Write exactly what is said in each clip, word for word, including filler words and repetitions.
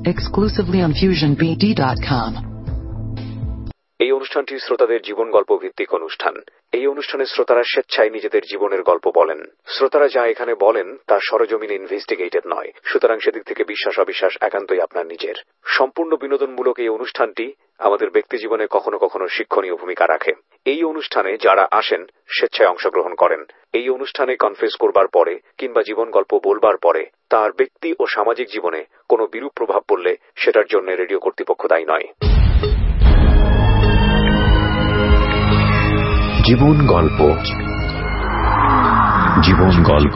exclusively on fusion b d dot com. এই অনুষ্ঠানটি শ্রোতাদের জীবন গল্প ভিত্তিক অনুষ্ঠান। এই অনুষ্ঠানে শ্রোতারা স্বেচ্ছায় নিজেদের জীবনের গল্প বলেন। শ্রোতারা যা এখানে বলেন তা সরজমিনে ইনভেস্টিগেটেড নয়, সুতরাং সেদিক থেকে বিশ্বাস অবিশ্বাস একান্তই আপনার নিজের। সম্পূর্ণ বিনোদনমূলক এই অনুষ্ঠানটি আমাদের ব্যক্তি জীবনে কখনো কখনো শিক্ষণীয় ভূমিকা রাখে। এই অনুষ্ঠানে যারা আসেন স্বেচ্ছায় অংশগ্রহণ করেন। এই অনুষ্ঠানে কনফেস করবার পরে কিংবা জীবন গল্প বলবার পরে তার ব্যক্তি ও সামাজিক জীবনে কোনো বিরূপ প্রভাব পড়লে সেটার জন্য রেডিও কর্তৃপক্ষ দায়ী নয়। জীবন গল্প, জীবন গল্প,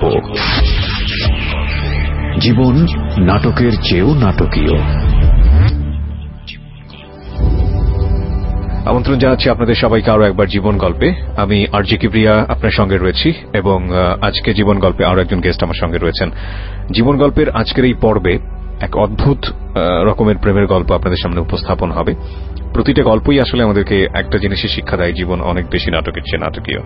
জীবন নাটকের চেয়েও নাটকীয়। আমন্ত্রণ জানাচ্ছি আপনাদের সবাইকে আরো একবার জীবন গল্পে। আমি আরজি কিবরিয়া আপনার সঙ্গে রয়েছি এবং আজকে জীবন গল্পে আরো একজন গেস্ট আমার সঙ্গে রয়েছেন। জীবন গল্পের আজকের এই পর্বে এক অদ্ভুত রকমের প্রেমের গল্প আপনাদের সামনে উপস্থাপন হবে। প্রতিটা গল্পই আসলে আমাদেরকে একটা জিনিসের শিক্ষা দেয়, জীবন অনেক বেশি নাটকের চেয়ে নাটকীয়।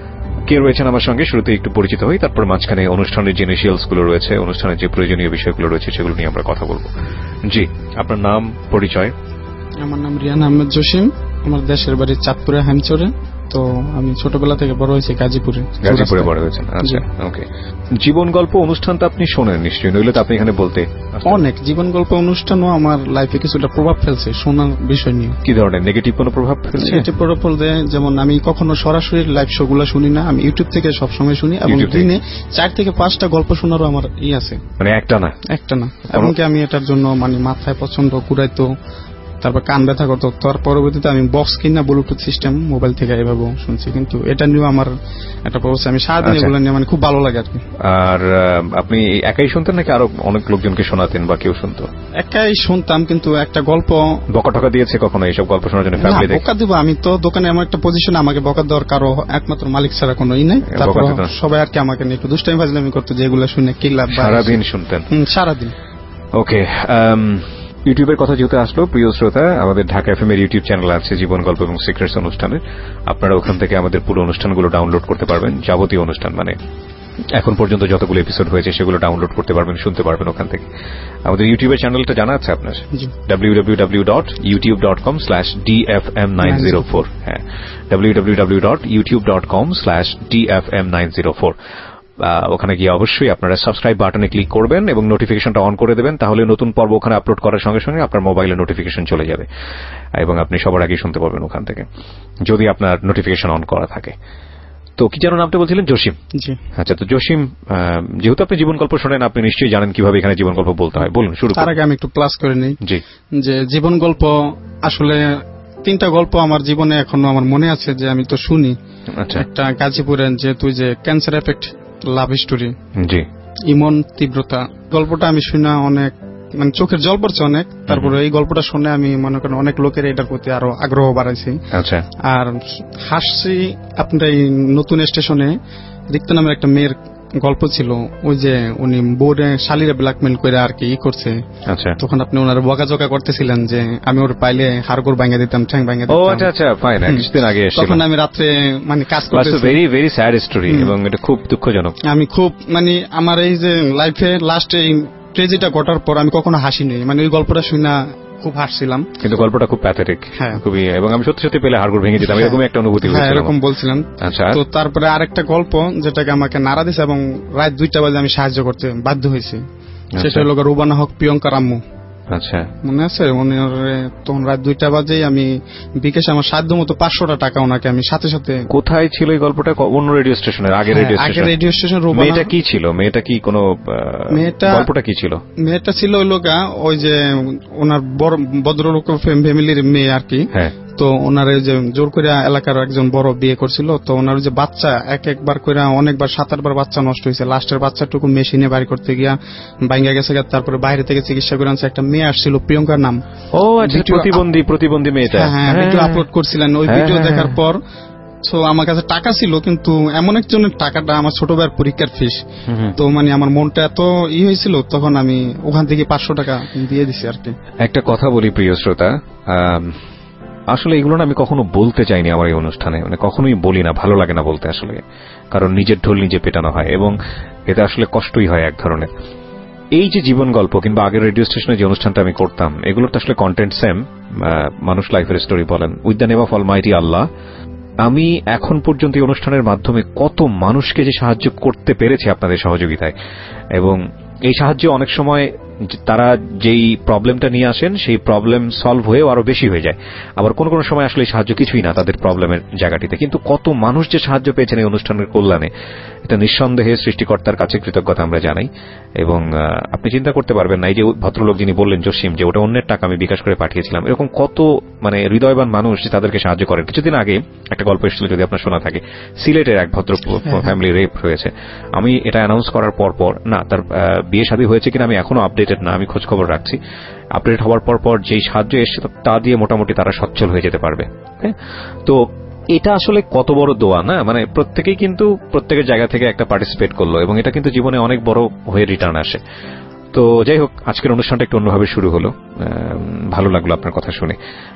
কে রয়েছেন আমার সঙ্গে শুরুতে একটু পরিচিত হই, তারপর মাঝখানে অনুষ্ঠানের যে ইনিশিয়ালস গুলো রয়েছে, অনুষ্ঠানের যে প্রয়োজনীয় বিষয়গুলো রয়েছে সেগুলো নিয়ে আমরা কথা বলবো। জি, আপনার নাম, পরিচয়? আমার নাম রিয়ান আহমেদ জসিম, আমার দেশের বাড়ি চাঁদপুরে হামচরে। তো আমি ছোটবেলা থেকে বড় হয়েছি গাজীপুরে। গাজীপুরে বড় হয়েছেন, আচ্ছা ওকে। জীবন গল্প অনুষ্ঠানটা আপনি শোনেন নিশ্চয়ই, নইলে তো আপনি এখানে বলতে। অনেক জীবন গল্প অনুষ্ঠানও আমার লাইফে কিছুটা প্রভাব ফেলছে শোনার বিষয় নিয়ে। কি ধরনের নেগেটিভ কোনো প্রভাব ফেলছে? নেগেটিভ প্রভাব ফেলতে যেমন আমি কখনো সরাসরি লাইভ শো গুলো শুনি না, আমি ইউটিউব থেকে সবসময় শুনি এবং দিনে চার থেকে পাঁচটা গল্প শোনারও আমার ই আছে। মানে একটা না একটা না এমনকি আমি এটার জন্য মানে মাথায় পছন্দ কুড়াইতো, তারপর কান ব্যথা করতো। তার পরবর্তীতে আমি বক্স কিনা ব্লুটুথ সিস্টেম মোবাইল থেকে এভাবে শুনছি, কিন্তু এটা নিয়ে আমার একটা প্রবস্থা, আমি সারাদিন এগুলো নিয়ে মানে খুব ভালো লাগে আর কি। আর আপনি একাই শুনতেন নাকি আরো অনেক লোকজনকে শোনাতেন বা কেউ শুনতো? একাই শুনতাম, কিন্তু একটা গল্প বকা টকা দিয়েছে কখনো এইসব গল্প শোনার জন্য? ফ্যামিলি বকা দিব আমি তো দোকানে এমন একটা পজিশনে আমাকে বকা দেওয়ার কারো একমাত্র মালিক ছাড়া কোনো ই নাই। তারপর সবাই আর কি আমাকে নিয়ে একটু দুষ্টামি ফাজলামি করতো, যেগুলো শুনে কি লাভ। সারাদিন শুনতেন? সারাদিন। ওকে, ইউটিউবের কথা যেহেতু আসলো, প্রিয় শ্রোতা, আমাদের ঢাকা এফএম এর ইউটিউব চ্যানেল আছে জীবন গল্প এবং সিক্রেটস অনুষ্ঠানের। আপনারা ওখান থেকে আমাদের পুরো অনুষ্ঠানগুলো ডাউনলোড করতে পারবেন। যাবতীয় অনুষ্ঠান মানে এখন পর্যন্ত যতগুলো এপিসোড হয়েছে সেগুলো ডাউনলোড করতে পারবেন, শুনতে পারবেন ওখান থেকে। আমাদের ইউটিউবের চ্যানেলটা জানা আছে আপনার? W W W dot YouTube dot com slash D F M nine zero four. হ্যাঁ, W W W dot YouTube dot com slash D F M nine zero four. ওখানে গিয়ে অবশ্যই আপনারা সাবস্ক্রাইব বাটনে ক্লিক করবেন এবং নোটিফিকেশনটা অন করে দেবেন, তাহলে নতুন পর্ব ওখানে আপলোড করার সঙ্গে সঙ্গে আপনার মোবাইলে নোটিফিকেশন চলে যাবে এবং আপনি সবার আগে শুনতে পারবেন ওখান থেকে, যদি আপনার নোটিফিকেশন অন করা থাকে। তো কি যেন নামটা বলছিলেন? জসিম। আচ্ছা, তো জসিম, যেহেতু আপনি জীবন গল্প শোনেন, আপনি নিশ্চয়ই জানেন কিভাবে এখানে জীবন গল্প বলতে হয়। বলুন শুরু। তার আগে আমি একটু প্লাস করে নিই যে জীবন গল্প আসলে তিনটা গল্প আমার জীবনে এখনো আমার মনে আছে যে আমি তো শুনি। একটা গাজীপুরের যে তুই যে ক্যান্সার এফেক্ট লাভ স্টোরি, জি, ইমন তীব্রতা, গল্পটা আমি শুনে অনেক মানে চোখের জল পড়ছে অনেক। তারপরে এই গল্পটা শুনে আমি মনে করেন অনেক লোকের এটার প্রতি আরো আগ্রহ বাড়াইছি। আচ্ছা, আর হাসছি আপনার এই নতুন স্টেশনে রিক্তা নামের একটা মেয়ের গল্প ছিল, ওই যে উনি বোর্ডে শালিরে ব্ল্যাকমেল করে আর কি ই করছে। আচ্ছা, তখন আপনি ওনার বকাঝকা করতেছিলেন যে আমি ওর পাইলে হাড়গোড় ভাঙা দিতাম, ঠ্যাং ভাঙা দিতাম। ও আচ্ছা আচ্ছা, ফাইন। কিছুদিন আগে তখন আমি রাত্রে মানে কাজ করতেছি। ভেরি ভেরি স্যাড স্টোরি এবং এটা খুব দুঃখজনক। আমি খুব মানে আমার এই যে লাইফে লাস্ট এই ট্রেজেডিটা ঘটার পর আমি কখনো হাসিনি, মানে ওই গল্পটা শুনে খুব হাসছিলাম, কিন্তু গল্পটা খুব প্যাথেটিক খুবই, এবং আমি সত্যি সত্যি পেলে হাড়গোড় ভেঙে যেতাম, এরকম একটা অনুভূতি হয়েছিল। এরকম বলছিলেন। আচ্ছা, তো তারপরে আরেকটা গল্প যেটাকে আমাকে নাড়া দিয়েছে এবং রাত দুইটা বাজে আমি সাহায্য করতে বাধ্য হয়েছি, সেটা হলো রুবানা হক প্রিয়ঙ্কার আম্মু। আচ্ছা, মনে আছে? উনি তখন রাত দুইটা বাজেই আমি বিকাশ আমার সাধ্য মতো পাঁচশোটা টাকা ওনাকে আমি সাথে সাথে। কোথায় ছিল এই গল্পটা? অন্য রেডিও স্টেশনের আগে রেডিও স্টেশন আগে রেডিও স্টেশন মেয়েটা কি ছিল? মেয়েটা কি কোনো মেয়েটা গল্পটা কি ছিল? মেয়েটা ছিল ওই লোকা ওই যে ওনার বড় ভদ্রলোক ফ্যামিলির মেয়ে আর কি। হ্যাঁ, তো ওনার যে জোর করে এলাকার একজন বড় বিয়ে করছিল, তো ওনার যে বাচ্চা এক একবার করে অনেকবার সাত আটবার বাচ্চা নষ্ট হয়েছে, লাস্টের বাচ্চাটুকু মেশিনে বাড়ি করতে গিয়া ভাঙ্গা গেছে, তারপরে বাইরে থেকে চিকিৎসা করে আনছে। একটা মেয়ে আসছিল প্রিয়ঙ্কার নাম। ও আচ্ছা, প্রতিবন্ধী প্রতিবন্ধী মেয়েটা। হ্যাঁ, ভিডিও আপলোড করছিলেন। ওই ভিডিও দেখার পর তো আমার কাছে টাকা ছিল, কিন্তু এমন একজনের টাকাটা আমার ছোট ভাইয়ের পরীক্ষার ফিস, তো মানে আমার মনটা এত ই হয়েছিল, তখন আমি ওখান থেকে পাঁচশো টাকা দিয়ে দিছি আর কি। একটা কথা বলি প্রিয় শ্রোতা, আসলে এগুলো না আমি কখনো বলতে চাইনি আমার এই অনুষ্ঠানে, মানে কখনোই বলি না, ভালো লাগে না বলতে আসলে, কারণ নিজের ঢোল নিজে পেটানো হয় এবং এতে আসলে কষ্টই হয় এক ধরনের। এই যে জীবন গল্প কিংবা আগের রেডিও স্টেশনে যে অনুষ্ঠানটা আমি করতাম, এগুলোর তো আসলে কন্টেন্ট সেম, মানুষ লাইফের স্টোরি বলেন, with the name of almighty আল্লাহ। আমি এখন পর্যন্ত এই অনুষ্ঠানের মাধ্যমে কত মানুষকে যে সাহায্য করতে পেরেছি আপনাদের সহযোগিতায়, এবং এই সাহায্য অনেক সময় তারা যেই প্রবলেমটা নিয়ে আসেন সেই প্রবলেম সলভ হয়েও আরো বেশি হয়ে যায়, আবার কোন কোন সময় আসলে সাহায্য কিছুই না তাদের প্রবলেমের জায়গাটিতে, কিন্তু কত মানুষ যে সাহায্য পেয়েছেন এই অনুষ্ঠানের কল্যাণে, এটা নিঃসন্দেহে সৃষ্টিকর্তার কাছে কৃতজ্ঞতা আমরা জানাই। এবং আপনি চিন্তা করতে পারবেন না, এই যে ভদ্রলোক যিনি বললেন জসিম, যে ওটা অন্যের টাকা আমি বিকাশ করে পাঠিয়েছিলাম, এরকম কত মানে হৃদয়বান মানুষ যে তাদেরকে সাহায্য করেন। কিছুদিন আগে একটা গল্প এসেছিল, যদি আপনার শোনা থাকে, সিলেটের এক ভদ্র ফ্যামিলি রেপ হয়েছে। আমি এটা অ্যানাউন্স করার পর পর, না তার বিয়ে শাদী হয়েছে কিনা আমি এখনো আপডেটেড না, আমি খোঁজ খবর রাখছি, আপডেট হওয়ার পর পর যেই সাহায্য এসছে তা দিয়ে মোটামুটি তারা সচ্ছল হয়ে যেতে পারবে। তো এটা আসলে কত বড় দোয়া না, মানে প্রত্যেকেই কিন্তু প্রত্যেকের জায়গা থেকে একটা পার্টিসিপেট করলো, এবং এটা কিন্তু জীবনে অনেক বড় হয়ে রিটার্ন আসে। তো যাই হোক, আজকের অনুষ্ঠানটা একটু অন্যভাবে শুরু হলো, ভালো লাগলো আপনার কথা শুনে।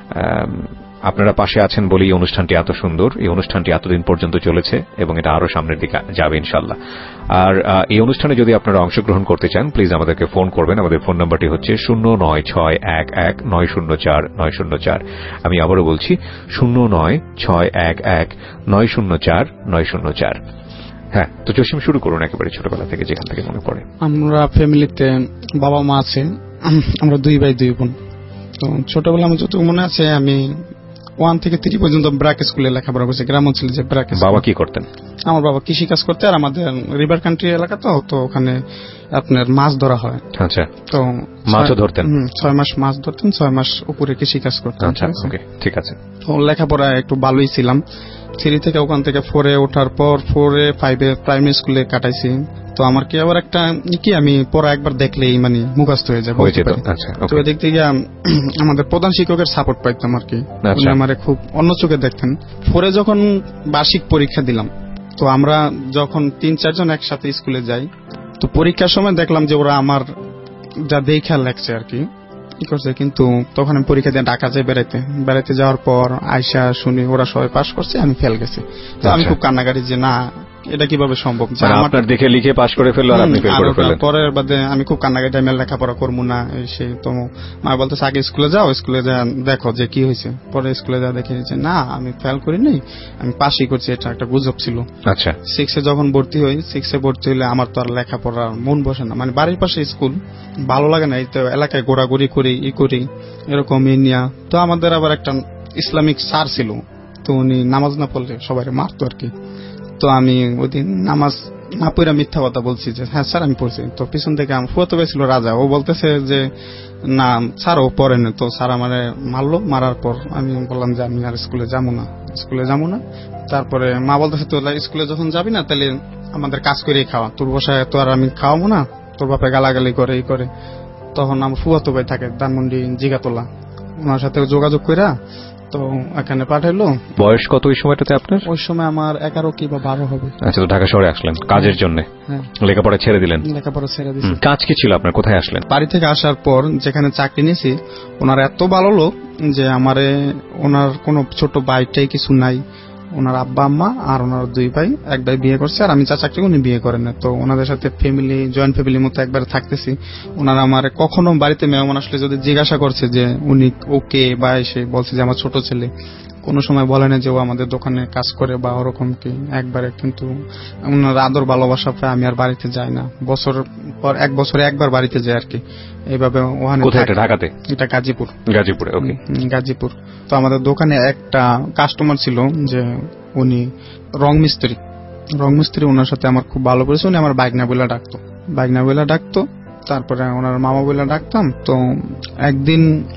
আপনারা পাশে আছেন বলেই এই অনুষ্ঠানটি এত সুন্দর, এই অনুষ্ঠানটি এতদিন পর্যন্ত চলেছে এবং এটা আরো সামনের দিকে যাবে ইনশাল্লাহ। আর এই অনুষ্ঠানে যদি আপনারা অংশগ্রহণ করতে চান, প্লিজ আমাদেরকে ফোন করবেন। আমাদের ফোন নাম্বারটি হচ্ছে শূন্য নয় ছয় এক এক নয় শূন্য চার নয় শূন্য চার। আমি আবারও বলছি, শূন্য নয় ছয় এক এক নয় শূন্য চার নয় শূন্য চার। হ্যাঁ, তো জসিম শুরু করুন একেবারে ছোটবেলা থেকে, যেখান থেকে মনে পড়ে। আমরা ফ্যামিলিতে বাবা মা আছে, আমরা দুই ভাই দুই বোন। তো ছোটবেলা আমার যতটুকু মনে আছে, আমি ওয়ান থেকে থ্রি পর্যন্ত ব্র্যাক স্কুলে লেখাপড়া করছি, গ্রাম অঞ্চলে যে ব্র্যাক। বাবা কি করতেন? আমার বাবা কৃষি কাজ করতে, আর আমাদের রিভার কান্ট্রি এলাকা তো তো ওখানে আপনার মাছ ধরা হয়। আচ্ছা, তো মাছও ধরতেন? ছয় মাস মাছ ধরতেন, ছয় মাস উপরে কৃষি কাজ করতেন। আচ্ছা, ওকে, ঠিক আছে। তো লেখাপড়া একটু ভালোই ছিলাম। থ্রি থেকে ওখান থেকে ফোরে ওঠার পর ফোরে ফাইভে প্রাইমারি স্কুলে কাটাইছি। তো আমার কি আবার একটা কি, আমি পড়া একবার দেখলেই মানে মুখস্থ হয়ে যায়। তো এদিক থেকে আমাদের প্রধান শিক্ষকের সাপোর্ট পাইতাম আর কি, আমার খুব অন্য চোখে দেখতেন। ফোরে যখন বার্ষিক পরীক্ষা দিলাম, তো আমরা যখন তিন চারজন একসাথে স্কুলে যাই, তো পরীক্ষার সময় দেখলাম যে ওরা আমার যা দেখা লাগছে আর কি করছে, কিন্তু তখন আমি পরীক্ষা দিয়ে ঢাকা যাই বেড়াইতে। বেড়াইতে যাওয়ার পর আয়সা শুনি ওরা সবাই পাস করছে, আমি ফেল গেছি। তো আমি খুব কান্নাকাটি যে না, এটা কিভাবে সম্ভব, আপনার দেখে লিখে পাস করে ফেললো আর আপনি ফেল করে ফেললেন। পরের বাদে আমি খুব কান্নাকাটি, আমি লেখাপড়া করবো না সেই। তো মা বলতেছে আগে স্কুলে যাও, স্কুলে যা দেখো যে কি হয়েছে। পরে স্কুলে যা দেখে যে না, আমি ফেল করি নাই, আমি পাসই করছি, এটা একটা গুজব ছিল। আচ্ছা, সিক্সে যখন ভর্তি হই, সিক্সে ভর্তি হইলে আমার তো আর লেখাপড়ার মন বসে না, মানে বাড়ির পাশে স্কুল, ভালো লাগে না। এই তো এলাকায় ঘোরাঘুরি করি, ই করি, এরকম নিয়া। তো আমাদের আবার একটা ইসলামিক স্যার ছিল, তো উনি নামাজ না পড়লে সবাই মারতো আর কি। তো আমি ওই দিন নামাজ না পড়ে মিথ্যা কথা বলছি যে হ্যাঁ স্যার আমি পড়ছি। তো পিছন থেকে আমার ফুয়াতো ভাই ছিল রাজা, ও বলতেছে যে না স্যার ও পড়েন। তো স্যার আমারে মারলো, মারার পর আমি বললাম যে আমি আর স্কুলে যাবো না, স্কুলে যাবো না। তারপরে মা বলতেছে তো স্কুলে যখন যাবি না তাহলে আমাদের কাজ করেই খাওয়া, তোর বসায় তো আর আমি খাওয়াবো না, তোর বাপে গালাগালি করে এই করে। তখন আমার ফুয়াতো ভাই থাকে ধানমন্ডি জিগাতলা, ওনার সাথে যোগাযোগ কইরা তো এখানে পাঠাইলো। বয়স কত ওই সময়টাতে আপনার? ওই সময় আমার এগারো কি বা বারো হবে। আচ্ছা, তো ঢাকা শহরে আসলেন কাজের জন্য? লেখাপড়া ছেড়ে দিলেন? লেখাপড়া ছেড়ে দিয়েছি। কাজ কি ছিল আপনার? কোথায় আসলেন? বাড়ি থেকে আসার পর যেখানে চাকরি নিয়েছি, ওনার এত ভালো লোক যে আমারে, ওনার কোনো ছোট ভাইটাই কিছু নাই, ওনার আব্বা আম্মা আর ওনার দুই ভাই, এক ভাই বিয়ে করছে আর আমি চাচাকে, উনি বিয়ে করেন না। তো ওনাদের সাথে ফ্যামিলি, জয়েন্ট ফ্যামিলির মতো একবার থাকতেছি। ওনারা আমার কখনো বাড়িতে মেহমান আসলে যদি জিজ্ঞাসা করছে যে উনি ওকে, বা এসে বলছে যে আমার ছোট ছেলে, কোনো সময় বলে না যে ও আমাদের দোকানে কাজ করে বা ওরকম কি, একবারে। কিন্তু ওনার আদর ভালোবাসা পায়, আমি আর বাড়িতে যাই না। বছর পর এক বছরে একবার বাড়িতে যাই আর কি, এইভাবে। ওখানে ঢাকাতে? এটা গাজীপুর। গাজীপুরে, ওকে, গাজীপুর। তো আমাদের দোকানে একটা কাস্টমার ছিল যে উনি রং মিস্ত্রি, রং মিস্ত্রি। ওনার সাথে আমার খুব ভালো পরিচয়, উনি আমার বাইকনা বইলা ডাকতো, বাইকনা বইলা ডাকতো। তারপরে ওনার মামা বইলা ডাকতাম। তো একদিন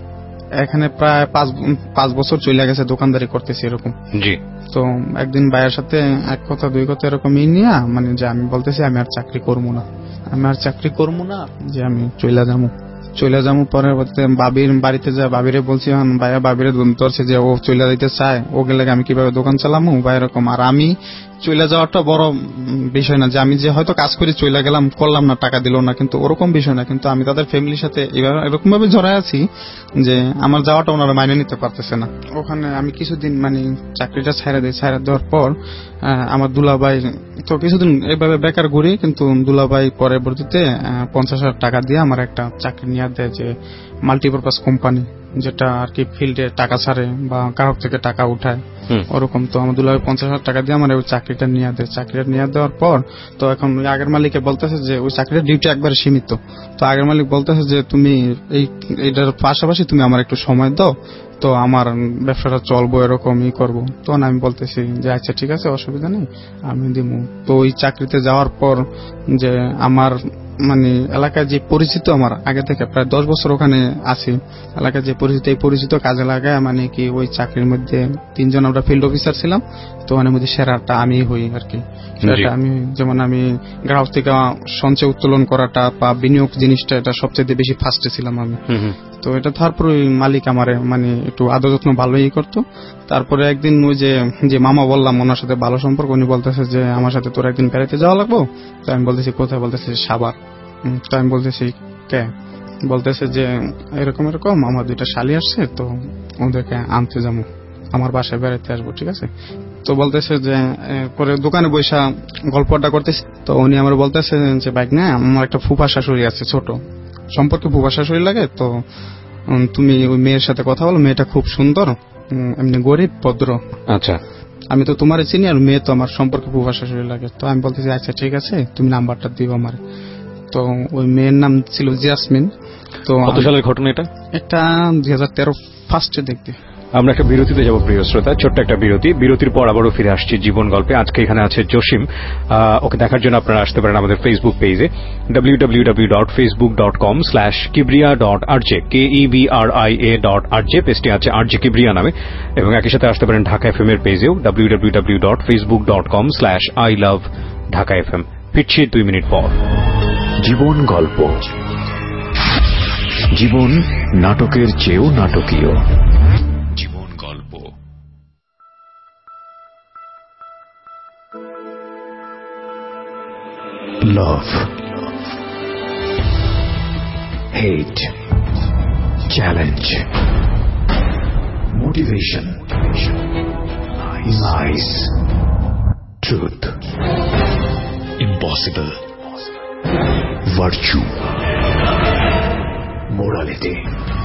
এখানে প্রায় পাঁচ পাঁচ বছর চলে গেছে দোকানদারি করতেছি এরকম। জি। তো একদিন ভাইয়ের সাথে এক কথা দুই কথা এরকম নিয়ে মানে যে আমি বলতেছি আমি আর চাকরি করবো না, আমি আর চাকরি করবো না, যে আমি চলে যাবো চলে যাবো পরে বাবির বাড়িতে যা বাবিরে বলছি, ভাইয়া বাবিরে ধরছে যে ও চলে যাইতে চায়, ও গেলে আমি কিভাবে দোকান চালামো বা এরকম। আর আমি চলে যাওয়াটা বড় বিষয় না, যে আমি যে হয়তো কাজ করে চলে গেলাম, করলাম না, টাকা দিল না, কিন্তু ওরকম বিষয় না। কিন্তু আমি তাদের ফ্যামিলির সাথে এরকম ভাবে জড়ায় আছি যে আমার যাওয়াটা ওনারা মাইনে নিতে পারতেছে না। ওখানে আমি কিছুদিন মানে চাকরিটা ছাইড়া দিই, ছাইড়া দেওয়ার পর আমার দুলাভাই তো কিছুদিন এইভাবে বেকার ঘুরি, কিন্তু দুলাভাই পরবর্তীতে পঞ্চাশ হাজার টাকা দিয়ে আমার একটা চাকরি নিয়ে দেয়, যে মাল্টিপারপাস কোম্পানি, যেটা আর কি ফিল্ডে টাকা ছাড়ে বা গ্রাহক থেকে টাকা উঠায় ওরকম। তো আমার দুলাভাই পঞ্চাশ হাজার টাকা দিয়ে আমার ওই চাকরিটা নিয়ে দেয়। চাকরিটা নিয়ে দেওয়ার পর তো এখন আগের মালিকে বলতেছে যে ওই চাকরির ডিউটি একবার সীমিত। তো আগের মালিক বলতেছে যে তুমি এই এটার পাশাপাশি তুমি আমার একটু সময় দাও, তো আমার ব্যবসাটা চলবো, এরকমই করবো। তখন আমি বলতেছি যে আচ্ছা ঠিক আছে, অসুবিধা নেই, আমি দিব। তো ওই চাকরিতে যাওয়ার পর যে আমার মানে এলাকায় যে পরিচিত, আমার আগে থেকে প্রায় দশ বছর ওখানে আছি, এলাকায় যে পরিচিত, এই পরিচিত কাজে লাগায় মানে কি ওই চাকরির মধ্যে তিনজন আমরা ফিল্ড অফিসার ছিলাম, তো ওখানের মধ্যে সেরাটা আমি হই আর কি। সেটা আমি যেমন আমি গ্রাহক থেকে সঞ্চয় উত্তোলন করাটা বা বিনিয়োগ জিনিসটা, এটা সবচেয়ে বেশি ফার্স্টে ছিলাম আমি। তো এটা তারপর ওই মালিক আমারে মানে একটু আদর যত্ন ভালোই করতো। তারপরে একদিন ওই যে যে মামা বললাম, ওনার সাথে ভালো সম্পর্ক, উনি বলতেছে যে আমার সাথে তোর একদিন বেড়াইতে যাওয়া লাগবো। তো আমি বলতেছি কোথায়? বলতেছে সাভার। তো আমি বলতেছি কে? বলতেছে যে এরকম এরকম আমার দুইটা শালি আসছে, তো ওদেরকে আনতে যাবো, আমার বাসায় বেড়াইতে আসবো, ঠিক আছে? তো বলতেছে যে পরে দোকানে বৈশা গল্পটা করতেছি, তো উনি আমার বলতেছে যে বাইক না, আমার একটা ফুফা শাশুড়ি আছে, ছোট সম্পর্কে ফুফা শাশুড়ি লাগে, তো তুমি ওই মেয়ের সাথে কথা বলো, মেয়েটা খুব সুন্দর, এমনি গরিব ভদ্র। আচ্ছা, আমি তো তোমার চিনি, আর মেয়ে তো আমার সম্পর্কে ফুফা শাশুড়ি লাগে। তো আমি বলতেছি আচ্ছা ঠিক আছে, তুমি নাম্বারটা দিও আমার। তো ওই মেয়ের নাম ছিল জেসমিন। তো কত সালের ঘটনা এটা? এটা দুই হাজার তেরো ফার্স্টে দেখতে। আমরা একটা বিরতিতে যাব প্রিয় শ্রোতা, ছোট্ট একটা বিরতি। বিরতির পর আবারও ফিরে আসছি জীবন গল্পে। আজকে এখানে আছে জসিম। ওকে দেখার জন্য আপনারা আসতে পারেন আমাদের ফেসবুক পেজে W W W dot Facebook dot com slash Kibria dot RJ, K E B R I A dot RJ, পেজটি আছে আরজে কিবরিয়া নামে। এবং একই সাথে আসতে পারেন ঢাকা এফএম এর পেজেও W W W dot Facebook dot com slash I love Dhaka FM. ফিরছি দুই মিনিট পর। জীবন গল্প, জীবন নাটকের চেয়েও নাটকীয়। জীবন গল্প। Love, hate, challenge, motivation, lies, truth, impossible, virtue, morality,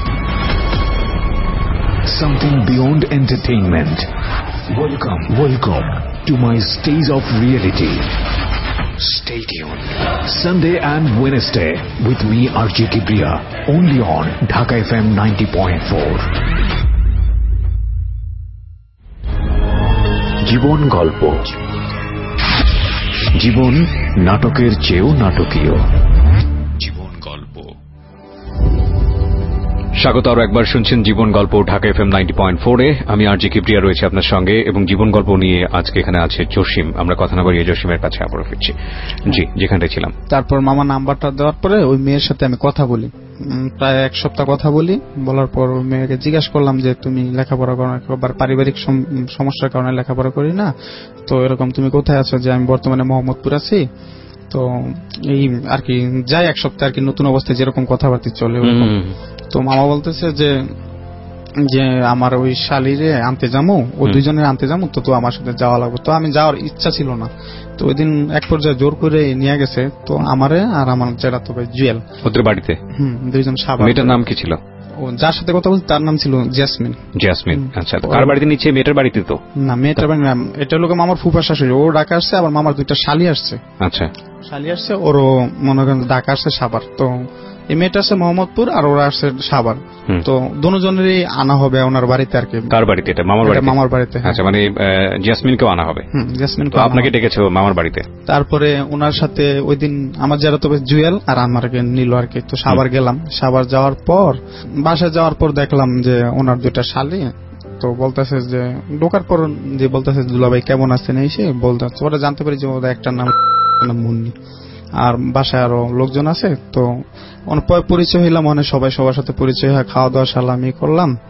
something beyond entertainment. Welcome, welcome to my stage of reality. Stay tuned. Sunday and Wednesday with me R J Kibriya, only on Dhaka F M ninety point four. জীবন গল্প, জীবন নাটকের চেয়েও নাটকীয়। জীবন গল্প। স্বাগত আরো একবার, শুনছেন Jibon Golpo Dhaka FM ninety point four এ। আমি আর জি কিবরিয়া রয়েছে আপনার সঙ্গে, এবং জীবন গল্প নিয়ে আজকে এখানে আছে জসিম। আমরা কথা না বাড়িয়ে জসিমের কাছে আবারও ফিরছি। জি, যেখানটায় ছিলাম। তারপর মামা নাম্বারটা দেওয়ার পরে ওই মেয়ের সাথে আমি কথা বলি, প্রায় এক সপ্তাহ কথা বলি। বলার পর ওই মেয়েকে জিজ্ঞাসা করলাম যে তুমি লেখাপড়া করো না, পারিবারিক সমস্যার কারণে লেখাপড়া করি না, তো এরকম তুমি কোথায় আছো? যে আমি বর্তমানে মোহাম্মদপুর আছি। তো এই আর কি যাই এক সপ্তাহ আর কি নতুন অবস্থায় যেরকম কথাবার্তা চলে। তো মামা বলতেছে যে যে আমার ওই শালিরে আনতে যাবো, ও দুইজনের আনতে যাবো, তো তো আমার সাথে যাওয়া লাগবে। তো আমি যাওয়ার ইচ্ছা ছিল না, তো ওই দিন এক পর্যায়ে জোর করে নিয়ে গেছে। তো আমারে আর আমার যেটা তো ভাই জুয়েল ওদের বাড়িতে, হুম দুইজন সাবান। মেয়েটার নাম কি ছিল? ও যার সাথে কথা বলছি তার নাম ছিল জেসমিন। জেসমিন, আচ্ছা। কার বাড়িতে নিচ্ছে? মেয়েটার বাড়িতে? তো না, মেয়েটার বাড়ি না, এটা হলো মামার ফুফা শাশুড়ি। ও ঢাকা আসছে, আবার মামার দুইটা শালি আসছে। আচ্ছা, শালি আসছে, ওরও মনে করেন ঢাকা আসছে সাভার। তো এই মেয়েটা আসছে মোহাম্মদপুর আর ওরা আসছে সাভার। তো দুজনেরই আনা হবে ওনার বাড়িতে আর কি। কার বাড়িতে? এটা মামার বাড়িতে। মামার বাড়িতে। আচ্ছা, মানে জেসমিনকেও আনা হবে? হুম, জেসমিনকে আপনাকে ডেকেছে মামার বাড়িতে। তারপরে ওনার সাথে ওই দিন আমার যারা তবে জুয়েল আর আমাকে নিল আর কি। তো সাভার গেলাম। সাভার যাওয়ার পর বাসায় যাওয়ার পর দেখলাম যে ওনার দুইটা শালি। তো বলতেছে যে ঢোকার পর যে বলতেছে দুলাভাই কেমন আছেন, এই সে বলতেছে। ওরা জানতে পারি যে ওদের একটা নাম মুন্নি, আর বাসায় আরো লোকজন আছে। তো পরিচয় হইলাম, মানে সবাই সবার সাথে পরিচয় হয়, খাওয়া দাওয়া সালামি করলাম।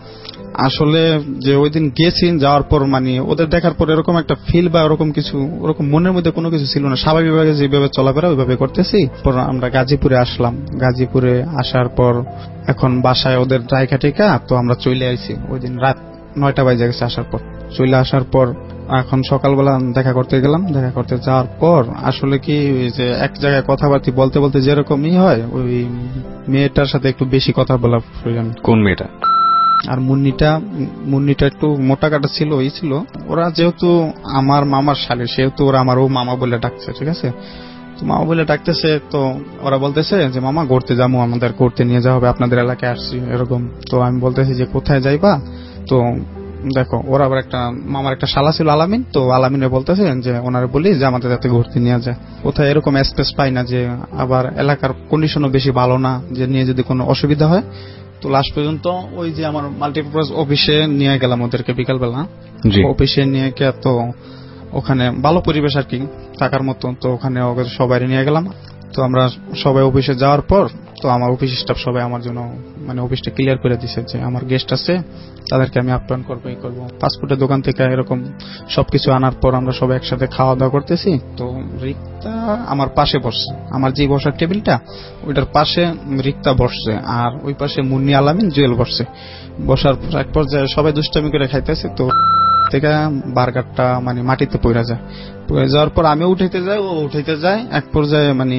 আসলে যে ওই দিন গেছি, যাওয়ার পর মানে ওদের দেখার পর এরকম একটা ফিল বা ওরকম কিছু ওরকম মনের মধ্যে কোনো কিছু ছিল না, স্বাভাবিকভাবে যেভাবে চলাফেরা ওইভাবে করতেছি। পর আমরা গাজীপুরে আসলাম, গাজীপুরে আসার পর এখন বাসায় ওদের ড্রাইকা টেকা তো আমরা চলে আইছি। ওই দিন রাত নয়টা বাজে গেছে আসার পর। চলে আসার পর এখন সকালবেলা দেখা করতে গেলাম। দেখা করতে যাওয়ার পর আসলে কি যে এক জায়গায় কথাবার্তা বলতে বলতে যেরকমই হয়, ওই মেয়েটার সাথে একটু বেশি কথা বলা প্রয়োজন। কোন মেয়েটা? আর মুন্নিটা মুন্নিটা একটু মোটা কাটা ছিল, ওই ছিল। ওরা যেহেতু আমার মামার শালী, সেহেতু ওরা আমার ও মামা বলে ডাকছে, ঠিক আছে? তো মামা বলে ডাকতেছে, তো ওরা বলতেছে যে মামা ঘুরতে যাবো, আমাদের ঘুরতে নিয়ে যাওয়া হবে, আপনাদের এলাকায় আসছি এরকম। তো আমি বলতেছি যে কোথায় যাইবা? তো দেখো ওরা আবার একটা মামার একটা শালা ছিল আলামিন, তো আলামিনে বলতেছে যে ওনারা বলি যে আমাদের যাতে ঘুরতে নিয়ে যায়। কোথায় এরকম স্পেস পাই না, যে আবার এলাকার কন্ডিশনও বেশি ভালো না যে নিয়ে যদি কোনো অসুবিধা হয়। তো লাস্ট পর্যন্ত ওই যে আমার মাল্টিপারপাস অফিসে নিয়ে গেলাম ওদেরকে বিকালবেলা। অফিসে নিয়ে গিয়ে তো ওখানে ভালো পরিবেশ আর কি থাকার মতো, তো ওখানে ওদের সবাই নিয়ে গেলাম। তো আমরা সবাই অফিসে যাওয়ার পর তো আমার অফিস স্টাফ সবাই আমার জন্য মানে অফিসটা ক্লিয়ার করে দিছে যে আমার গেস্ট আছে, তাদেরকে আমি আপ্যায়ন করবো, এই করবো। ফাস্টফুডের দোকান থেকে এরকম সবকিছু আনার পর আমরা সবাই একসাথে খাওয়া দাওয়া করতেছি। তো রিক্তা আমার পাশে বসছে, আমার যে বসার টেবিলটা ওইটার পাশে রিক্তা বসছে, আর ওই পাশে মুন্নি আলামিন জুয়েল বসছে। বসার পর এক পর্যায়ে সবাই দুষ্টামি করে খাইতেছে, তো থেকে বার্গারটা মানে মাটিতে পড়ে যায়। পড়ে যাওয়ার পর আমি উঠাইতে যাই, ও উঠাইতে যায়, এক পর্যায়ে মানে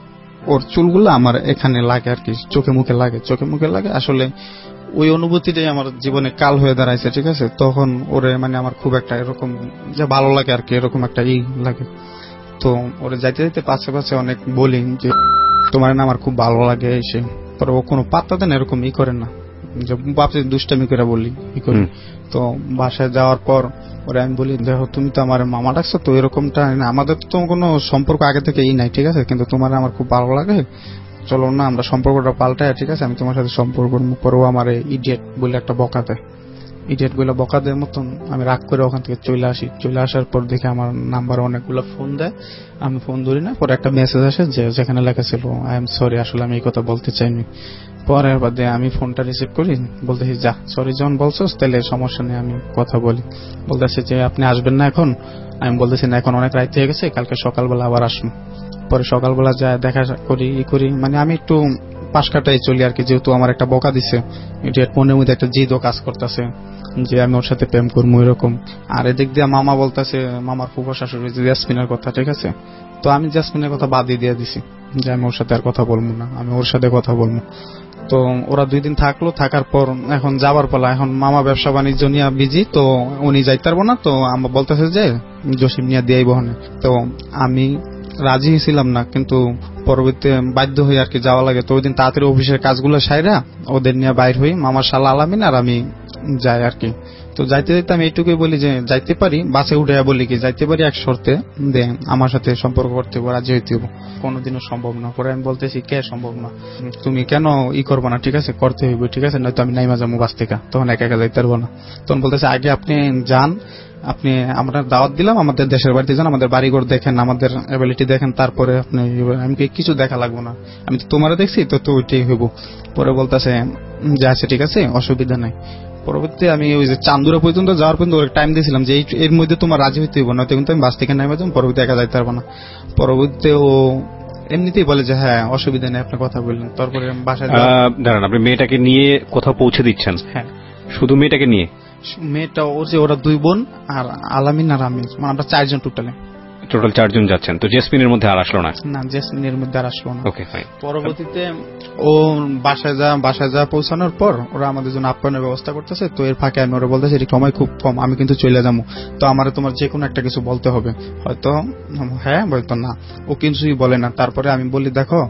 ওর চুলগুলো আমার এখানে লাগে আর কি, চোখে মুখে লাগে, চোখে মুখে লাগে। আসলে ওই অনুভূতিটাই আমার জীবনে কাল হয়ে দাঁড়াইছে, ঠিক আছে? তখন ওরে মানে আমার খুব একটা এরকম যে ভালো লাগে আর কি, এরকম একটা ই লাগে। তো ওরে যাইতে যাইতে পাশে পাশে অনেক বলি যে তোমার না আমার খুব ভালো লাগে এসে, পরে ও কোনো পাত্তা দেন এরকম ই করেন না, যে বাপে দুষ্টামি করে বলি ই করি। তো বাসায় যাওয়ার পর ওরে আমি বলি দেখো তুমি তো আমার মামা ডাকছো, তো এরকমটা আমাদের তো কোনো সম্পর্ক আগে থেকে ই নাই, ঠিক আছে? কিন্তু তোমার আমার খুব ভালো লাগে, চলো না আমরা সম্পর্কটা পাল্টায়, ঠিক আছে? আমি তোমার সাথে সম্পর্ক পরেও আমার ইডিয়েট বলে একটা বকা দেয়, ইডিয়েট বলে বকা দেওয়ার মতন আমি রাগ করে ওখান থেকে চলে আসি। চলে আসার পর দেখে আমার নাম্বার অনেকগুলো ফোন দেয়, আমি ফোন ধরি না। পরে একটা মেসেজ আসে যে যেখানে লেখা ছিল আই এম সরি, আসলে আমি এই কথা বলতে চাইনি। পরের বাদে আমি ফোনটা রিসিভ করি, বলতেছি যা সরি যখন বলছোস তাহলে সমস্যা নেই, আমি কথা বলি। বলতেছে যে আপনি আসবেন না এখন? আমি বলতেছি না, এখন অনেক রাত হয়ে গেছে, কালকে সকালবেলা আবার আসবো। পরে সকালবেলা যায় দেখা করি ই করি, মানে আমি একটু পাশ কাটাই চলি আর কি, যেহেতু আমার একটা বকা দিছে, এটা মনের মধ্যে একটা জিদও কাজ করতেছে যে আমি ওর সাথে প্রেম করবো এরকম। আর এদিক দিয়ে মামা বলতেছে, মামার ফুফা শাশুড়ি যে জাসমিনের কথা, ঠিক আছে? তো আমি জাসমিনের কথা বাদই দিয়ে দিছি যে আমি ওর সাথে আর কথা বলবো না, আমি ওর সাথে কথা বলবো। তো ওরা দুই দিন থাকলো, থাকার পর এখন যাবার পালা। এখন মামা ব্যবসা বাণিজ্য নিয়ে বিজি, তো উনি যাইতে পারবো না, তো আমার বলতেছে যে জসিম নিয়ে দিয়ে বহনে। তো আমি রাজি ছিলাম না, কিন্তু পরবর্তীতে বাধ্য হয়ে আর কি যাওয়া লাগে। তো ওই দিন তাড়াতাড়ি অফিসের কাজগুলো সাইরা ওদের নিয়ে বাইর হই, মামার শালা আলামিন আর আমি যাই আর কি। তো যাইতে যাইতে আমি এইটুকুই বলি যে যাইতে পারি, বাসে উঠে বলি কি যাইতে পারি এক শর্তে, যে আমার সাথে সম্পর্ক করতে হবে, রাজি হইতে হবে। কোনোদিনও সম্ভব না। পরে আমি বলতেছি কে সম্ভব না, তুমি কেন ই করবো না, ঠিক আছে করতে হইবে, ঠিক আছে, নয়তো আমি নাইমা যাবো বাস থেকে, তখন একা একা যাইতে পারবো না। তখন বলতেছে আগে আপনি যান, আপনি আমরা দাওয়াত দিলাম, আমাদের দেশের বাড়িতে যান, আমাদের বাড়িঘর দেখেন, আমাদের অ্যাবিলিটি দেখেন, তারপরে আপনি। আমি কিছু দেখা লাগবো না, আমি তো তোমার দেখছি, তো তো ওইটাই হইব। পরে বলতেছে যে আচ্ছা ঠিক আছে অসুবিধা নাই। পরবর্তী আমি ওই যে চান্দুরা পর্যন্ত যাওয়ার পর্যন্ত টাইম দিয়েছিলাম যে এর মধ্যে তোমার রাজি হইতে হইব, নয়তো কিন্তু আমি বাস থেকে নামে যাবো, পরবর্তী একা যাইতে পারবো না। পরবর্তীতে ও এমনিতেই বলে যে হ্যাঁ অসুবিধা নেই, আপনি কথা বললেন। তারপরে বাসায় দাঁড়ান, আপনি মেয়েটাকে নিয়ে কোথাও পৌঁছে দিচ্ছেন? হ্যাঁ, শুধু মেয়েটাকে নিয়ে? মেয়েটা ওর যে ওরা দুই বোন আর আলামিন আর আমি, মানে আমরা চারজন টোটালে টোটাল চারজন যাচ্ছেন। তো জেসমিনের মধ্যে আর আসলো না? না, জেসমিনের মধ্যে আর আসলো না। Okay fine. পরবর্তীতে ও বাসায় যা বাসায় যা পৌঁছানোর পর ওরা আমাদের জন্য আপ্যায়নের ব্যবস্থা করতেছে। তো এর ফাঁকে আমি ওরা বলতেছি সময় খুব কম, আমি কিন্তু চলে যাবো, তো আমার তোমার যে কোনো একটা কিছু বলতে হবে। হয়তো হ্যাঁ, বলতো না, ও কিছুই বলে না। তারপরে আমি বলি দেখো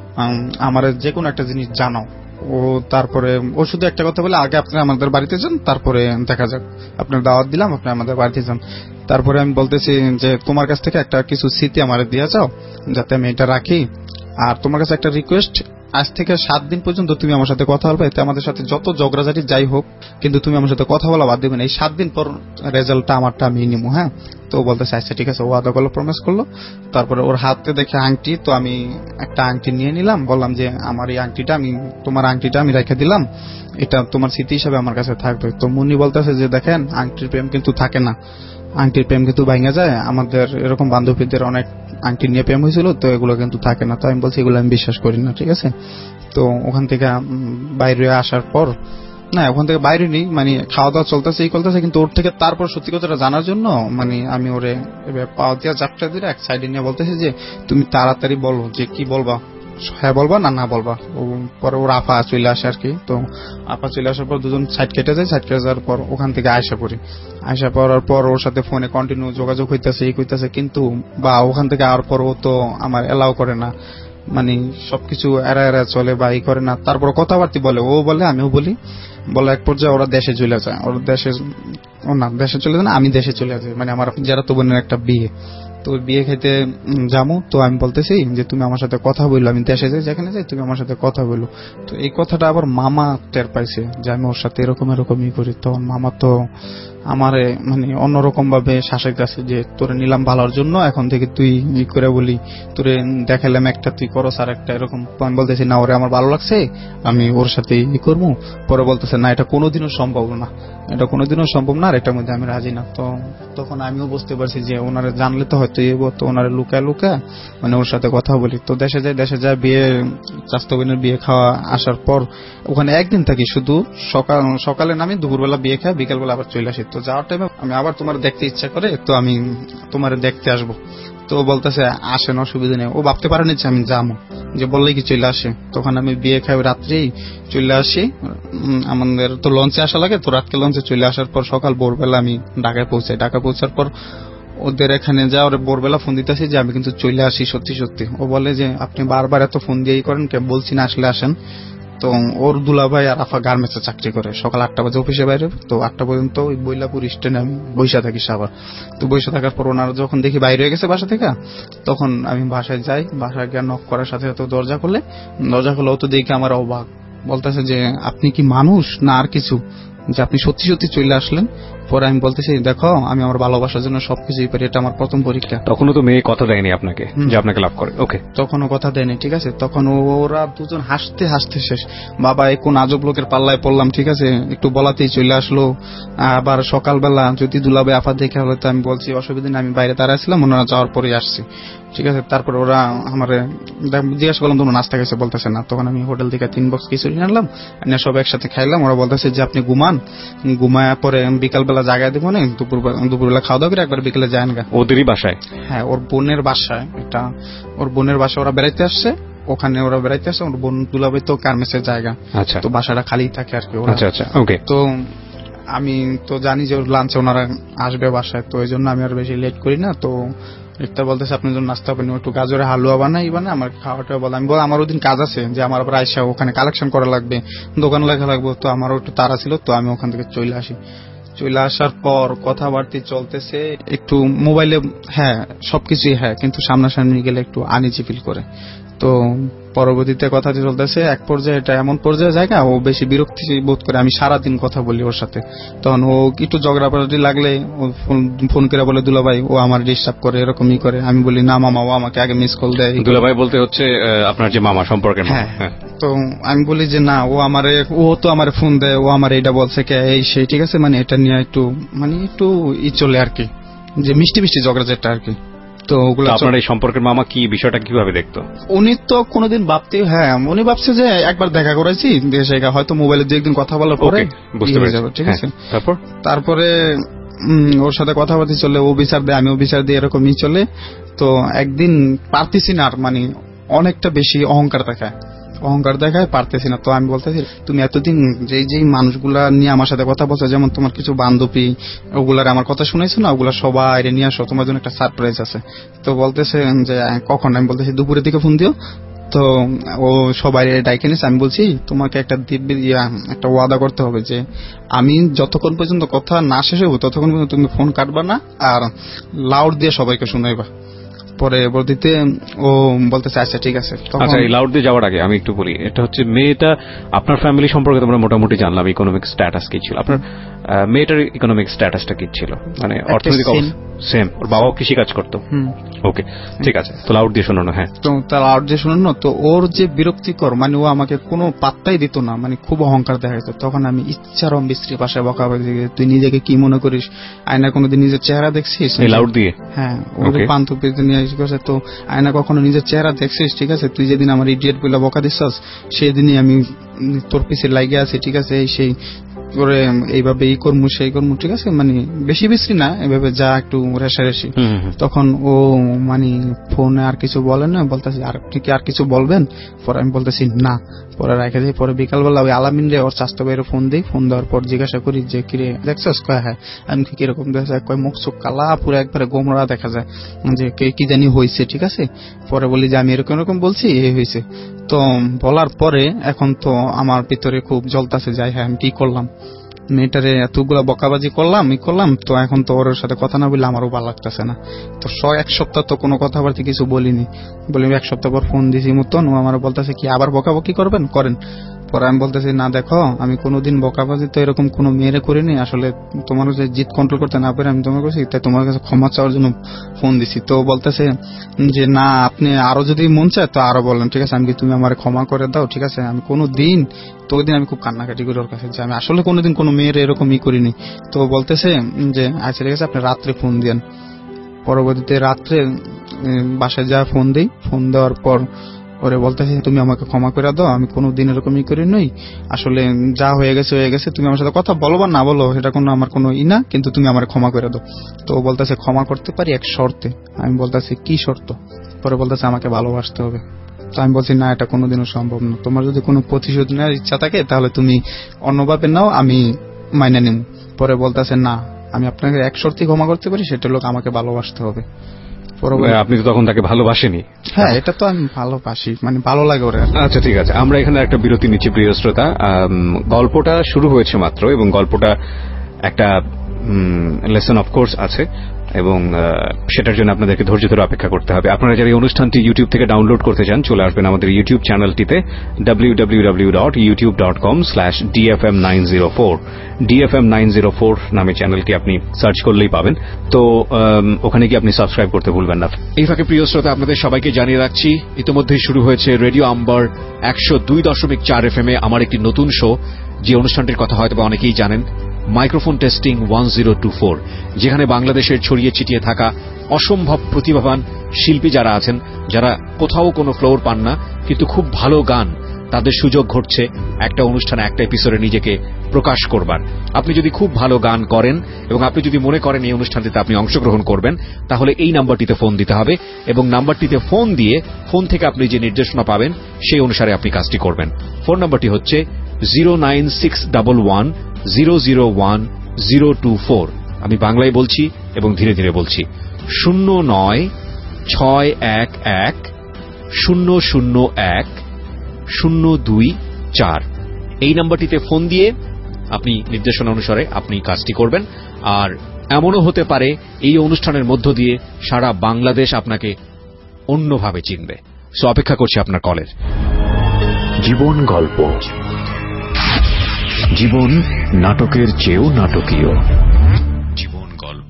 আমার যে কোনো একটা জিনিস জানাও। ও তারপরে ও শুধু একটা কথা বলে আগে আপনি আমাদের বাড়িতে যান, তারপরে দেখা যাক, আপনার দাওয়াত দিলাম, আপনি আমাদের বাড়িতে যান। তারপরে আমি বলতেছি যে তোমার কাছ থেকে একটা কিছু স্মৃতি আমার দিয়ে যাও, যাতে আমি এটা রাখি, আর তোমার কাছে একটা রিকোয়েস্ট, আজ থেকে সাত দিন পর্যন্ত তুমি আমার সাথে কথা বলবে, এতে আমাদের সাথে যত ঝগড়াঝাটি যাই হোক, কিন্তু তুমি আমার সাথে কথা বলা বাদ দিবে না। এই সাত দিন পর রেজাল্টটা আমারটা আমি নিবো। হ্যাঁ, তো বলতেছে আচ্ছা ঠিক আছে, ও আদা করলো, প্রমিস করলো। তারপরে ওর হাতে দেখে আংটি, তো আমি একটা আংটি নিয়ে নিলাম, বললাম যে আমার এই আংটিটা আমি তোমার আংটিটা আমি রেখে দিলাম, এটা তোমার স্মৃতি হিসাবে আমার কাছে থাকবে। তো মুন্নি বলতেছে যে দেখেন, আংটির প্রেম কিন্তু থাকে না, আংটির প্রেম কিন্তু ভাঙা যায়। আমাদের এরকম বান্ধবীদের অনেক আংটি নিয়ে প্রেম হয়েছিল, তো এগুলো কিন্তু থাকে না। তো আমি বলছি এগুলো আমি বিশ্বাস করি না, ঠিক আছে। তো ওখান থেকে বাইরে আসার পর, না ওখান থেকে বাইরে নেই, মানে খাওয়া দাওয়া চলতেছে, এই চলতেছে, কিন্তু ওর থেকে তারপর সত্যি কথাটা জানার জন্য মানে আমি ওরে পাওয়া দিয়া চাপটা দিয়ে এক সাইডে নিয়ে বলতেছি যে তুমি তাড়াতাড়ি বলো যে কি বলবা, হ্যাঁ বলবা না না বলবা। পরে ওর আপা চলে আসে আর কি। তো আপা চলে আসার পর দুজন সাইড কেটে যায়, সাইড কেটে যাওয়ার পর ওখান থেকে আয়সা পড়ি। আয়সা পড়ার পর ওর সাথে ফোনে কন্টিনিউ যোগাযোগ হইতেছে, এই হইতেছে, কিন্তু বা ওখান থেকে আওয়ার পর ও তো আমার এলাও করে না, মানে সবকিছু এরা এরা চলে বা ই করে না। তারপর কথাবার্তা বলে, ও বলে আমিও বলি, বলে এক পর্যায়ে ওরা দেশে চলে যায়। ওর দেশে ও না দেশে চলে যায় না, আমি দেশে চলে যাই, মানে আমার যারা তো বোনের একটা বিয়ে, তো বিয়ে খেতে যাবো। তো আমি বলতেছি যে তুমি আমার সাথে কথা বললো, আমি দেশে যাই, যেখানে যাই তুমি আমার সাথে কথা বললো। তো এই কথাটা আবার মামা টের পাইছে যে আমি ওর সাথে এরকম এরকমই করি। তখন মামা তো আমারে মানে অন্যরকম ভাবে শাসের কাছে যে তোরে নিলাম ভালোর জন্য, এখন থেকে তুই ই করে বলি, তোরে দেখালাম একটা তুই করস আর একটা এরকম। আমি বলতেছি না, ওরে আমার ভালো লাগছে, আমি ওর সাথে ই করবো। পরে বলতেছে না, এটা কোনোদিনও সম্ভব না, এটা কোনোদিনও সম্ভব না, আর এটার মধ্যে আমি রাজি না। তো তখন আমিও বুঝতে পারছি যে ওনারে জানলে তো হয়তো এবো, তো ওনারে লুকায় লুকায় মানে ওর সাথে কথা বলি। তো দেশে যাই, দেশে যায় বিয়ে, চাস্তো বোনের বিয়ে খাওয়া আসার পর ওখানে একদিন থাকি, শুধু সকাল সকালে নামি, দুপুরবেলা বিয়ে খাই, বিকেলবেলা আবার চলে আসি। তো যাওয়ার টাইমে আমি আবার তোমার দেখতে ইচ্ছা করে, তো আমি তোমার দেখতে আসবো। তো বলতেছে আসেন, অসুবিধা নেই। ও ভাবতে পারেনি যে আমি যাবো, যে বললেই কি চলে আসে। তখন আমি বিয়ে খাই রাত্রেই চলে আসি। আমাদের তো লঞ্চে আসা লাগে, তো রাতকে লঞ্চে চলে আসার পর সকাল ভোরবেলা আমি ঢাকায় পৌঁছাই। ঢাকা পৌঁছার পর ওদের এখানে যা ওরা ভোরবেলা ফোন দিতেছি যে আমি কিন্তু চলে আসি সত্যি সত্যি। ও বলে যে আপনি বারবার এত ফোন দিয়েই করেন কে, বলছি না আসলে আসেন। তো ওর দুলাভাই আর আফা গার্মেন্টসে চাকরি করে, সকাল আটটা বাজে অফিসে বাইরে, তো আটটা পর্যন্ত ওই বৈলাপুর স্ট্যান্ডে আমি বৈশা থাকি সাবার। তো বৈশা থাকার পর ওনারা যখন দেখি বাইরে হয়ে গেছে বাসা থেকে, তখন আমি বাসায় যাই। বাসায় গিয়ে নক করার সাথে সাথে দরজা খুলে দরজা খুলে ও তো দেখে আমার অবাক, বলতেছে যে আপনি কি মানুষ না আর কিছু, যে আপনি সত্যি সত্যি চলে আসলেন। পরে আমি বলতেছি দেখো, আমি আমার ভালোবাসার জন্য সবকিছুই পারি, এটা আমার প্রথম পরীক্ষা। তখনও তো মেয়ে কথা দেয়নি আপনাকে যে আপনাকে লাভ করে? ওকে, তখনও কথা দেয়নি, ঠিক আছে। তখন ওরা দুজন হাসতে হাসতে শেষ, বাবা এই কোন আজব লোকের পাল্লায় পড়লাম, ঠিক আছে, একটু বলাতেই চলে আসলো। আবার সকালবেলা যদি দুলাবে আফা দেখে হলে তো আমি বলছি অসুবিধা নেই, আমি বাইরে দাঁড়াইছিলাম, ওনারা যাওয়ার পরেই আসছি, ঠিক আছে। তারপর ওরা আমার জিজ্ঞাসা করলাম তোমরা নাস্তা খাইছে, বলতেছে না। তখন আমি হোটেল থেকে তিন বক্স খিচুড়ি আনলাম, সব একসাথে খাইলাম। ওরা বলতেছে যে আপনি ঘুমান, ঘুমায় পরে বিকালবেলা জায়গায় দেবো না, দুপুর দুপুরবেলা খাওয়া দাওয়া করে একবার বিকেলে যায় না। ওদেরই বাসায়? হ্যাঁ, ওর বোনের বাসায়, এটা ওর বোনের বাসা, ওরা বেড়াইতে আসছে ওখানে, ওরা বেড়াইতে আসছে। ওর বোন দুলাবে তো গার্মেন্টসের জায়গা, আচ্ছা, তো বাসাটা খালি থাকে আর কি। আচ্ছা আচ্ছা, ওকে। তো আমি তো জানি যে ওর লাঞ্চে ওনারা আসবে বাসায়, তো এই জন্য আমি আর বেশি লেট করি না। তো একটা বলতেছে আপনার জন্য নাস্তা বানি, একটু গাজরের হালুয়া বানাই বানাই আমার খাওয়াটা বলে। আমি বল আমার ওদিন কাজ আছে, যে আমার আবার আইসা ওখানে কালেকশন করা লাগবে, দোকান লেখা লাগবে, তো আমারও একটু তাড়া ছিল, তো আমি ওখান থেকে চলে আসি। চলে আসার পর কথাবার্তা চলতেছে একটু মোবাইলে, হ্যাঁ সবকিছুই হ্যাঁ, কিন্তু সামনাসামনি গেলে একটু আনইজি ফিল করে। তো পরবর্তীতে কথা চলতেছে, এক পর্যায়ে এটা এমন পর্যায়ে জায়গা ও বেশি বিরক্তি বোধ করে, আমি সারাদিন কথা বলি ওর সাথে। তখন ও একটু ঝগড়াপাটি লাগলে ও ফোন করে বলে দুলাভাই ও আমার ডিস্টার্ব করে, এরকমই করে। আমি বলি না মামা, ও আমাকে আগে মিস কল দেয়। দুলাভাই বলতে হচ্ছে আপনার যে মামা সম্পর্কের? হ্যাঁ। তো আমি বলি যে না, ও আমারে ও তো আমার ফোন দেয়, ও আমার এইটা বলছে কে এই সেই, ঠিক আছে, মানে এটা নিয়ে একটু মানে একটু ই চলে আর কি, যে মিষ্টি মিষ্টি ঝগড়া যেটা আর কি। তো ওগুলো আপনার এই সম্পর্কের মামা কি বিষয়টা কিভাবে দেখতো? উনি তো কোনোদিন ভাবতে, হ্যাঁ উনি ভাবছে যে একবার দেখা করেছি দেশে, হয়তো মোবাইলে দু একদিন কথা বলার পরে বুঝতে পেরে যাবে, ঠিক আছে। তারপর তারপরে ওর সাথে কথাবার্তা চলে, ও বিচার দেয় আমিও বিচার দিই, এরকমই চলে। তো একদিন পারতেছি না, মানে অনেকটা বেশি অহংকার দেখায়, অহংকার দেখায় পারতেছি না। তো আমি বলতেছি তুমি এতদিন যেই যেই মানুষগুলা নিয়ে আমার সাথে কথা বলছো, যেমন তোমার কিছু বান্ধবী, ওগুলার আমার কথা শুনেছো না, ওগুলা সবাই নিয়ে আসো, তোমার জন্য একটা সারপ্রাইজ আছে। তো বলতেছে যে কখন? আমি বলতেছি দুপুরের দিকে ফোন দিও। তো ও সবাই ডাইকে নিচ্ছে। আমি বলছি তোমাকে একটা দিব্যি একটা ওয়াদা করতে হবে, যে আমি যতক্ষণ পর্যন্ত কথা না শেষ হবো ততক্ষণ পর্যন্ত তুমি ফোন কাটবা না, আর লাউড দিয়ে সবাইকে শুনাইবা। পরবর্তীতে ও বলতেছে আচ্ছা ঠিক আছে। আচ্ছা, এই লাউড দিয়ে যাওয়ার আগে আমি একটু বলি, এটা হচ্ছে মেয়েটা আপনার ফ্যামিলি সম্পর্কে তোমরা মোটামুটি জানলাম, ইকোনমিক স্ট্যাটাস কি ছিল আপনার মেয়েটার, ইকোনমিক স্ট্যাটাসটা কি ছিল, মানে অর্থনৈতিক অবস্থা সেম, ওর বাবাও কৃষি কাজ করতো? ওকে ঠিক আছে, তো লাউড দিয়ে শোনানো। হ্যাঁ, তো তার লাউড দিয়ে শোনানো, তো ওর যে বিরক্তিকর, মানে ও আমাকে কোনো পাত্তাই দিত না, মানে খুব অহংকার দেখাইতো। তখন আমি ইচ্ছারম বিশ্রী পাশে বকাবকি, তুই নিজেকে কি মনে করিস, আয়না কোনোদিন নিজের চেহারা দেখছিস? লাউড দিয়ে হ্যাঁ, ওর বান্ধবীতে নিয়ে এসে, তো আয়না কখনো নিজের চেহারা দেখছিস? ঠিক আছে, তুই যেদিন আমার ইডিয়েট বলে বকা দিচ্ছস সেই দিনই আমি তোর পিছে লাগিয়ে আছি, ঠিক আছে, এই সেই করে এইভাবে এই করমু সেই করমু, ঠিক আছে, মানে বেশি বিশ্রী না, এভাবে যা একটু রেশারেশি। তখন ও মানে ফোনে আর কিছু বলে না, বলতেছি আর আপনি কি আর কিছু বলবেন? পরে আমি বলতেছি না, পরে রেখে দিই। পরে বিকালবেলা ওই আলামিন রে, ওর চাচতো ভাইয়ের ফোন দিই, ফোন দেওয়ার পর জিজ্ঞাসা করি যে কিরে দেখছস? কয় হ্যাঁ। আমি কি কিরকম দেখা যায়? কয় মুখ চোখ কালা, পুরো একবারে গোমরা দেখা যায়, যে কি জানি হয়েছে, ঠিক আছে। পরে বলি যে আমি এরকম এরকম বলছি, এই হয়েছে। তো বলার পরে এখন তো আমার ভিতরে খুব জ্বলতাছে, যাই হ্যাঁ আমি কি করলাম, মেয়েটারে এতগুলা বকাবাজি করলাম ই করলাম, তো এখন তো ওর সাথে কথা না বললে আমারও ভালো লাগতেছে না। তো ছ এক সপ্তাহ তো কোনো কথাবার্তা কিছু বলিনি, বলি এক সপ্তাহ পর ফোন দিছি মতন, ও আমার বলতেছে কি আবার বকাবকি করবেন, করেন। পরে আমি বলতেছি না দেখো, আমি কোনোদিন বকাবাজি তো এরকম কোনো মেয়েরে করিনি, আসলে তোমার যে জিদ কন্ট্রোল করতে না পারে আমি তোমার কাছে, তাই তোমার কাছে ক্ষমা চাওয়ার জন্য ফোন দিছি। তো বলতেছে যে না, আপনি আরো যদি মন চায় তো আরো বলেন, ঠিক আছে, আমি তুমি আমার ক্ষমা করে দাও, ঠিক আছে। আমি কোনো দিন তো ওই দিন আমি খুব কান্নাকাটি করি ওর কাছে, যে আমি আসলে কোনোদিন কোনো মেয়ের এরকম ই করিনি। তো বলতেছে যে আচ্ছা ঠিক আছে, আপনি রাত্রে ফোন দিয়েন। পরবর্তীতে রাত্রে বাসায় যা ফোন দিই, ফোন দেওয়ার পর ওরে বলতেছে তুমি আমাকে ক্ষমা করে দাও, আমি কোনোদিন এরকমই করি নই, আসলে যা হয়ে গেছে হয়ে গেছে, তুমি আমার সাথে কথা বলো বা না বলো সেটা কোনো আমার কোনো ই না, কিন্তু তুমি আমার ক্ষমা করে দাও। তো বলতেছে ক্ষমা করতে পারি এক শর্তে। আমি বলতেছি কি শর্ত? পরে বলতেছে আমাকে ভালোবাসতে হবে। তো আমি বলছি না, এটা কোনোদিনও সম্ভব না, তোমার যদি কোনো প্রতিশোধ নেওয়ার ইচ্ছা থাকে তাহলে তুমি অন্যভাবে নাও, আমি মাইনে নিব। পরে বলতেছে না, আমি আপনাকে এক শর্তে ক্ষমা করতে পারি, সেটা লোক আমাকে ভালোবাসতে হবে। আপনি তো তখন তাকে ভালোবাসেনি? হ্যাঁ, এটা তো আমি ভালোবাসি, মানে ভালো লাগে ওরা। আচ্ছা ঠিক আছে, আমরা এখানে একটা বিরতি নিচ্ছি প্রিয় শ্রোতা। গল্পটা শুরু হয়েছে মাত্র, এবং গল্পটা একটা লেসন অফ কোর্স আছে, এবং সেটার জন্য আপনাদেরকে ধৈর্য ধরে অপেক্ষা করতে হবে। আপনারা যারা এই অনুষ্ঠানটি ইউটিউব থেকে ডাউনলোড করতে চান, চলে আসবেন আমাদের ইউটিউব চ্যানেলটিতে W W W dot YouTube dot com slash D F M nine zero four D F M nine zero four নামে চ্যানেলটি আপনি সার্চ করলেই পাবেন। তো ওখানে গিয়ে আপনি সাবস্ক্রাইব করতে ভুলবেন না। এই ফাঁকে প্রিয় শ্রোতা, আপনাদের সবাইকে জানিয়ে রাখছি, ইতিমধ্যেই শুরু হয়েছে রেডিও আম্বার একশো দুই দশমিক চার এফ এম এ আমার একটি নতুন শো, যে অনুষ্ঠানটির কথা হয়তো অনেকেই জানেন, microphone testing one zero two four, যেখানে বাংলাদেশের ছড়িয়ে ছিটিয়ে থাকা অসম্ভব প্রতিভাবান শিল্পী যারা আছেন, যারা কোথাও কোনো ফ্লোর পান না কিন্তু খুব ভালো গান, তাদের সুযোগ ঘটছে একটা অনুষ্ঠানে একটা এপিসোডে নিজেকে প্রকাশ করবার। আপনি যদি খুব ভালো গান করেন এবং আপনি যদি মনে করেন এই অনুষ্ঠানটিতে আপনি অংশগ্রহণ করবেন, তাহলে এই নাম্বারটিতে ফোন দিতে হবে, এবং নাম্বারটিতে ফোন দিয়ে ফোন থেকে আপনি যে নির্দেশনা পাবেন সেই অনুসারে আপনি কাজটি করবেন। ফোন নাম্বারটি হচ্ছে zero nine six double one zero zero one zero two four. আমি বাংলায় বলছি এবং ধীরে ধীরে বলছি, শূন্য নয় ছয় এক এক শূন্য শূন্য এক শূন্য দুই চার। এই নাম্বারটিতে ফোন দিয়ে আপনি নির্দেশনা অনুসারে আপনি কাজটি করবেন। আর এমনও হতে পারে এই অনুষ্ঠানের মধ্য দিয়ে সারা বাংলাদেশ আপনাকে অন্যভাবে চিনবে। সো অপেক্ষা করছি আপনার কলের। জীবন গল্প, জীবন নাটকের চেয়েও নাটকীয়। জীবন গল্প।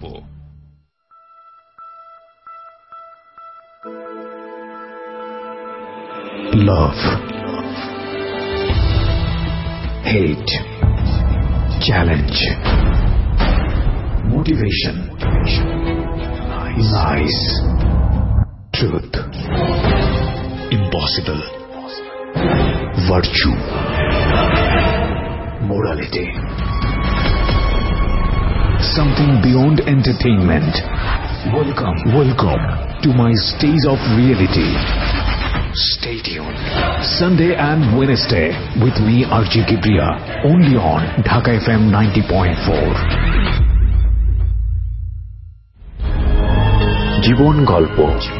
লাভ, hate, challenge, motivation, lies, truth, impossible, virtue, morality, something beyond entertainment. Welcome, welcome to my stage of reality. Stay tuned. Sunday and Wednesday with me R J Kibriya, only on Dhaka F M ninety point four. জীবন গল্প,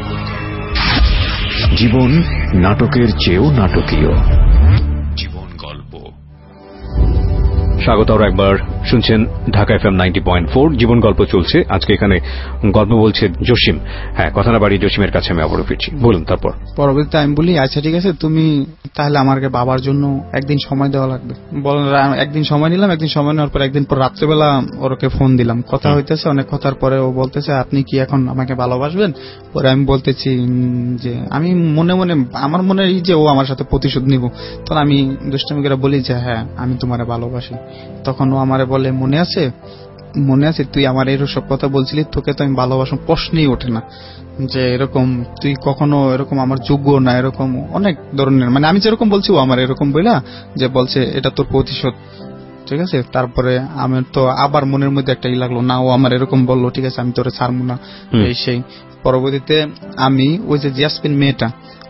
জীবন নাটকের চেয়েও নাটকীয়। জীবন গল্প। স্বাগত আরো একবার শুনছেন Dhaka FM ninety point four, Jibon Golpo চলছে। আজকে এখানে গল্প বলছে জসিম। হ্যাঁ, কথা না বাড়ি জসিমের কাছে আমি আবারও ফিরছি। বলুন। তারপর পরবর্তীতে আমি বলি, আচ্ছা ঠিক আছে, তুমি তাহলে আমাকে বাবার জন্য একদিন সময় দেওয়া লাগবে। বলেন, একদিন সময় নিলাম। একদিন সময় নেওয়ার পর একদিন পর রাত্রেবেলা ওরকে ফোন দিলাম। কথা হইতেছে, অনেক কথার পরে ও বলতেছে আপনি কি এখন আমাকে ভালোবাসবেন? পরে আমি বলতেছি যে আমি মনে মনে আমার মনে এই যে ও আমার সাথে প্রতিশোধ নিব, তখন আমি দুষ্টামি করে বলি যে হ্যাঁ আমি তোমারে ভালোবাসি। তখন ও আমারে বলে মনে আছে মনে আছে তুই আমার এর সব কথা বলছিলি, তোকে তো আমি ভালোবাসা প্রশ্নই ওঠে না, যে এরকম তুই কখনো এরকম আমার যোগ্য না, এরকম অনেক ধরনের, মানে আমি যেরকম বলছি ও আমার এরকম বইলা যে বলছে এটা তোর প্রতিশোধ। ঠিক আছে, তারপরে আমার তো আবার মনের মধ্যে একটা ই লাগলো, না ও আমার এরকম বললো, ঠিক আছে আমি তোরে ছাড়বো না এই সেই। পরবর্তীতে আমি ওই যে জিয়াসমিন মেয়েটা,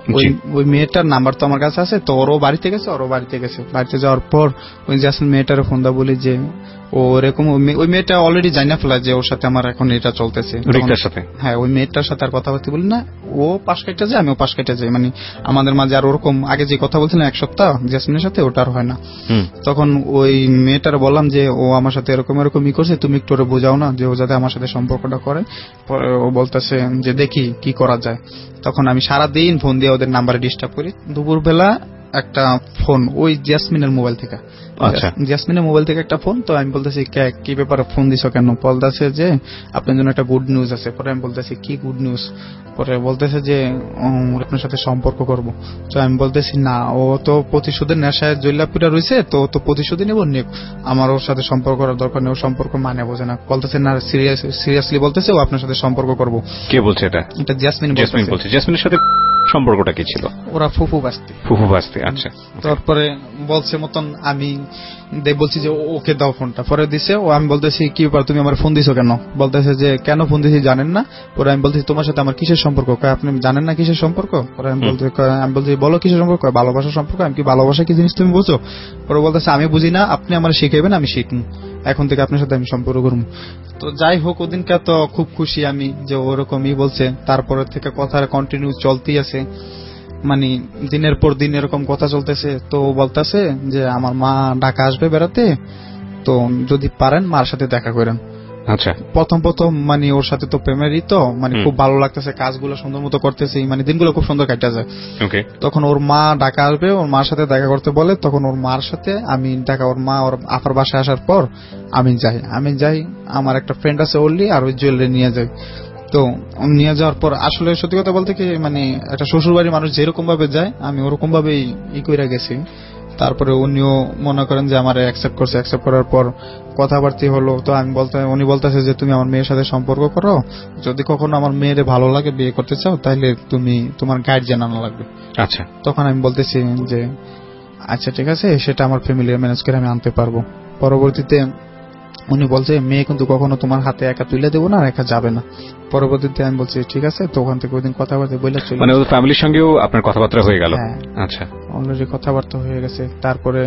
ওই মেয়েটার নাম্বার তো আমার কাছে আছে, তো ওরও বাড়িতে গেছে ওরও বাড়িতে গেছে বাড়িতে যাওয়ার পর ওই জিয়াসমিন মেয়েটার ফোন দা বলি যে ও এরকম, ওই মেয়েটা অলরেডি জানা ফেলা যে ওর সাথে আমার এখন এটা চলতেছে। হ্যাঁ, ওই মেয়েটার সাথে আর কথা বলতে বলি না, ও পাশ কেটে যায় আমিও পাশ কেটে যাই, মানে আমাদের মাঝে আর ওরকম আগে যে কথা বলছিলাম এক সপ্তাহ জিয়াসমিনের সাথে, ওটা আর হয় না। তখন ওই মেয়েটার বললাম যে ও আমার সাথে এরকম এরকম ই করছে, তুমি একটু ওরে বোঝাও না যে ও যাতে আমার সাথে সম্পর্কটা করে। পরে ও বলতেছে যে দেখি কি করা যায়। তখন আমি সারাদিন ফোন দিয়ে ওদের নাম্বারে ডিস্টার্ব করি। দুপুরবেলা একটা ফোন ওই জিয়াসমিনের মোবাইল থেকে, জিয়াসমিনের মোবাইল থেকে একটা ফোন। তো আমি বলতেছি কি ব্যাপারে ফোন দিছো কেন? বলতেছে যে আপনার জন্য একটা গুড নিউজ আছে। পরে আমি বলতেছি কি গুড নিউজ? পরে বলতেছে যে আপনার সাথে সম্পর্ক করব। তো আমি বলতেছি না, ও তো প্রতিশোধের নেশায় জল্লাপুরা রয়েছে, তো তো প্রতিশোধই নেব, নেব আমার ওর সাথে সম্পর্ক করার দরকার নেই, ও সম্পর্ক মানে বোঝে না। বলতেছে না, সিরিয়াসলি বলতেছে ও আপনার সাথে সম্পর্ক করব। কে বলছে এটা? এটা জিয়াসমিন বলছে। জিয়াসমিনের সাথে সম্পর্কটা কি ছিল? ওরা ফুফু বাস্তি। ফুফু বাস্তি, আচ্ছা। তারপরে বলছে মতন আমি বলছি যে ওকে দাও ফোনটা। পরে দিছে ও। আমি বলতেছি কি ব্যাপার, তুমি আমার ফোন দিছো কেন? বলতেছে যে কেন ফোন দিছি জানেন না? পরে আমি বলতেছি তোমার সাথে আমার কিসের সম্পর্ক? আপনি জানেন না কিসের সম্পর্ক? পরে আমি বলতে আমি বলছি বলো কিসের সম্পর্ক? ভালোবাসার সম্পর্ক। আমি কি ভালোবাসা কি জিনিস তুমি বুঝো? পরে বলতেছে আমি বুঝি না, আপনি আমার শিখাইবেন, আমি শিখবো, এখন থেকে আপনার সাথে আমি সম্পর্ক করবো। তো যাই হোক, ওদিনকে তো খুব খুশি আমি যে ওরকমই বলছে। তারপরে থেকে কথা কন্টিনিউ চলতেই আছে, মানে দিনের পর দিন এরকম কথা চলতেছে। তো বলতেছে যে আমার মা ঢাকা আসবে বেড়াতে, তো যদি পারেন মার সাথে দেখা করেন। আচ্ছা, প্রথম প্রথম মানে ওর সাথে তো প্রেমেরই তো মানে খুব ভালো লাগতেছে, কাজগুলো সুন্দর মতো করতেছি, মানে দিনগুলো খুব সুন্দর কাটা যায়। তখন ওর মা ঢাকা আসবে, ওর মার সাথে দেখা করতে বলে। তখন ওর মার সাথে আমি ঢাকা, ওর মা ওর আপার বাসায় আসার পর আমি যাই আমি যাই আমার একটা ফ্রেন্ড আছে ওরলি, আর ওই জুয়েলারি নিয়ে যাই। তো নিয়ে যাওয়ার পর আসলে সত্যি কথা বলতে কি, মানে একটা শ্বশুর বাড়ির মানুষ যেরকম ভাবে যায় আমি ওরকম ভাবেই ই কইরা গেছি। তারপরে উনিও মনে করেন যে আমার অ্যাকসেপ্ট করছে। অ্যাকসেপ্ট করার পর কথাবার্তা হলো। তো আমি বলতে উনি বলতেছে যে তুমি আমার মেয়ের সাথে সম্পর্ক করো, যদি কখনো আমার মেয়ের ভালো লাগে বিয়ে করতে চাও তাহলে তুমি তোমার গার্জিয়ান আনা লাগবে। আচ্ছা, তখন আমি বলতেছি যে আচ্ছা ঠিক আছে, সেটা আমার ফ্যামিলি ম্যানেজ করে আমি আনতে পারবো। পরবর্তীতে উনি বলছে মেয়ে কিন্তু কখনো তোমার হাতে একা তুলে দেবো না, একা যাবে না। পরবর্তীতে আমি বলছি ঠিক আছে। তো ওখান থেকে ওইদিন কথাবার্তা বলে চলে, মানে ওর ফ্যামিলির সঙ্গেও আপনার কথাবার্তা হয়ে গেল? আচ্ছা, অলরেডি কথাবার্তা হয়ে গেছে। তারপরে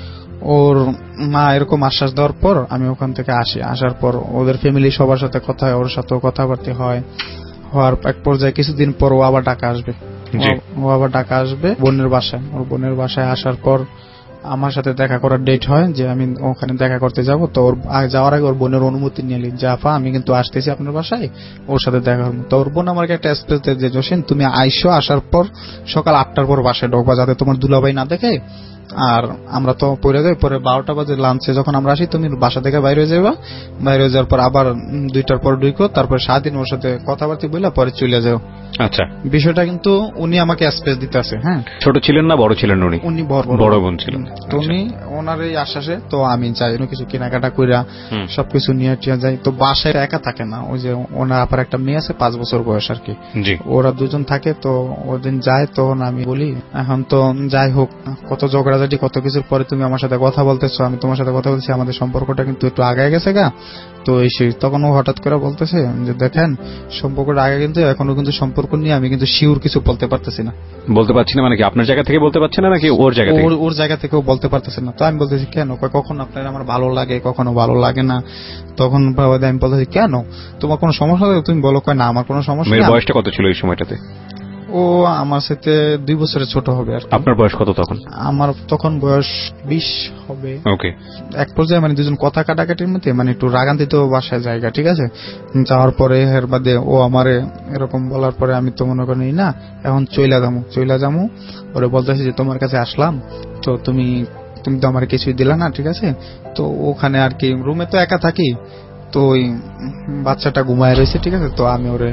ওর মা এরকম আশ্বাস দেওয়ার পর আমি ওখান থেকে আসি। আসার পর ওদের ফ্যামিলি সবার সাথে কথা হয়, ওর সাথেও কথাবার্তা হয়। হওয়ার এক পর্যায়ে কিছুদিন পর ও আবার ঢাকা আসবে। ও আবার ঢাকা আসবে বোনের বাসায়। ওর বোনের বাসায় আসার পর আমার সাথে দেখা করার ডেট হয় যে আমি ওখানে দেখা করতে যাব। তো ওর যাওয়ার আগে ওর বোনের অনুমতি নিয়ে নিই যে আপা আমি কিন্তু আসতেছি আপনার বাসায়, ওর সাথে দেখা করবো। তো ওর বোন আমাকে একটা স্পেস দেয় যে জসিম তুমি আইসো, আসার পর সকাল আটটার পর বাসায় ঢোকবা যাতে তোমার দুলাভাই না দেখে। আর আমরা তো পরে যাই, পরে বারোটা বাজে লাঞ্চে যখন আমরা আসি তুমি বাসা থেকে বাইরে যাবা, বাইরে যাওয়ার পর আবার দুইটার পর ঢুকো, তারপর সারাদিন ওর সাথে কথাবার্তা বললে পরে চলে যাও। আচ্ছা, বিষয়টা কিন্তু উনি আমাকে স্পেস দিতে আছে। হ্যাঁ, ছোট ছিলেন না বড় ছিলেন? উনি উনি বড় বোন ছিলেন। তো উনি ওনার এই আশ্বাসে তো আমি যাই, কিছু কেনাকাটা কইরা সবকিছু নিয়ে টিয়া যাই। তো বাসায় একা থাকে না, ওই যে ওনার আপার একটা মেয়ে আছে পাঁচ বছর বয়স আর কি, ওরা দুজন থাকে। তো ওদিন যায়, তখন আমি বলি এখন তো যাই হোক কত ঝগড়াঝাটি কত কিছুর পরে তুমি আমার সাথে কথা বলতেছো, আমি তোমার সাথে কথা বলছি, আমাদের সম্পর্কটা কিন্তু একটু আগায় গেছে গা। তো এই তখন ও হঠাৎ করে বলতেছে যে দেখেন সম্পর্কটা আগে কিন্তু এখনো কিন্তু সম্পর্ক নিয়ে আমি কিন্তু শিওর কিছু বলতে পারতেছি না। বলতে পারছি না মানে কি আপনার জায়গা থেকে বলতে পারছে না নাকি ওর জায়গা থেকে? ওর জায়গা থেকেও বলতে পারতেছে না। তো আমি বলতেছি কেন? কখন আপনার আমার ভালো লাগে, কখনো ভালো লাগে না। তখন আমি বলতেছি কেন তোমার কোনো সমস্যা হবে? তুমি বলো। কয় না আমার কোনো সমস্যা। মেয়ের বয়সটা কত ছিল এই সময়টাতে? ও আমার সাথে দুই বছরের ছোট হবে। আর আপনার বয়স কত তখন? আমার তখন বয়স বিশ হবে। ওকে। এক পর্যায়ে মানে দুজন কথা কাটাকাটির মধ্যে মানে একটু রাগান্বিত বাসায় জায়গা, ঠিক আছে, যাওয়ার পরে এর বাদে ও আমারে এরকম বলার পরে আমি তো মনে করি না এখন চইলা যাবো চইলা যাবো ওরে বলতেছি যে তোমার কাছে আসলাম তো তুমি তুমি তো আমার কিছুই দিলা না, ঠিক আছে। তো ওখানে আর কি রুমে তো একা থাকি, তো ওই বাচ্চাটা ঘুমায় রয়েছে, ঠিক আছে, তো আমি ওরে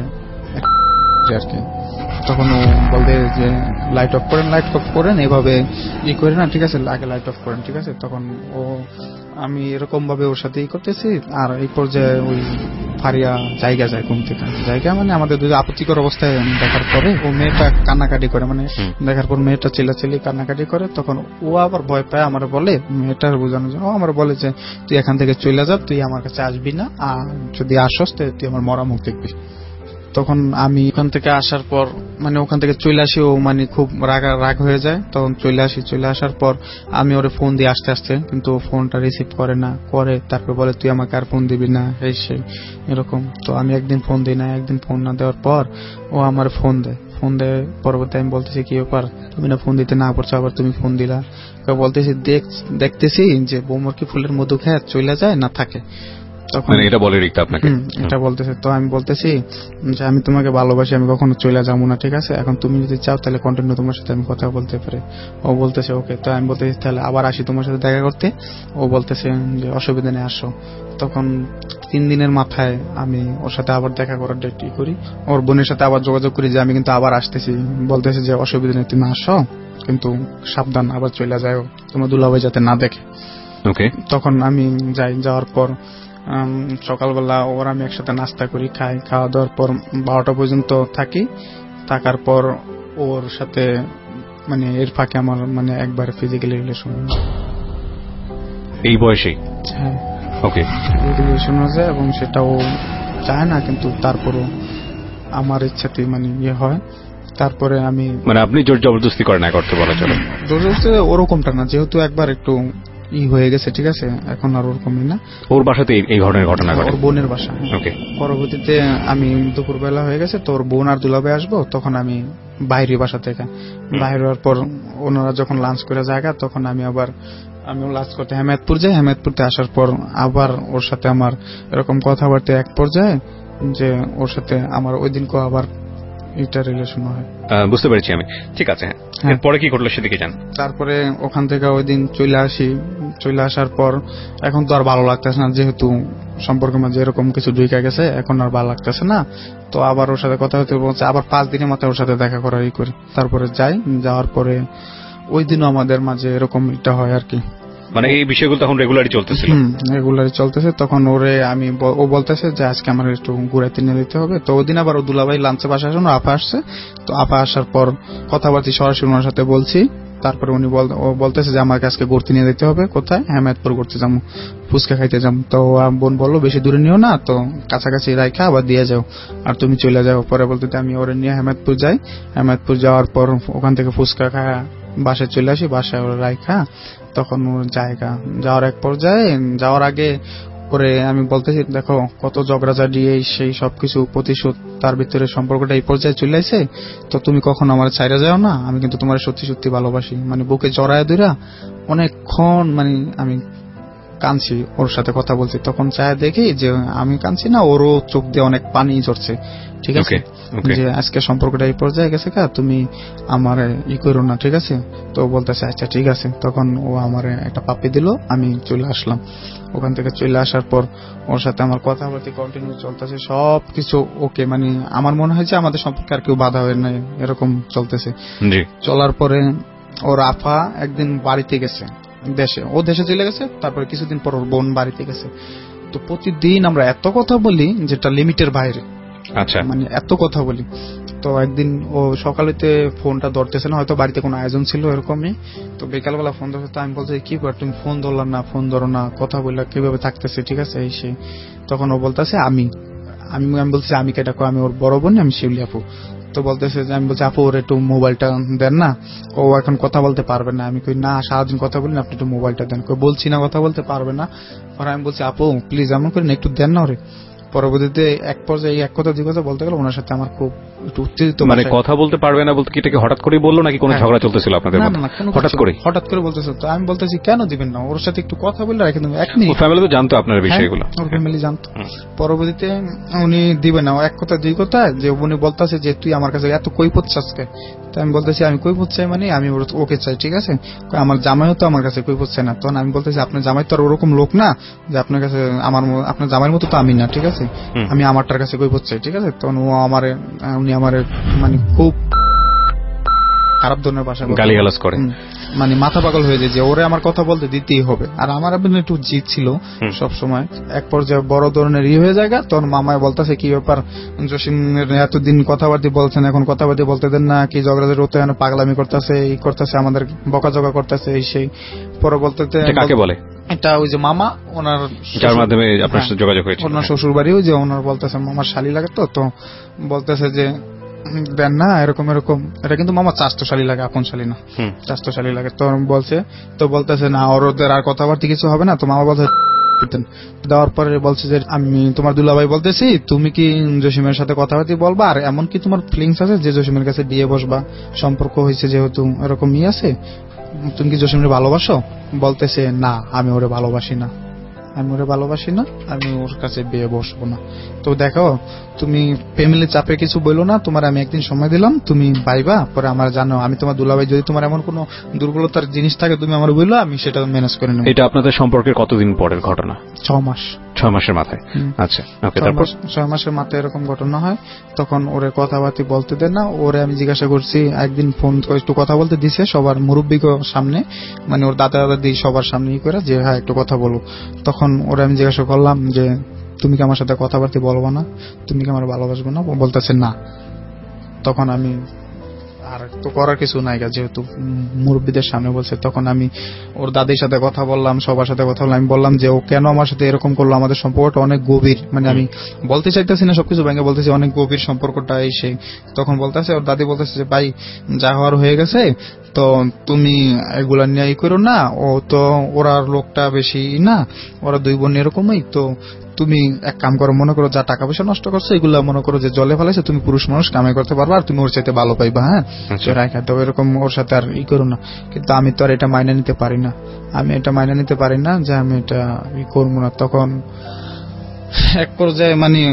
আর কি তখন ও বলতে যে লাইট অফ করেন লাইট অফ করেন এভাবে ই করে না, ঠিক আছে, আগে লাইট অফ করেন, ঠিক আছে। তখন ও আমি এরকম ভাবে ওর সাথে ই করতেছি আর এই পর্যায়ে ওই ফারিয়া জায়গা যায় ঘুম থেকে, জায়গা মানে আমাদের দুই আপত্তিকর অবস্থায় দেখার পরে ও মেয়েটা কান্নাকাটি করে, মানে দেখার পর মেয়েটা চিল্লাচিল্লি কান্নাকাটি করে, তখন ও আবার ভয় পায় আমার বলে মেয়েটার বোঝানোর জন্য ও আমার বলে যে তুই এখান থেকে চলে যা, তুই আমার কাছে আসবি না, আর যদি আসস তুই আমার মরা মুখ দেখবি। তখন আমি ওখান থেকে আসার পর মানে ওখান থেকে চলে আসি, ও মানে খুব রাগ রাগ হয়ে যায়, তখন চলে আসি, চলে আসার পর আমি ওরে ফোন দিয়ে আসতে আসতে কিন্তু ফোনটা রিসিভ করে না, করে তারপর বলে তুই আমাকে আর ফোন দিবি না এই সেই এরকম। তো আমি একদিন ফোন দিই না, একদিন ফোন না দেওয়ার পর ও আমার ফোন দেয়, ফোন দেয় পরবর্তী আমি বলতেছি কি ব্যাপার তুমি না ফোন দিতে না পারছো আবার তুমি ফোন দিলা, বলতেছি দেখতেছি যে বৌমার কি ফুলের মধু খেয়ে চলে যায় না থাকে, তখন এটা বলে রিক্তা আপনাকে এটা বলতেছে। তো আমি বলতেছি যে আমি তোমাকে ভালোবাসি, আমি কখনো চলে যাবো না, ঠিক আছে, এখন তুমি যদি চাও তাহলে কন্টিনিউ তোমার সাথে আমি কথা বলতে পারি। ও বলতেছে ওকে। তো আমি বলতেছি তাহলে আবার আসি তোমার সাথে দেখা করতে, ও বলতেছে যে অসুবিধা নেই আসো। তখন তিন দিনের মাথায় আমি ওর সাথে আবার দেখা করার ডেট ই করি, ওর বোনের সাথে আবার যোগাযোগ করি যে আমি কিন্তু আবার আসতেছি, বলতেছে যে অসুবিধা নেই তুমি আসো কিন্তু সাবধান আবার চলে যাও তোমার দুলাভাই যাতে না দেখে। ওকে। তখন আমি যাই, যাওয়ার পর সকালবেলা ওর আমি একসাথে নাস্তা করি, খাই, খাওয়া দাওয়ার পর বারোটা পর্যন্ত থাকি, থাকার পর ওর সাথে মানে এর ফাঁকে আমার মানে একবার ফিজিক্যালি রিলেশন এই বয়সে। হ্যাঁ ওকে, ফিজিক্যালি রিলেশন হয়েছে এবং সেটাও চায় না কিন্তু তারপরও আমার ইচ্ছাতেই মানে ইয়ে হয়। তারপরে আমি মানে আপনি জোর জবরদস্তি করেন এক অর্থে বলা চলে? জোর জবরদস্তি ওরকমটা না, যেহেতু একবার একটু ই হয়ে গেছে, ঠিক আছে, এখন আর ওরকমই না। ওর বাসাতে এই ধরনের ঘটনা ঘটে? ওর বোনের বাসা। ওকে। পরবর্তীতে আমি দুপুরবেলা হয়ে গেছে, তোর বোন আর দুলাভাই আসবো, তখন আমি বাইরে বাসা থেকে বাইরে হওয়ার পর ওনারা যখন লাঞ্চ করে জায়গা তখন আমি আবার আমিও লাঞ্চ করতে হেমায়তপুর যাই। হেমায়তপুরতে আসার পর আবার ওর সাথে আমার এরকম কথাবার্তা এক পর্যায়ে যে ওর সাথে আমার ওই দিনকে আবার এটা রিলেশন হয়। বুঝতে পেরেছি আমি, ঠিক আছে। এরপরে কি ঘটলো সেদিকে যান। তারপরে ওখান থেকে ওই দিন চলে আসি, চলে আসার পর এখন তো আর ভালো লাগতেছে না, যেহেতু সম্পর্কের মাঝে এরকম কিছু ঢুকে গেছে, এখন আর ভালো লাগতেছে না। তো আবার ওর সাথে কথা হতে বলছে, আবার পাঁচ দিনের মাথায় ওর সাথে দেখা করার ই করি। তারপরে যাই, যাওয়ার পরে ওই দিনও আমাদের মাঝে এরকম এটা হয় আর কি, মানে এই বিষয়গুলো তখন রেগুলারই চলতেছিল? রেগুলারই চলতেছে। তখন ওরে আমি ও বলতেছে যে আজকে আমার একটু ঘুরাইতে নিয়ে দিতে হবে। তো ওই দিন আবার ও দুলাভাই লাঞ্চে বাসা আসুন, আপা আসছে। তো আপা আসার পর কথাবার্তা সরাসরি ওনার সাথে বলছি। তারপরে উনি ও বলতেছে যে আমাকে আজকে ঘুরতে নিয়ে দিতে হবে। কোথায়? হেমায়তপুর ঘুরতে যাবো, ফুচকা খাইতে যাবো। তো বোন বললো বেশি দূরে নিও না, তো কাছাকাছি রাইখা আবার দিয়ে যাও আর তুমি চলে যাও। পরে বলতে আমি ওরে নিয়ে হেমায়তপুর যাই। হেমায়তপুর যাওয়ার পর ওখান থেকে ফুচকা খাওয়া বাসায় চলে আসি, বাসায় ওরা রাইখা তখন ওর জায়গা যাওয়ার এক পর্যায়ে যাওয়ার আগে করে আমি বলতেছি দেখো কত ঝগড়াঝাড়ি এই সেই সবকিছু প্রতিশোধ, তার ভিতরে সম্পর্কটা এই পর্যায়ে চলে আসে, তো তুমি কখন আমার ছাইরা যাও না, আমি কিন্তু তোমার সত্যি সত্যি ভালোবাসি। মানে বুকে জড়ায় ধইরা অনেকক্ষণ মানে আমি কাঁদছি, ওর সাথে কথা বলছি। তখন চায় দেখি যে আমি কাঁদছি না, ওরও চোখ দিয়ে অনেক পানি ঝরছে, ঠিক আছে, যে আজকে সম্পর্কটা এই পর্যায়ে গেছে কা, তুমি আমার ই করো না, ঠিক আছে। তো বলতেছে আচ্ছা ঠিক আছে। তখন ও আমার একটা পাপ্পি দিল, আমি চলে আসলাম। ওখান থেকে চলে আসার পর ওর সাথে আমার কথাবার্তা কন্টিনিউ চলতেছে, সবকিছু ওকে। মানে আমার মনে হয় যে আমাদের সম্পর্কে আর কেউ বাধা হয় না, এরকম চলতেছে। চলার পরে ওর আফা একদিন বাড়িতে গেছে, দেশে, ও দেশে চলে গেছে। তারপরে কিছুদিন পর ওর বোন বাড়িতে গেছে। তো প্রতিদিন আমরা এত কথা বলি যেটা লিমিটের বাইরে, আচ্ছা, মানে এত কথা বলি। তো একদিন ও সকালেতে ফোনটা ধরতেছে না, হয়তো বাড়িতে কোনো আয়োজন ছিল এরকমই। তো বিকালবেলা ফোন ধরতে, আমি বলছি কি কর তুমি ফোন ধরলাম না, ফোন ধরো না, কথা বললা কিভাবে থাকতেছে, ঠিক আছে এই সেই। তখন ও বলতেছে আমি আমি আমি বলছি আমি কেটা কো, আমি ওর বড় বোন, আমি শিউলি আপু। তো বলতেছে যে আমি বলছি আপু ওর একটু মোবাইলটা দেন না, ও এখন কথা বলতে পারবে না। আমি কই না সারাদিন কথা বলি না, আপনি একটু মোবাইলটা দেন। কই বলছি না কথা বলতে পারবে না। আর আমি বলছি আপু প্লিজ এমন করেন একটু দেন না ওরে। পরবর্তীতে এক পর্যায়ে এক কথা দুই কথা বলতে গেলে ওনার সাথে আমার খুব একটু উত্তেজিত, মানে কথা বলতে পারবে না বলতে কি এটাকে হঠাৎ করে বললো নাকি কোনো ঝগড়া চলতেছিল আপনাদের মধ্যে? হঠাৎ করে হঠাৎ করে বলতেছে। তো আমি বলতেছি কেন দিবেন না, ওর সাথে একটু কথা বলে রাখেন, এক মিনিট। ফ্যামিলি তো জানতো আপনার বিষয়গুলো? ওর ফ্যামিলি জানতো। পরবর্তীতে উনি দিবেন না, এক কথা দুই কথা, যে উনি বলতেছে যে তুই আমার কাছে এত কৈফত চাসকে। তো আমি বলতেছি আমি কৈফত চাই মানে আমি ওকে চাই, ঠিক আছে, আমার জামাইও তো আমার কাছে কৈফত চাই না। তখন আমি বলতেছি আপনার জামাই তো আর ওরকম লোক না যে আপনার কাছে আমার আপনার জামাইয়ের মতো তো আমি না, ঠিক আছে, আমি আমারটার কাছে কৈফত চাই, ঠিক আছে। তখন ও আমার উনি আমার মানে খুব খারাপ ধরনের ভাষা গালিগালাজ করে, মানে মাথা পাগল হয়ে যায় যে ওরে আমার কথা বলতে দিতেই হবে। আর আমার একটু জিদ ছিল সব সময়। এক পর্যায়ে বড় ধরনের ই হয়ে যায়, তখন মামায় বলতেছে কি ব্যাপার জসিম এতদিন কথাবার্তি বলছেন এখন কথাবার্তি বলতে দেন না, কি ঝগড়াঝড়ি হতে পাগলামি করতেছে, এই করতেছে, আমাদের বকাঝকা করতেছে, এই সেই। পরে বলতে কাকে বলে এটা ওই যে মামা, ওনার যার মাধ্যমে আপনার সাথে যোগাযোগ হয়েছে, ওনার শ্বশুর বাড়ি, ওই যে ওনার বলতেছে মামার শালি লাগে তো তো বলতেছে যে দেন না এরকম এরকম। এটা কিন্তু মামা চাস্তশালী লাগে, আপন শালী না, চাস্তশালী লাগে। তো বলছে তো বলতেছে না ওর ওদের আর কথাবার্তা কিছু হবে না। তো মামা বলছে দেওয়ার পরে বলছে যে আমি তোমার দুলাভাই বলতেছি তুমি কি জসিমের সাথে কথাবার্তা বলবা, আর এমন কি তোমার ফিলিংস আছে যে জসিমের কাছে বিয়ে বসবা, সম্পর্ক হয়েছে যেহেতু এরকম ই আছে, তুমি কি জসিমের ভালোবাসো? বলতেছে না আমি ওরে ভালোবাসি না, আমি ওরে ভালোবাসি না, আমি ওর কাছে বিয়ে বসবো না। তো দেখো তুমি ফ্যামিলি চাপে কিছু বললো না, তোমার আমি একদিন সময় দিলাম, তুমি পাইবা, পরে আমার জানো আমি তোমার দুলাভাই, যদি তোমার এমন কোনো দুর্বলতার জিনিস থাকে তুমি আমার বললো, আমি সেটা ম্যানেজ করে নেব। এটা আপনাদের সম্পর্কের কতদিন পরের ঘটনা? ছ মাস ছয় মাসের মাথায়। আচ্ছা, তারপর ছয় মাসের মাথায় এরকম ঘটনা হয়। তখন ওরে কথাবার্তা বলতে দেন না। ওরে আমি জিজ্ঞাসা করছি, একদিন ফোন একটু কথা বলতে দিছে সবার মুরব্বীকে সামনে, মানে ওর দাদা দাদি সবার সামনে ই করে যে হ্যাঁ একটু কথা বলো। তখন ওরে আমি জিজ্ঞাসা করলাম যে তুমি কি আমার সাথে কথাবার্তা বলবো না, তুমি কি আমার ভালোবাসবে না? বলতেছে না। তখন আমি আর তো করার কিছু নাই, যেহেতু মুরব্বীদের সামনে বলছে। তখন আমি ওর দাদির সাথে কথা বললাম, সবার সাথে কথা বললাম। আমি বললাম যে ও কেন আমার সাথে এরকম করলো, আমাদের সম্পর্কটা অনেক গভীর, মানে আমি বলতে চাইতেছি না সবকিছু ভেঙে বলতেছি অনেক গভীর সম্পর্কটা এই সেই। তখন বলতেছে ওর দাদি বলতেছে যে ভাই যা হওয়ার হয়ে গেছে, তো তুমি এগুলা নিয়ে ই করো না, ও তো ওরা লোকটা বেশি না, ওরা দুই বোন এরকমই, তো তুমি এক কাম করো, মনে করো যা টাকা পয়সা নষ্ট করছো এগুলা মনে করো যে জলে ফেলাইছে, তুমি পুরুষ মানুষ কামাই করতে পারবা, আর তুমি ওর চাইতে ভালো পাইবা, হ্যাঁ রাখা তো এরকম ওর সাথে আর ই করো না। কিন্তু আমি তো আর এটা মাইনে নিতে পারি না, আমি এটা মাইনে নিতে পারি না যে আমি এটা ই করবো না। তখন এক পর্যায়ে মানে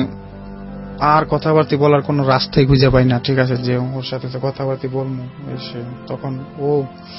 আর কথাবার্তা বলার কোনো রাস্তাই খুঁজে পাই না, ঠিক আছে, যে ওর সাথে কথাবার্তা বলবো এসে। তখন ও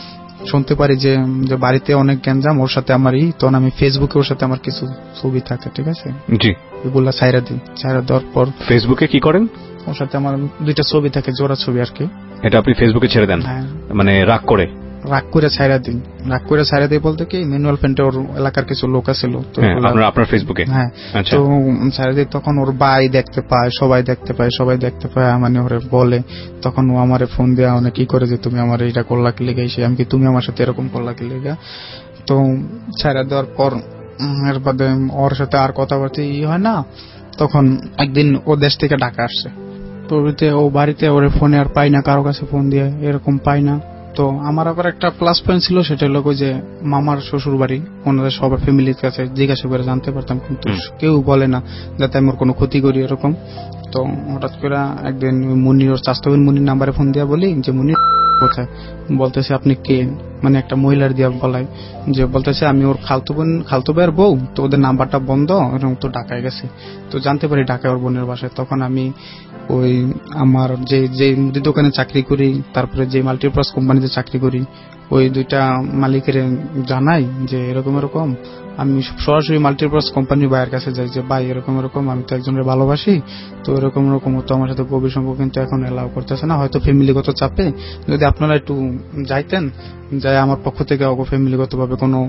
শুনতে পারি যে যে বাড়িতে অনেক গ্যাঞ্জাম, ওর সাথে আমার ই, তখন আমি ফেসবুকে ওর সাথে আমার কিছু ছবি থাকে, ঠিক আছে, জি এগুলা ছাইরা দিই। ছাইরা দেওয়ার পর ফেসবুকে কি করেন? ওর সাথে আমার দুইটা ছবি থাকে, জোড়া ছবি আর কি। এটা আপনি ফেসবুকে ছেড়ে দেন? মানে রাগ করে? রাগ করে ছাইরা দিই। রাগ করে ছাইরা দিই বলতে কি ম্যানুয়াল পেন্টে ওর এলাকার কিছু লোক আছিল, আপনার ফেসবুকে, হ্যাঁ, তো ছাইরা দিই। তখন ওর ভাই দেখতে পায়, সবাই দেখতে পায়, সবাই দেখতে পায়, মানে ওরে বলে। তখন ও আমারে ফোন দেয়া অনেক কি করে যে তুমি আমার এইটা করলা কি লেগে, এসে আমি কি তুমি আমার সাথে এরকম করলা কি লেগা। তো ছাইরা দেওয়ার পর এর বাদে ওর সাথে আর কথাবার্তা ই হয় না। তখন একদিন ও দেশ থেকে ঢাকা আসছে, প্রভৃতি ও বাড়িতে ওরে ফোনে আর পাই না, কারো কাছে ফোন দিয়ে এরকম পাই না। তো আমার আবার একটা প্লাস পয়েন্ট ছিল, সেটা হলো যে মামার শ্বশুর বাড়ি, ওনাদের সবার ফ্যামিলির কাছে জিজ্ঞাসা করে জানতে পারতাম, কিন্তু কেউ বলে না যাতে আমার কোনো ক্ষতি করি এরকম। তো হঠাৎ করে একদিন মুনির, ওর চাস্তবিন মুনির নাম্বারে ফোন দিয়া বলি যে মুনির কোথায়, বলতেছে আপনি কে, মানে একটা মহিলার দিয়া বলাই, যে বলতেছে আমি ওর খালতো বোন, খালতো ভাইয়ের বউ, তো ওদের নাম্বারটা বন্ধ, এরকম তো ঢাকায় গেছে। তো জানতে পারি ঢাকায় ওর বোনের বাসায়। তখন আমি ওই আমার যে যে মুদি দোকানে চাকরি করি, তারপরে যে মাল্টিপ্লাস কোম্পানিতে চাকরি করি, ওই দুইটা মালিকের জানাই যে এরকম এরকম, আমি সরাসরি মাল্টিপ্লাস কোম্পানির ভাইয়ের কাছে যাই যে ভাই এরকম এরকম আমি তো একজনের ভালোবাসি, তো এরকম এরকম তো আমার সাথে গভীর সম্পর্ক কিন্তু এখন এলাও করতেছে না, হয়তো ফ্যামিলিগত চাপে, যদি আপনারা একটু যাইতেন, যাই আমার পক্ষ থেকে ফ্যামিলিগত ভাবে কোনো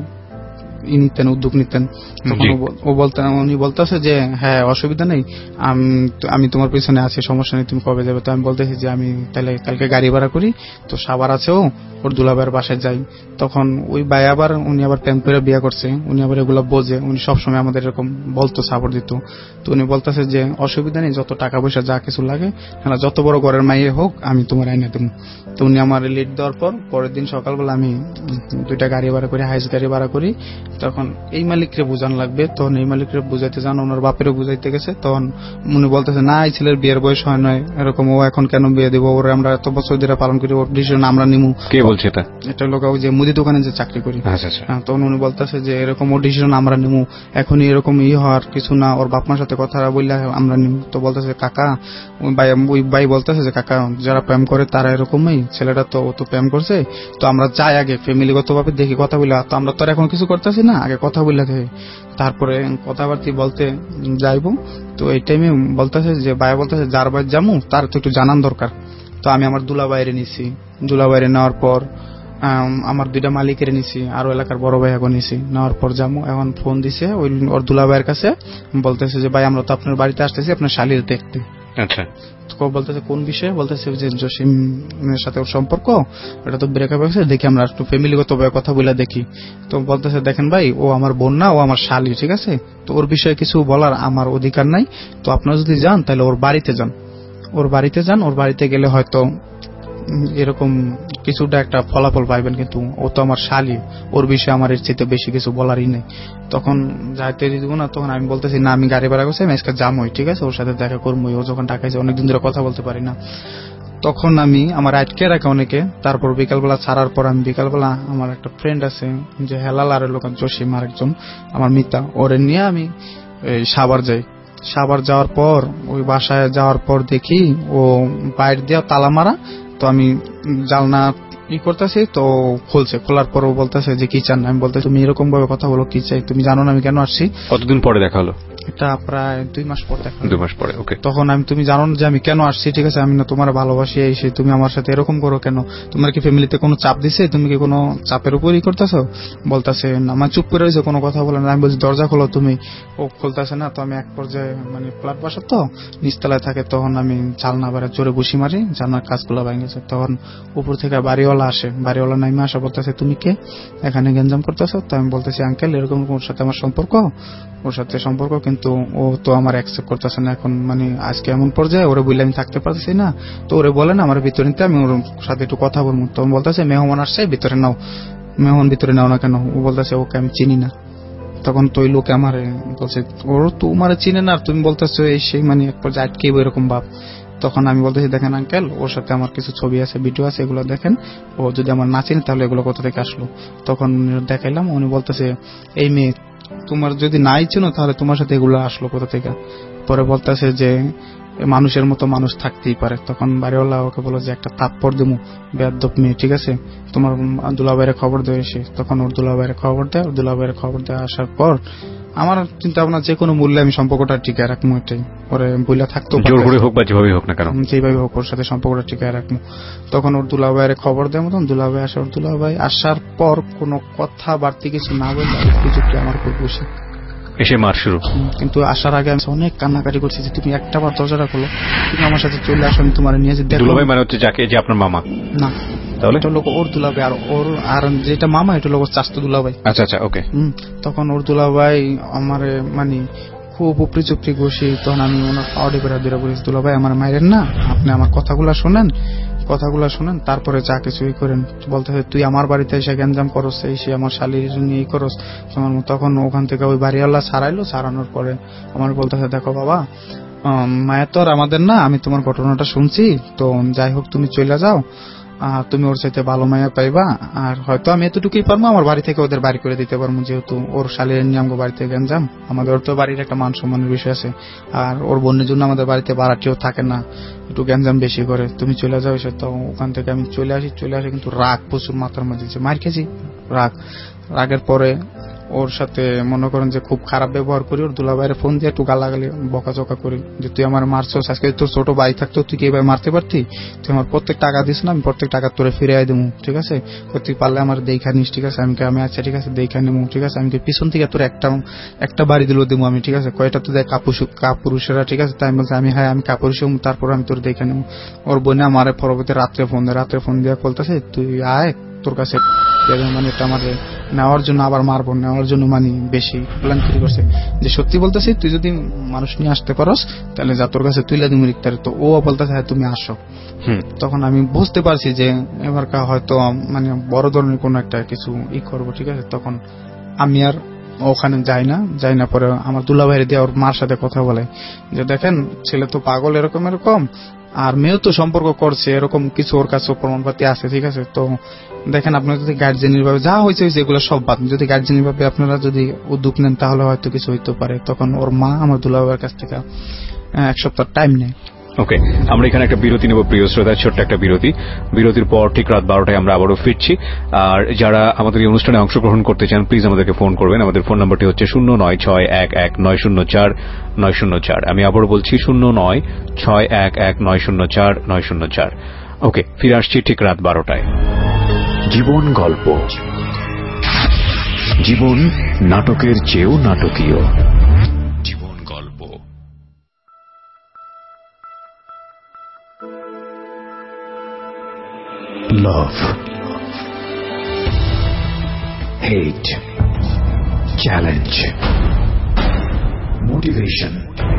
ই নিতেন, উদ্যোগ নিতেন। তখন ও বলতেন, উনি বলতেছে যে হ্যাঁ অসুবিধা নেই, আমি তোমার পিছনে আছি, সমস্যা নেই, তুমি কবে যাবে। তো আমি বলতেছি যে আমি তাহলে কালকে গাড়ি ভাড়া করি, তো সাবার আছে ও ওর দুলাভাইয়ের বাসায় যাই। তখন ওই ভাই আবার উনি আবার প্যান করে বিয়ে করছে, উনি আবার এগুলো বোঝে, উনি সবসময় আমাদের এরকম বলতো, সাপোর্ট দিত। তো উনি বলতেছে যে অসুবিধা নেই, যত টাকা পয়সা যা কিছু লাগে, হ্যাঁ যত বড় ঘরের মাইয়ে হোক আমি তোমার আইনে দেবো। তো উনি আমার লিড দেওয়ার পর পরের দিন সকালবেলা আমি দুইটা গাড়ি ভাড়া করি, হাইস গাড়ি ভাড়া করি, তখন এই মালিকরে বুঝান লাগবে, তখন এই মালিকরে বুঝাইতে যান, ওনার বাপেরও বুঝাইতে গেছে, তখন উনি বলতেছে না এই ছেলের বিয়ের বয়স হয় নয়, এরকম ও এখন কেন বিয়ে দেবো, ওরে আমরা এত বছর ধরে পালন করি, ওর ডিসিশন আমরা নিমু। কে বলছে এটা? এটা লোক যে মুদি দোকানে যে চাকরি করি। আচ্ছা আচ্ছা। তখন উনি বলতেছে যে এরকম ওর ডিসিশন আমরা নিমু, এখনই এরকম ই হওয়ার কিছু না, ওর বাপ মার সাথে কথা বললে আমরা নিমু। তো বলতেছে কাকা, ওই ভাই বলতেছে যে কাকা যারা প্রেম করে তারা এরকমই, ছেলেটা তো ও তো প্রেম করছে, তো আমরা যাই আগে ফ্যামিলিগত ভাবে দেখি কথা বলে, তো আমরা তো আর এখন কিছু করতেছি না, আগে কথা বলে দেখি তারপরে কথাবার্তি বলতে যাইবো। তো এই টাইমে বলতেছে যে ভাই বলতেছে যার বাড়ি যামু তার তো একটু জানান দরকার। তো আমি আমার দুলা বাইরে নিছি, দুলা বাইরে নেওয়ার পর আমার দুইটা মালিকের নিছি, আরো এলাকার বড় ভাই এখন নিছি, নেওয়ার পর যামু। এখন ফোন দিছে ওই ওর দুলা ভাইয়ের কাছে, বলতেছে যে ভাই আমরা তো আপনার বাড়িতে আসতেছি আপনার শালীর দেখতে। আচ্ছা। বলতেছে কোন বিষয়ে? বলতেছে যে জসিমের সাথে ওর সম্পর্ক, এটা তো ব্রেকআপ হয়েছে, দেখি আমরা একটু ফ্যামিলিগত ভাবে কথা বলে দেখি। তো বলতেছে দেখেন ভাই ও আমার বোন না, ও আমার শালী, ঠিক আছে, তো ওর বিষয়ে কিছু বলার আমার অধিকার নাই, তো আপনারা যদি যান তাহলে ওর বাড়িতে যান, ওর বাড়িতে যান, ওর বাড়িতে গেলে হয়তো এরকম কিছুটা একটা ফলাফল পাইবেন, কিন্তু ও তো আমার শালী, ওর বিষয়ে আমার এর চেয়ে বেশি কিছু বলারই নেই। তখন যাইতে দিব না, তখন আমি বলতেছি না আমি গাড়ি ভাড়া করছি, আমি আজকে যামই, ঠিক আছে, ওর সাথে দেখা করবোই, ও যখন ঢাকায় যায় অনেকদিন ধরে কথা বলতে পারি না। তখন আমি আমার আটকে রাখা অনেকে, তারপর বিকালবেলা ছাড়ার পর আমি বিকালবেলা আমার একটা ফ্রেন্ড আছে যে হেলাল আর লোক জসিম আরেকজন আমার মিতা, ওরে নিয়ে আমি সাভার যাই। সাভার যাওয়ার পর ওই বাসায় যাওয়ার পর দেখি ও বাইরে দিয়ে তালা মারা, তো আমি জানলা ই করতেছি, তো খুলছে, খোলার পর ও বলতেছে যে কি চান। আমি বলতে তুমি এরকম ভাবে কথা বলো কি চাই, তুমি জানো না আমি কেন আসছি। কতদিন পরে দেখা হলো? এটা প্রায় দুই মাস পর দেখা। দুই মাস পরে, ওকে। তখন আমি তুমি জানো না যে আমি কেন আসছি, ঠিক আছে, আমি না তোমার ভালোবাসি, এসে তুমি আমার সাথে এরকম করো কেন, তোমার কি ফ্যামিলিতে কোনো চাপ দিছে, তুমি কি কোনো চাপের উপরই করতেছো? বলতেছে না, আমার চুপ করে রয়েছে, কোনো কথা বলে না। আমি বলছি দরজা খোলো তুমি, ও খুলতেছে না। তো আমি এক পর্যায়ে মানে ফ্ল্যাট বাসা তো নিচতলায় থাকে, তখন আমি জানলা বাইরে জোরে ঘুষি মারি, জানলার কাজগুলো ভেঙেছে। তখন উপর থেকে বাড়িওয়ালা আসে, বাড়িওয়ালা নাইমা আসা বলতেছে তুমি কে, এখানে গেঞ্জাম করতেছো? তো আমি বলতেছি আঙ্কেল এরকম ওর সাথে আমার সম্পর্ক, ওর সাথে সম্পর্ক, কিন্তু ও তো আমার অ্যাকসেপ্ট করতেছে না এখন, মানে আজকে এমন পর্যায়ে ওরে বললে আমি থাকতে পারতেছি না, তো ওরে বলেন আমার ভিতরে নিতে, আমি ওর সাথে একটু কথা বলবো। তো বলতেছে মেহমান আসছে ভিতরে নাও, মেহমান ভিতরে নাও না কেন? ও বলতেছে ওকে আমি চিনি না। তখন তো ওই লোক আমার বলছে ওর তোমার চিনে না, আর তুমি বলতেছো এই সেই, মানে এক পর্যায়ে আটকে এরকম ভাব। তখন আমি বলতেছি দেখেন আঙ্কেল ওর সাথে আমার কিছু ছবি আছে, ভিডিও আছে, এগুলো দেখেন, ও যদি আমার না চিনে তাহলে এগুলো কোথা থেকে আসলো। তখন দেখাইলাম, উনি বলতেছে এই মেয়ে তোমার যদি নাই চিনো তাহলে তোমার সাথে এগুলো আসলো কোথা থেকে? পরে বলতেছে যে মানুষের মতো মানুষ থাকতেই পারে। তখন বাড়িওয়ালা ওকে বলো যে একটা থাপ্পড় দেবো, বেয়াদব মেয়ে, ঠিক আছে, তোমার দুলাভাইয়ের খবর দেয় এসে। তখন ওর দুলাভাইয়ের খবর দেয়, ওর দুলাভাইয়ের খবর দেয় আসার পর আমার চিন্তা ভাবনা যে কোনো মূল্যে আমি সম্পর্কটা টিকায় রাখবো, এটাই ওরে বইলা থাকতো, জোর করে হোক বা যেভাবে হোক না কেন, যেভাবে হোক ওর সাথে সম্পর্কটা টিকায় রাখবো। তখন ওর দুলাভাইয়ের খবর দেয় মতন দুলাভাই আসে, ওর দুলাভাই আসার পর কোনো কথা বাড়তি কিছু না বললে কিছুটা আমার খুব খুশি এসে মার শুরু। কিন্তু আসার আগে আমি অনেক কান্নাকাটি করছি যে তুমি একটা বার দরজাটা খোলো, তুমি আমার সাথে চলে আসো, আমি তোমার নিয়ে যেতে। দুলাভাই মানে হচ্ছে যাকে, যে আপনার মামা না, তাহলে এটা লোক ওর দুলাভাই, আর ওর আর যেটা মামা এটা লোক চাস্তো দুলাভাই। আচ্ছা আচ্ছা, ওকে। তখন ওর দুলাভাই আমার মানে খুব উপরি চুপড়ি ঘুষি, তখন আমি ওনার পাওয়ারি বেড়া দিয়ে বলেছি দুলাভাই আমার মায়ের না, আপনি আমার কথাগুলা শোনেন, কথাগুলো শোনেন, তারপরে যা কিছুই করেন। বলতেছে তুই আমার বাড়িতে এসে গ্যাঞ্জাম করস, এই সে আমার শালির নিয়ে করস। তখন ওখান থেকে ওই বাড়িওয়ালা ছাড়াইলো, ছাড়ানোর পরে আমার বলতেছে দেখো বাবা মায়ের তো আর আমাদের না, আমি তোমার ঘটনাটা শুনছি, তো যাই হোক তুমি চলে যাও, তুমি ওর সাথে ভালো মায়া পাইবা, আর হয়তো আমি এতটুকুই পারবো আমার বাড়ি থেকে ওদের বাড়ি করে দিতে পারবো, যেহেতু ওর শালির নিয়ে আমাকে বাড়িতে গ্যাঞ্জাম, আমাদের তো বাড়ির একটা মান সম্মানের বিষয় আছে, আর ওর বোনের জন্য আমাদের বাড়িতে ভাড়াটিও থাকে না, একটু গ্যাঞ্জাম বেশি করে, তুমি চলে যাও এসে। তো ওখান থেকে আমি চলে আসি, চলে আসি কিন্তু রাগ প্রচুর মাথার মধ্যে, মার খেয়েছি রাগ। রাগের পরে ওর সাথে মনে করেন যে খুব খারাপ ব্যবহার করি, ওর দুলাভাইয়ের ফোন দিয়ে একটু গালাগালি বকাচকা করি যে তুই আমার মারছস, আজকে তোর ছোট ভাই থাকতো তুই কি এবার মারতে পারতি, তুই আমার প্রত্যেক টাকা দিস না, আমি প্রত্যেক টাকা তোরে ফিরে দেবো, ঠিক আছে, তুই পারলে আমার দেখা নিস, ঠিক আছে, আমি আমি আচ্ছা ঠিক আছে দেখা নেবো, ঠিক আছে, আমি পিছন থেকে তোর একটা একটা বাড়ি দিলেও দেবো আমি, ঠিক আছে, কয়টা তো দেয় কাপুরুষ কাপুরুষেরা, ঠিক আছে, তাই আমি বলছি আমি হ্যাঁ আমি কাপুরুষ, তারপর আমি তোর দেখা নেবো। ওর বোনে আমার পরবর্তী রাত্রে ফোন দেয়, রাত্রে ফোন দিয়ে বলতেছে তুই আয় তোর কাছে, মানে এটা আমার নেওয়ার জন্য আবার মারবো, নেওয়ার জন্য মানে বেশি প্ল্যান তৈরি করছে, যে সত্যি বলতেছি তুই যদি মানুষ নিয়ে আসতে পারস তাহলে যা তোর কাছে তুইলা তুমি লিখতে। তো ও বলতেছে হ্যাঁ তুমি আসো। তখন আমি বুঝতে পারছি যে এবার হয়তো মানে বড় ধরনের কোনো একটা কিছু ই করবো, ঠিক আছে। তখন আমি আর ওখানে যাই না যাই না পরে আমার দুলাভাইয়ের দিয়ে ওর মার সাথে কথা বলে যে দেখেন ছেলে তো পাগল এরকম এরকম, আর মেয়েও তো সম্পর্ক করছে, এরকম কিছু ওর কাছে প্রমাণপাতি আছে, ঠিক আছে, তো দেখেন আপনারা যদি গার্জেনের ভাবে যা হয়েছে হয়েছে এগুলো সব বাদ, যদি গার্জেনের ভাবে আপনারা যদি উদ্যোগ নেন তাহলে হয়তো কিছু হইতে পারে। তখন ওর মা আমার দুলাভাইয়ের কাছ থেকে এক সপ্তাহ টাইম নেয়। ওকে, আমরা এখানে একটা বিরতি নেব প্রিয় শ্রোতা, ছোট্ট একটা বিরতি। বিরতির পর ঠিক রাত বারোটায় আমরা আবারও ফিরছি। আর যারা আমাদের এই অনুষ্ঠানে অংশগ্রহণ করতে চান প্লিজ আমাদেরকে ফোন করবেন। আমাদের ফোন নাম্বারটি হচ্ছে শূন্য নয় ছয় এক এক নয় শূন্য চার নয় শূন্য চার। আমি আবারও বলছি শূন্য নয় ছয় এক এক নয় শূন্য চার নয় শূন্য চার। ওকে, ফিরে আসছি ঠিক রাত বারোটায়। জীবন গল্প, জীবন নাটকের চেয়েও নাটকীয়। জীবন গল্প। Love, hate, challenge, motivation,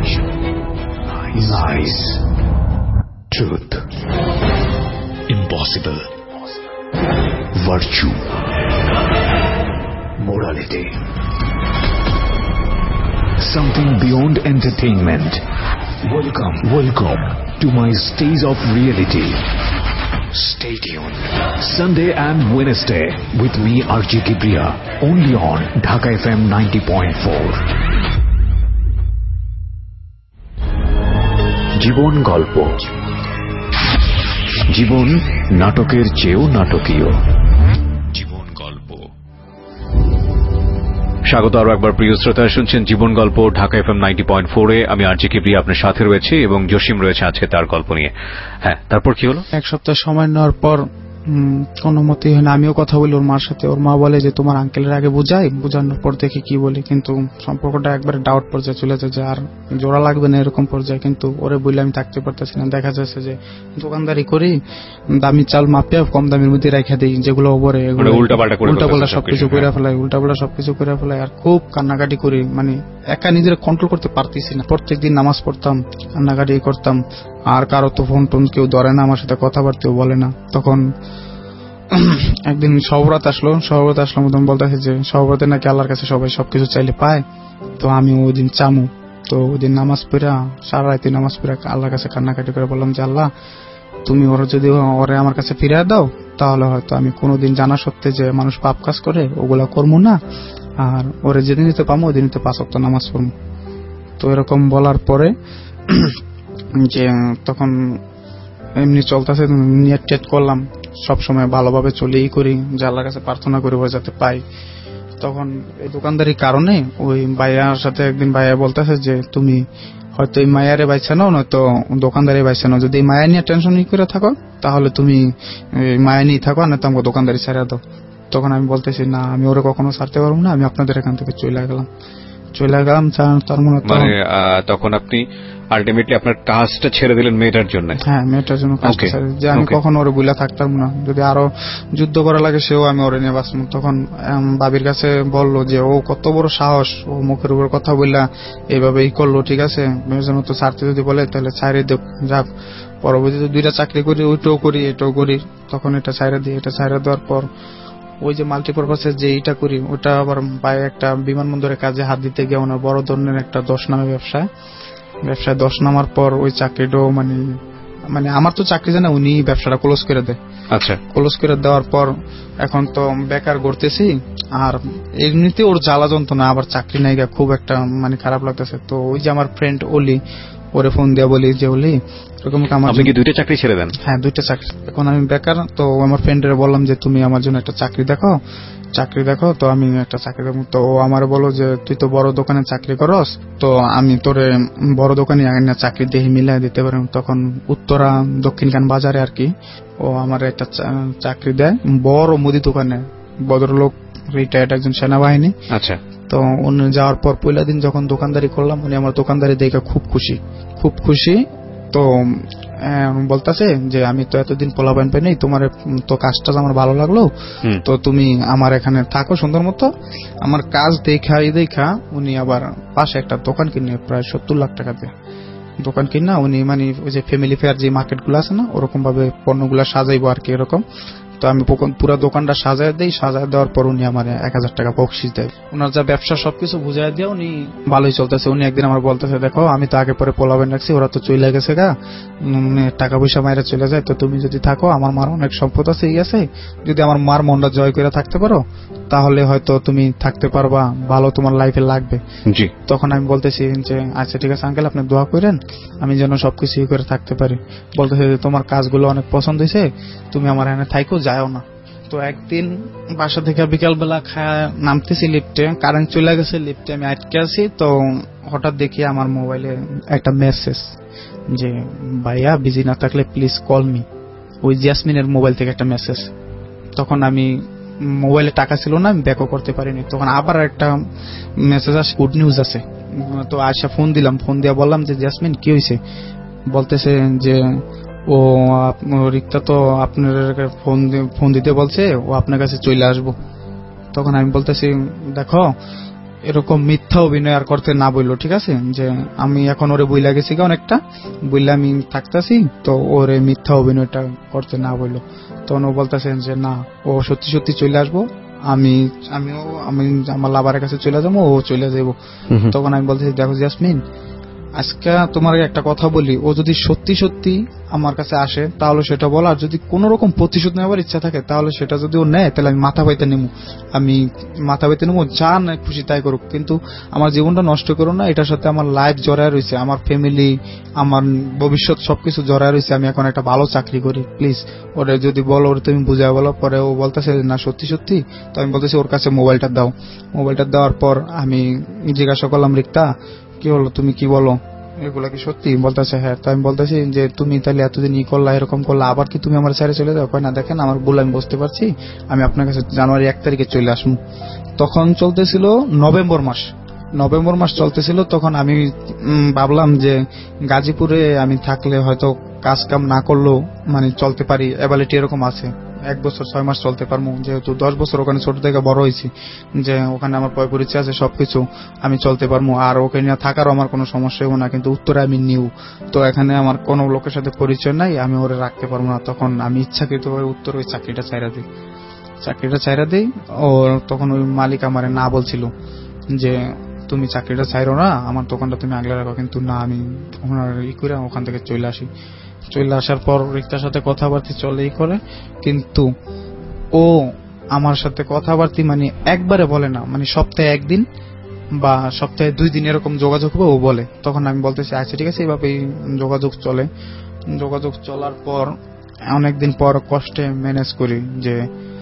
lies, truth, impossible, virtue, morality, something beyond entertainment. Welcome, welcome to my stage of reality. Stay tuned. Sunday and Wednesday with me R J Kibriya, only on Dhaka F M ninety point four. জীবন গল্প, জীবন নাটকের চেয়েও নাটকীয়। জীবন গল্প। স্বাগত আরো একবার প্রিয় শ্রোতা, শুনছেন Jibon Golpo Dhaka F M ninety point four এ। আমি আর জি কিবরিয়া আপনার সাথে রয়েছে এবং জসিম রয়েছে আজকে তার গল্প নিয়ে। হ্যাঁ, তারপর কি হলো? এক সপ্তাহ সময় নেওয়ার পর কোন মতে হয় না, আমিও কথা বলি ওর মার সাথে। ওর মা বলে যে তোমার আঙ্কেলের আগে বুঝাই, বুঝানোর পর দেখি কি বলি, কিন্তু সম্পর্কটা একবারে ডাউট পর্যায়ে চলে যায় যে আর জোড়া লাগবে না এরকম পর্যায়ে। কিন্তু ওরে বললে আমি থাকতে পারতেছি না। দেখা যাচ্ছে যে দোকানদারি করি, দামি চাল মাপিয়া কম দামের মধ্যে রেখে দিই, যেগুলো ওপরে উল্টাপাল্টা সবকিছু করে ফেলাই, উল্টাপাল্টা সবকিছু করে ফেলাই। আর খুব কান্নাকাটি করি, মানে একা নিজের কন্ট্রোল করতে পারতেছি না। প্রত্যেকদিন নামাজ পড়তাম, কান্নাকাটি করতাম, আর কারো তো ফোন টোন কেউ ধরে না, আমার সাথে কথাবার্তাও বলে না। তখন একদিন সহবরাত আসলো, সহবরাত আসলো মতন বলতেছে যে সহবরাতে নাকি আল্লাহর কাছে সবাই সবকিছু চাইলে পায়, তো আমি ওই দিন চামু। তো ওই দিন নামাজ পড়া, সারা রাতে নামাজ পড়া আল্লাহর কাছে কান্নাকাটি করে বললাম যে আল্লাহ, তুমি ওরা যদি ওরে আমার কাছে ফিরিয়ে দাও তাহলে হয়তো আমি কোনোদিন জানা সত্ত্বে যে মানুষ পাপ কাজ করে ওগুলা করবো না, আর ওরে যেদিন দিতে পাবো ওই দিনতে পাঁচ ওয়াক্ত নামাজ পড়বো। তো এরকম বলার পরে যে তখন এমনি চলতেছে, নিয়ত টেট করলাম সবসময় ভালোভাবে চলেই করি, যে আল্লাহর কাছে প্রার্থনা করি ও যাতে পাই। তখন এই দোকানদারির কারণে ওই ভাইয়ার সাথে একদিন ভাইয়া বলতেছে যে তুমি হয়তো এই মায়ারে বাইছে নাও, নয়তো দোকানদারি বাইছে নাও। যদি এই মায়া নিয়ে টেনশন করে থাকো তাহলে তুমি মায়া নিয়ে থাকো, না তো আমাকে দোকানদারি ছাড়া দাও। তখন আমি বলতেছি না, আমি ওরা কখনো ছাড়তে পারবো না, আমি আপনাদের এখান থেকে চলে গেলাম চলে গেলাম তার মনে তখন আপনি আলটিমেটলি আপনার কাজটা ছেড়ে দিলেন মেয়েটার জন্য? হ্যাঁ, মেয়েটার জন্য কাজটা ছেড়ে, যে আমি কখনো ওরে বুলা থাকতাম না, যদি আরো যুদ্ধ করা লাগে সেও আমি ওরে নিয়ে বাঁচব। তখন বাবির কাছে বললো যে ও কত বড় সাহস, ও মুখের উপর কথা বললা এইভাবেই করলো, ঠিক আছে মেয়ের জন্য তো ছাড়তে যদি বলে তাহলে ছাড়ে দেব, যাক। পরবর্তীতে দুইটা চাকরি করি, ওইটাও করি এটাও করি, তখন এটা ছাড়ে দিই। এটা ছাড়ে দেওয়ার পর ওই যে মাল্টিপারপাসের যে এইটা করি ওটা আবার বাইরে একটা বিমানবন্দরের কাজে হাত দিতে গিয়ে ওনার বড় ধরনের একটা দশ নামে ব্যবসায় ব্যবসায় দশ নামার পর ওই চাকরিটাও মানে মানে আমার তো চাকরি জানা, উনি ব্যবসাটা ক্লোজ করে দেয়। আচ্ছা, ক্লোজ করে দেওয়ার পর এখন তো বেকার ঘুরতেছি, আর এমনিতে ওর জ্বালা যন্ত্রণা, আবার চাকরি নাই, খুব একটা মানে খারাপ লাগতেছে। তো ওই যে আমার ফ্রেন্ড অলি, ওরে ফোন দেওয়া বলি যে অলি এরকম আপনি কি দুইটা চাকরি ছেড়ে দেন? হ্যাঁ, দুইটা চাকরি। এখন আমি বেকার, তো আমার ফ্রেন্ডের বললাম যে তুমি আমার জন্য একটা চাকরি দেখো চাকরি দেখো তো আমি একটা চাকরি দেবো। তো ও আমার বলো যে তুই তো বড় দোকানে চাকরি করস, তো আমি তোরে বড় দোকানে চাকরি দিয়ে মিলাই দিতে পারি। তখন উত্তরা দক্ষিণখান বাজারে আর কি ও আমার একটা চাকরি দেয় বড় মুদি দোকানে, ভদ্রলোক, রিটায়ার্ড একজন সেনাবাহিনী। আচ্ছা। তো উনি যাওয়ার পর পয়লা দিন যখন দোকানদারি করলাম, উনি আমার দোকানদারি দেখে খুব খুশি খুব খুশি তো বলতেছে যে আমি তো এতদিন পোলাপাইন পাই নাই, তোমার তো কাজটা আমার ভালো লাগলো, তো তুমি আমার এখানে থাকো সুন্দর মতো। আমার কাজ দেখা দেখা উনি আবার পাশে একটা দোকান কিনে প্রায় সত্তর লাখ টাকা দিয়ে দোকান কিনা উনি মানে ওই যে ফ্যামিলি ফেয়ার যে মার্কেট গুলো আছে না, ওরকম ভাবে পণ্যগুলা সাজাইবো আর কি এরকম। তো আমি পুরো দোকানটা সাজায় দিই, সাজায় দেওয়ার পর উনি আমার এক হাজার টাকা বকশিস দেয়। ওনার যা ব্যবসা সবকিছু বুঝাই দিয়ে উনি ভালোই চলতেছে। উনি একদিন আমার বলতেছে, দেখো আমি তো আগে পরে পোলাবেন রাখছি, ওরা তো চলে গেছে গা, টাকা পয়সা মাইরা চলে যায়, তো তুমি যদি থাকো, আমার মার অনেক সম্পদ আছে, এই আছে, যদি আমার মার মনটা জয় করে থাকতে পারো তাহলে হয়তো তুমি থাকতে পারবা, ভালো তোমার লাইফে লাগবে। জি। তখন আমি বলতেছি যে আচ্ছা ঠিক আছে আঙ্কেল, আপনি দোয়া করেন আমি যেন সবকিছু করে থাকতে পারি। বলতেছে যে তোমার কাজগুলো অনেক পছন্দ হয়েছে, তুমি আমার এখানে থাইকো, যাও না। তো একদিন বাসা থেকে বিকালবেলা খায় নামতেছি লিফটে, কারেন্ট চলে গেছে, লিফটে আমি আটকে আছি। তো হঠাৎ দেখি আমার মোবাইলে একটা মেসেজ যে ভাইয়া বিজি না থাকলে প্লিজ কল মি। ওই জাসমিনের মোবাইল থেকে একটা মেসেজ। তখন আমি মোবাইলে টাকা ছিল না, আমি ব্যাকও করতে পারিনি। তখন আবার একটা মেসেজ আসে, গুড নিউজ আছে। তো আয়সা ফোন দিলাম, ফোন দিয়ে বললাম যে জাসমিন কি হয়েছে? বলতেছে যে ও রিক্তা তো আপনার ফোন ফোন দিতে বলছে, ও আপনার কাছে চলে আসবো। তখন আমি বলতেছি দেখো এরকম মিথ্যা অভিনয় আর করতে না বললো, ঠিক আছে, যে আমি এখন ওরে বইলা গেছি অনেকটা, বইলা আমি থাকতেছি, তো ওরে মিথ্যা অভিনয়টা করতে না বললো। তখন ও বলতেছেন যে না, ও সত্যি সত্যি চলে আসবো, আমি আমিও আমি আমার লাভারের কাছে চলে যাবো, ও চলে যাবো। তখন আমি বলতেছি দেখো জাসমিন, আজকে তোমার একটা কথা বলি, ও যদি সত্যি সত্যি আমার কাছে আসে তাহলে সেটা বল, আর যদি কোন রকম প্রতিশোধ নেওয়ার ইচ্ছা থাকে তাহলে সেটা যদি ও নেয় তাহলে আমি মাথা পাইতে নেবো, আমি মাথা পাইতে নেবো, যা না খুশি তাই করুক, কিন্তু আমার জীবনটা নষ্ট করো না। এটার সাথে আমার লাইফ জড়ায় রয়েছে, আমার ফ্যামিলি, আমার ভবিষ্যৎ সবকিছু জড়ায় রয়েছে, আমি এখন একটা ভালো চাকরি করি, প্লিজ ওরে যদি বলো, ওরে তুমি বুঝায় বলো। পরে ও বলতেছে না সত্যি সত্যি। তো আমি বলতেছি ওর কাছে মোবাইলটা দাও। মোবাইলটা দেওয়ার পর আমি জিজ্ঞাসা করলাম রিক্তা কি হলো, তুমি কি বলো, এগুলা কি সত্যি? বলতেছে হ্যাঁ। তো আমি বলতেছি যে তুমি তাহলে এতদিন ই করলা, এরকম করলা, আবার কি তুমি আমার ছেড়ে চলে যাও? কয় না, দেখেন আমার ভুল, আমি বুঝতে পারছি, আমি আপনার কাছে জানুয়ারি এক তারিখে চলে আসবো। তখন চলতেছিল নভেম্বর মাস, নভেম্বর মাস চলতেছিল। তখন আমি ভাবলাম যে গাজীপুরে আমি থাকলে হয়তো কাজ কাম না করলেও মানে চলতে পারি, অ্যাবিলিটি এরকম আছে, এক বছর ছয় মাস চলতে পারবো, যেহেতু দশ বছর ওখানে ছোট থেকে বড় হয়েছি, যে ওখানে আমার পয় পরিচয় আছে, সবকিছু আমি চলতে পারবো, আর ওকে নিয়ে থাকারও আমার কোনো সমস্যা হবে না। কিন্তু উত্তরে আমি নিউ, তো এখানে আমার কোনো লোকের সাথে পরিচয় নাই, আমি ওরে রাখতে পারবো না। তখন আমি ইচ্ছাকৃতভাবে উত্তর ওই চাকরিটা ছাইরা দিই, চাকরিটা ছাইরা দিই। ও তখন ওই মালিক আমারে না বলছিল যে তুমি চাকরিটা ছাইরো না, আমার দোকানটা তুমি আগলে রাখো, কিন্তু না, আমি ওনার ই করে ওখান থেকে চলে আসি। চলে আসার পর রিক্তার সাথে কথাবার্তা চলেই করে, কিন্তু ও আমার সাথে কথাবার্তা মানে একবারে বলে না, মানে সপ্তাহে একদিন বা সপ্তাহে দুই দিন এরকম যোগাযোগ হবে ও বলে। তখন আমি বলতেছি আচ্ছা ঠিক আছে, এইভাবেই যোগাযোগ চলে। যোগাযোগ চলার পর অনেকদিন পর কষ্টে ম্যানেজ করি যে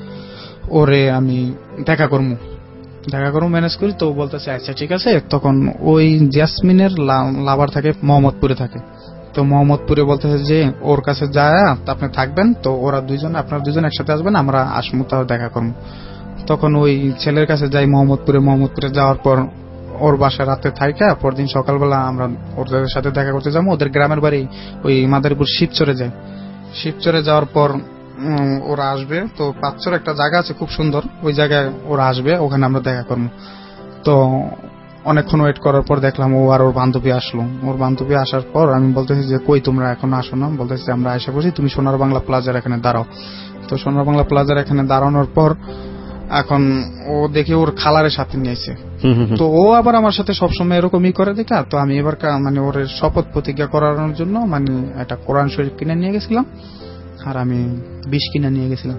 ওরে আমি দেখা করবো, দেখা করবো ম্যানেজ করি। তো বলতেছে আচ্ছা ঠিক আছে। তখন ওই জাসমিনের লাভার থাকে মোহাম্মদপুরে থাকে, তো মোহাম্মদপুরে বলতেছে যে ওর কাছে যায় আপনি থাকবেন, তো ওরা দুইজন আপনার দুইজন একসাথে আসবেন, আমরা আসমু, তাও দেখা করবো। তখন ওই ছেলের কাছে যাই মোহাম্মদপুরে। মোহাম্মদপুরে যাওয়ার পর ওর বাসা রাতে থাইকা পরদিন সকালবেলা আমরা ওদের সাথে দেখা করতে যাবো। ওদের গ্রামের বাড়ি ওই মাদারীপুর শিবচরে যায়। শিবচরে যাওয়ার পর ওরা আসবে, তো পাঁচচর একটা জায়গা আছে খুব সুন্দর, ওই জায়গায় ওরা আসবে, ওখানে আমরা দেখা করবো। তো অনেকক্ষণ ওয়েট করার পর দেখলাম ও আর ওর বান্ধবী আসলো। ওর বান্ধবী আসার পর আমি বলতেছি যে কই তোমরা এখন আসো না? বলতেছি আমরা আশা করছি, তুমি সোনার বাংলা প্লাজার এখানে দাঁড়াও। তো সোনার বাংলা প্লাজার এখানে দাঁড়ানোর পর এখন ও দেখে ওর খালারের সাথে নিয়েছে, তো ও আবার আমার সাথে সবসময় এরকমই করে দেখা। তো আমি এবার মানে ওর শপথ প্রতিজ্ঞা করানোর জন্য মানে একটা কোরআন শরীফ কিনে নিয়ে গেছিলাম, আর আমি বিষ কিনে নিয়ে গেছিলাম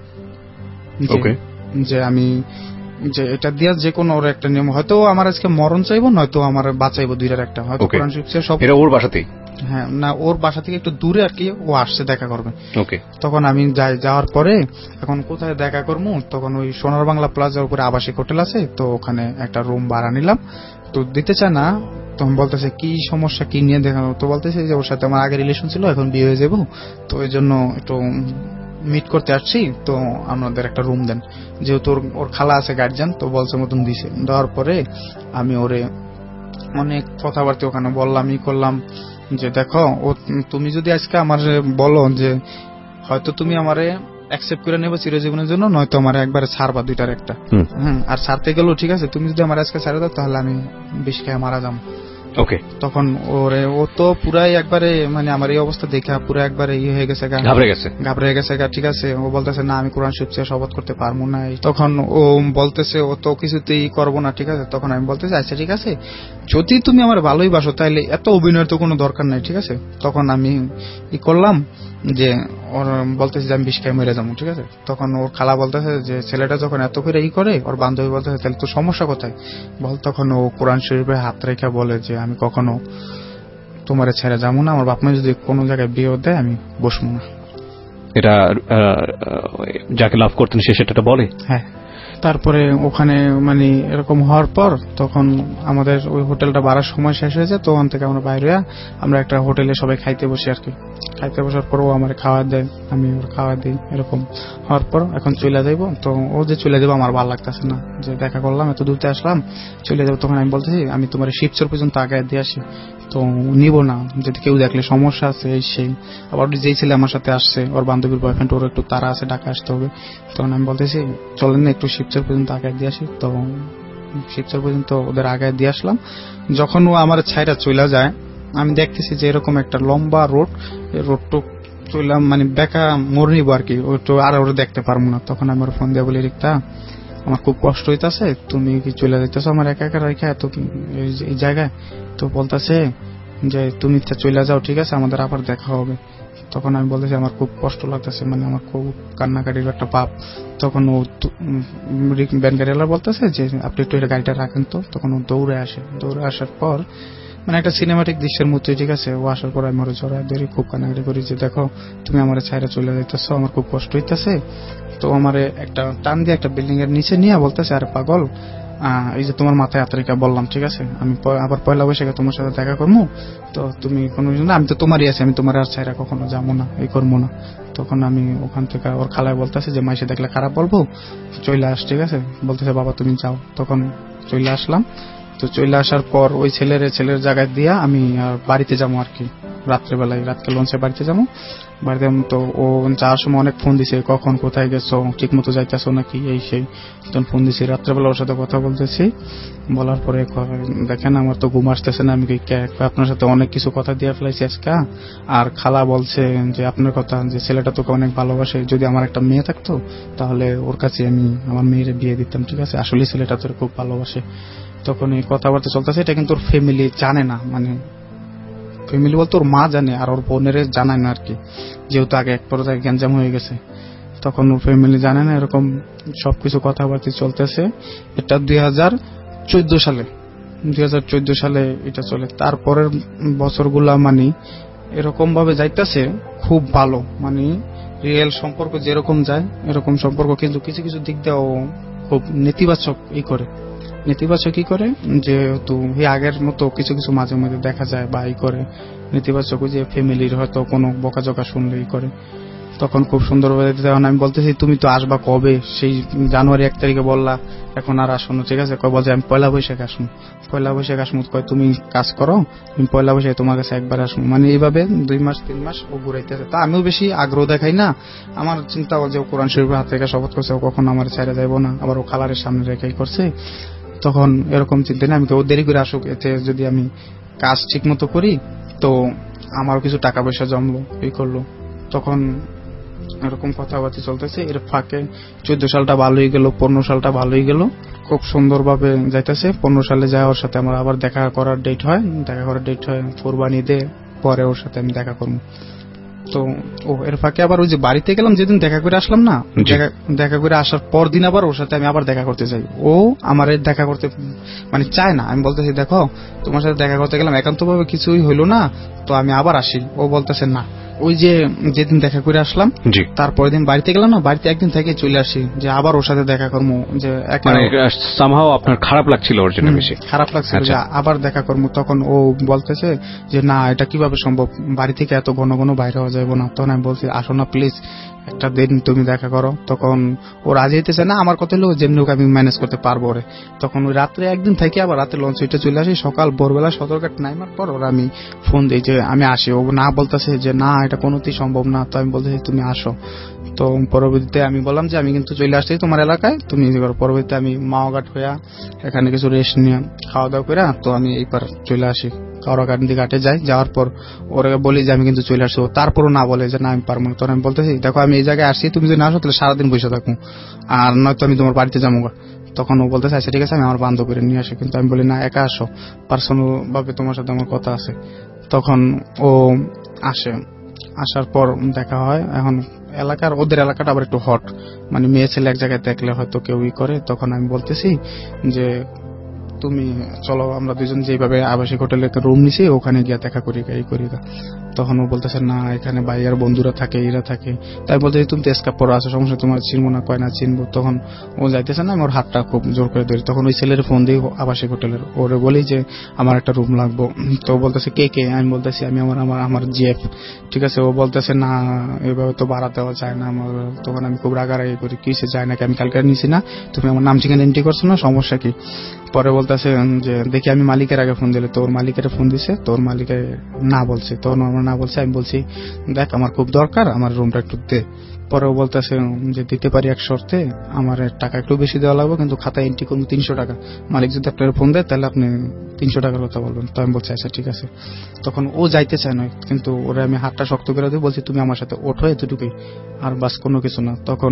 যে আমি যে এটা দিয়া যে কোনো ওর একটা নিয়ম, হয়তো আমার আজকে মরণ চাইবো, নয়তো আমার বাঁচাইবো, দুইটার একটা। হয়তো কোরআন শরীফ সব ওর বাসাতেই, হ্যাঁ না ওর বাসা থেকে একটু দূরে আর কি, ও আসছে দেখা করবে। তখন আমি যাই, যাওয়ার পরে এখন কোথায় দেখা করবো, তখন ওই সোনার বাংলা প্লাজার উপরে আবাসিক হোটেল আছে, তো ওখানে একটা রুম ভাড়া নিলাম। তো দিতে চায় না, তখন বলতেছে কি সমস্যা, কি নিয়ে দেখা। তো বলতেছে যে ওর সাথে আমার আগে রিলেশন ছিল, এখন বিয়ে হয়ে যাবো, তো এই জন্য একটু মিট করতে আসছি, তো আমাদের একটা রুম দেন। যেহেতু ওর খালা আছে গার্জিয়ান, তো বলছে মতন দিছে। দেওয়ার পরে আমি ওরে অনেক কথাবার্তা ওখানে বললাম, ই করলাম যে দেখো ও তুমি যদি আজকে আমার বলো যে হয়তো তুমি আমারে অ্যাকসেপ্ট করে নেবে চিরজীবনের জন্য, নয়তো আমার একবারে ছাড়বা, দুইটার একটা। হ্যাঁ, আর ছাড়তে গেলেও ঠিক আছে, তুমি যদি আমার আজকে ছাড়ে দাও তাহলে আমি বিষ খেয়ে মারা যাবো। ওকে। তখন ওরে ও তো পুরাই একবারে মানে আমার এই অবস্থা দেখে পুরো একবারে ইয়ে হয়ে গেছে, ঘাবড়ে গেছে ঘাবড়ে গেছে ঠিক আছে। ও বলতেছে না আমি কোরআন শরীফ শপথ করতে পারবো না। তখন ও বলতেছে ও তো কিছুতেই করবো না ঠিক আছে। তখন আমি বলতেছি আচ্ছা ঠিক আছে, যদি তুমি আমার ভালোই বাসো তাহলে এত অভিনয়ের তো কোনো দরকার নাই ঠিক আছে। তখন আমি ই করলাম যে ওর বলতেছে যে আমি বিষ খাই মরে যাবো ঠিক আছে। তখন ওর খালা বলতেছে যে ছেলেটা যখন এত করে ই করে, ওর বান্ধবী বলতেছে তাহলে তো সমস্যা কোথায় বল। তখন ও কোরআন শরীফে হাত রেখে বলে যে আমি কখনো তোমার ছেড়ে যাবো না, আমার বাপ মা যদি কোনো জায়গায় বিয়ে দেয় আমি বসবো না। এটা যাকে লাভ করতেন সে সেটা বলে। হ্যাঁ। তারপরে ওখানে মানে এরকম হওয়ার পর তখন আমাদের ওই হোটেলটা বাড়ার সময় শেষ হয়েছে। তো ওখান থেকে আমরা বাইরে আমরা একটা হোটেলে সবাই খাইতে বসি আর কি। খাইতে বসার পর ও আমার খাওয়া দেয়, আমি ওর খাওয়া দিই। এরকম হওয়ার পর এখন চলে যাইব। তো ও যে চলে যাবো আমার ভালো লাগতেছে না, যে দেখা করলাম এত দূরতে আসলাম চলে যাবো। তখন আমি বলতেছি আমি তোমার শিবচর পর্যন্ত আগে দিয়ে আসি, তো নিব না, যদি কেউ দেখলে সমস্যা আছে এই সেই। আবার যেই ছেলে আমার সাথে আসছে ওর বান্ধবীর বয়ফ্রেন্ড, ওর একটু তারা আছে, ঢাকা আসতে হবে। তখন আমি বলতেছি চলেন না একটু শিবচর পর্যন্ত আগে দিয়ে আসি। তো শিবচর পর্যন্ত ওদের আগে দিয়ে আসলাম। যখন ও আমার ছাইটা চলে যায় আমি দেখতেছি যে এরকম একটা লম্বা রোড, রোডটু চললাম মানে বেকা মোড় নিবো আর কি, ওইটু আর ওরা দেখতে পারবো না। তখন আমি ওর ফোন দিয়ে বলি রিক্তা আমার খুব কষ্ট হইতেছে, তুমি কি চলে যাইতেছো আমার একা একা রেখে এত এই জায়গায়। তো বলতেছে যে তুমি চলে যাও ঠিক আছে, আমাদের আবার দেখা হবে। তখন আমি বলতেছি আমার খুব কষ্ট লাগতেছে, মানে আমার খুব কান্নাকাটির একটা পাপ। তখন ও ব্যান গাড়িওয়ালা বলতেছে যে আপনি একটু গাড়িটা রাখেন তো। তখন ও দৌড়ে আসে, দৌড়ে আসার পর মানে একটা সিনেমাটিক দৃশ্যের মধ্যে ঠিক আছে। ও আসার পর আমি ওরা জড়ায় ধরে খুব কান্নাকাটি করি যে দেখো তুমি আমার ছাইরা চলে যাইতেছো, আমার খুব কষ্ট হইতেছে। তো আমার একটা টান দিয়ে একটা বিল্ডিং এর নিচে নিয়ে বলতেছে আরে পাগল, এই যে তোমার মাথায় আত্রিকা বললাম ঠিক আছে, আমি আবার পয়লা বৈশাখে তোমার সাথে দেখা করবো, তো তুমি কোনো না আমি তো তোমারই আছি, আমি তোমার আর ছাইরা কখনো যাবো না, এই করবো না। তখন আমি ওখান থেকে ওর খালায় বলতেছে যে মাইসে দেখলে খারাপ বলবো, চলে আস ঠিক আছে। বলতেছে বাবা তুমি যাও। তখন চলে আসলাম। তো চলে আসার পর ওই ছেলের ছেলের জায়গায় দিয়া আমি বাড়িতে যাবো আর কি, রাত্রেবেলায় রাতকে লঞ্চে বাড়িতে যাবো। বাড়িতে তো ও যাওয়ার সময় অনেক ফোন দিছে, কখন কোথায় গেছো, ঠিক মতো যাইতেছো নাকি এই সেই। তখন ফোন দিছি রাত্রেবেলা, ওর সাথে কথা বলতেছি। বলার পরে দেখেন আমার তো ঘুম আসতেছে না, আমি আপনার সাথে অনেক কিছু কথা দিয়ে ফেলাইছি আজকে। আর খালা বলছে যে আপনার কথা, যে ছেলেটা তোকে অনেক ভালোবাসে, যদি আমার একটা মেয়ে থাকতো তাহলে ওর কাছে আমি আমার মেয়ের বিয়ে দিতাম ঠিক আছে, আসলে ছেলেটা তোর খুব ভালোবাসে। তখন এই কথাবার্তা চলতেছে, এটা কিন্তু ওর ফ্যামিলি জানে না, মানে ফ্যামিলি বলতে ওর মা জানে আর ওর বোনের জানায় না আর কি, যেহেতু আগে এক পর্যায়ে গ্যাঞ্জাম হয়ে গেছে। তখন ওর ফ্যামিলি জানে না, এরকম সবকিছু কথাবার্তা চলতেছে। এটা দুই হাজার চোদ্দ সালে দুই হাজার চোদ্দ সালে এটা চলে। তারপরের বছরগুলা মানে এরকম ভাবে যাইতেছে খুব ভালো, মানে রিয়েল সম্পর্ক যেরকম যায় এরকম সম্পর্ক, কিন্তু কিছু কিছু দিক দিয়েও খুব নেতিবাচক ই করে নেতিবাচক ই করে যেহেতু আগের মতো কিছু কিছু মাঝে মাঝে দেখা যায় বা ই করে নেতিবাচক, যে ফ্যামিলির হয়তো কোনো বকাঝকা শুনলে ই করে। তখন খুব সুন্দরভাবে আমি বলতেছি তুমি তো আসবা কবে, সেই জানুয়ারি এক তারিখে বললা, এখন আর আসো না ঠিক আছে। কয় বলছে আমি পয়লা বৈশাখ আসবো, পয়লা বৈশাখ আসবো। কয় তুমি কাজ করো, তুমি পয়লা বৈশাখে তোমার কাছে একবার আসবো। মানে এইভাবে দুই মাস তিন মাস ও ঘুরাইতেছে। তা আমিও বেশি আগ্রহ দেখাই না, আমার চিন্তা যে কোরআন শরীফের হাত থেকে শপথ করছে, ও কখন আমার ছেড়ে যাইবো না, আবার ও খালারের সামনে রেখেই করছে। তখন এরকম চিন্তা নেই, আমি ও দেরি করে আসুক, এতে যদি আমি কাজ ঠিক মতো করি তো আমারও কিছু টাকা পয়সা জমলো, এই করলো। তখন এরকম কথাবার্তা চলতেছে। এর ফাঁকে চোদ্দ সালটা ভালোই গেল, পনেরো সালটা ভালোই গেল, খুব সুন্দর ভাবে যাইতেছে। পনেরো সালে যায় ওর সাথে আমার আবার দেখা করার ডেট হয়, দেখা করার ডেট হয় কোরবানি ঈদে পরে ওর সাথে আমি দেখা করবো। তো ও এর ফাঁকে আবার ওই যে বাড়িতে গেলাম যেদিন দেখা করে আসলাম না, দেখা করে আসার পর দিন আবার ওর সাথে আমি আবার দেখা করতে চাই। ও আমার দেখা করতে মানে চায় না। আমি বলতেছি দেখো তোমার সাথে দেখা করতে গেলাম একান্ত ভাবে কিছুই হইলো না, তো আমি আবার আসি। ও বলতেছে না, ওই যে যেদিন দেখা করে আসলাম তারপরের দিন বাড়িতে গেলাম না, বাড়িতে একদিন থেকে চলে আসি যে আবার ওর সাথে দেখা করবো, যে সামহাও আপনার খারাপ লাগছিল, ওর জন্য বেশি খারাপ লাগছিল যে আবার দেখা করবো। তখন ও বলতেছে যে না এটা কিভাবে সম্ভব, বাড়ি থেকে এত ঘন ঘন বাইরে হওয়া যাবে না। তখন আমি বলছি আসো না প্লিজ একটা দিন তুমি দেখা করো। তখন ও রাজি হইতেছে না, আমার কথা হলো যেমনি হোক আমি ম্যানেজ করতে পারবো ওরে। তখন ওই রাত্রে একদিন থেকে আবার রাতে লঞ্চ উইটে চলে আসি, সকাল ভোরবেলা সতর্কাট নাইমার পর ওরা আমি ফোন দিই যে আমি আসি। ও না বলতেছে যে না এটা কোনোতেই সম্ভব না। তো আমি বলতেছি তুমি আসো। তো পরবর্তীতে আমি বললাম যে আমি কিন্তু চলে আসছি তোমার এলাকায়, তুমি পরবর্তীতে আমি মাওঘাট হইয়া এখানে কিছু রেস্ট নিয়ে খাওয়া দাওয়া করে তো আমি এইবার চলে আসি কাওড়াকান্দি ঘাটে যাই। যাওয়ার পর ওরা বলি যে আমি কিন্তু চলে আসছি, তারপরও না বলে যে না আমি পারবো না। তখন আমি বলতেছি দেখো আমি এই জায়গায় আসছি, তুমি যদি না আসো তাহলে সারাদিন বসে থাকো, আর নয়তো আমি তোমার বাড়িতে যাবো। তখন ও বলতেছে আচ্ছা ঠিক আছে আমি আমার বান্ধবীরা নিয়ে আসি, কিন্তু আমি বলি না একা আসো, পার্সোনাল ভাবে তোমার সাথে আমার কথা আছে। তখন ও আসে, আসার পর দেখা হয়। এখন এলাকার ওদের এলাকাটা আবার একটু হট, মানে মেয়ে ছেলে এক জায়গায় দেখলে হয়তো কেউ ই করে। তখন আমি বলতেছি যে তুমি চলো আমরা দুজন যেভাবে আবাসিক হোটেলে রুম নিছি ওখানে গিয়ে দেখা করি এই করি। তখন ও বলতেছে না এখানে ভাইয়ার বন্ধুরা থাকে এরা থাকে। তাই বলতেছি তুমি তো স্কাপ পরে আসো, সমস্যা তোমার চিনবো না, কয় না চিনবো। তখন ও যাইতেছে না, আমি ওর হাতটা খুব জোর করে ধরি। তখন ওই ছেলের ফোন দিই আবাসিক হোটেলের, ওরে বলি যে আমার একটা রুম লাগবো। তো বলতেছে কে কে, আমি বলতেছি আমি আমার আমার আমার জিএফ। ঠিক আছে, ও বলতেছে না এভাবে তো ভাড়া দেওয়া যায় না আমার। তখন আমি খুব রাগারাগি করি, কিসে যায় নাকি, আমি কালকে নিছি না, তুমি আমার নাম ঠিকানা এন্ট্রি করছো না, সমস্যা কি। পরে বলতেছে যে দেখি আমি মালিকের আগে ফোন দিলে, তোর মালিকের ফোন দিছে, তোর মালিকে না বলছে, তোর আমার না বলছে। আমি বলছি দেখ আমার খুব দরকার, আমার রুমটা একটু দে। পরেও বলতেছে যে দিতে পারি এক শর্তে, আমার টাকা একটু বেশি দেওয়া লাগবে, কিন্তু খাতা এন্ট্রি করুন তিনশো টাকা। মালিক যদি আপনার ফোন দেয় তাহলে আপনি তিনশো টাকার কথা বলবেন। তো আমি বলছি আচ্ছা ঠিক আছে। তখন ও যাইতে চায় না, কিন্তু ওরা আমি হাতটা শক্ত করে দিই, বলছি তুমি আমার সাথে ওঠো, এতটুকুই, আর বাস কোনো কিছু না। তখন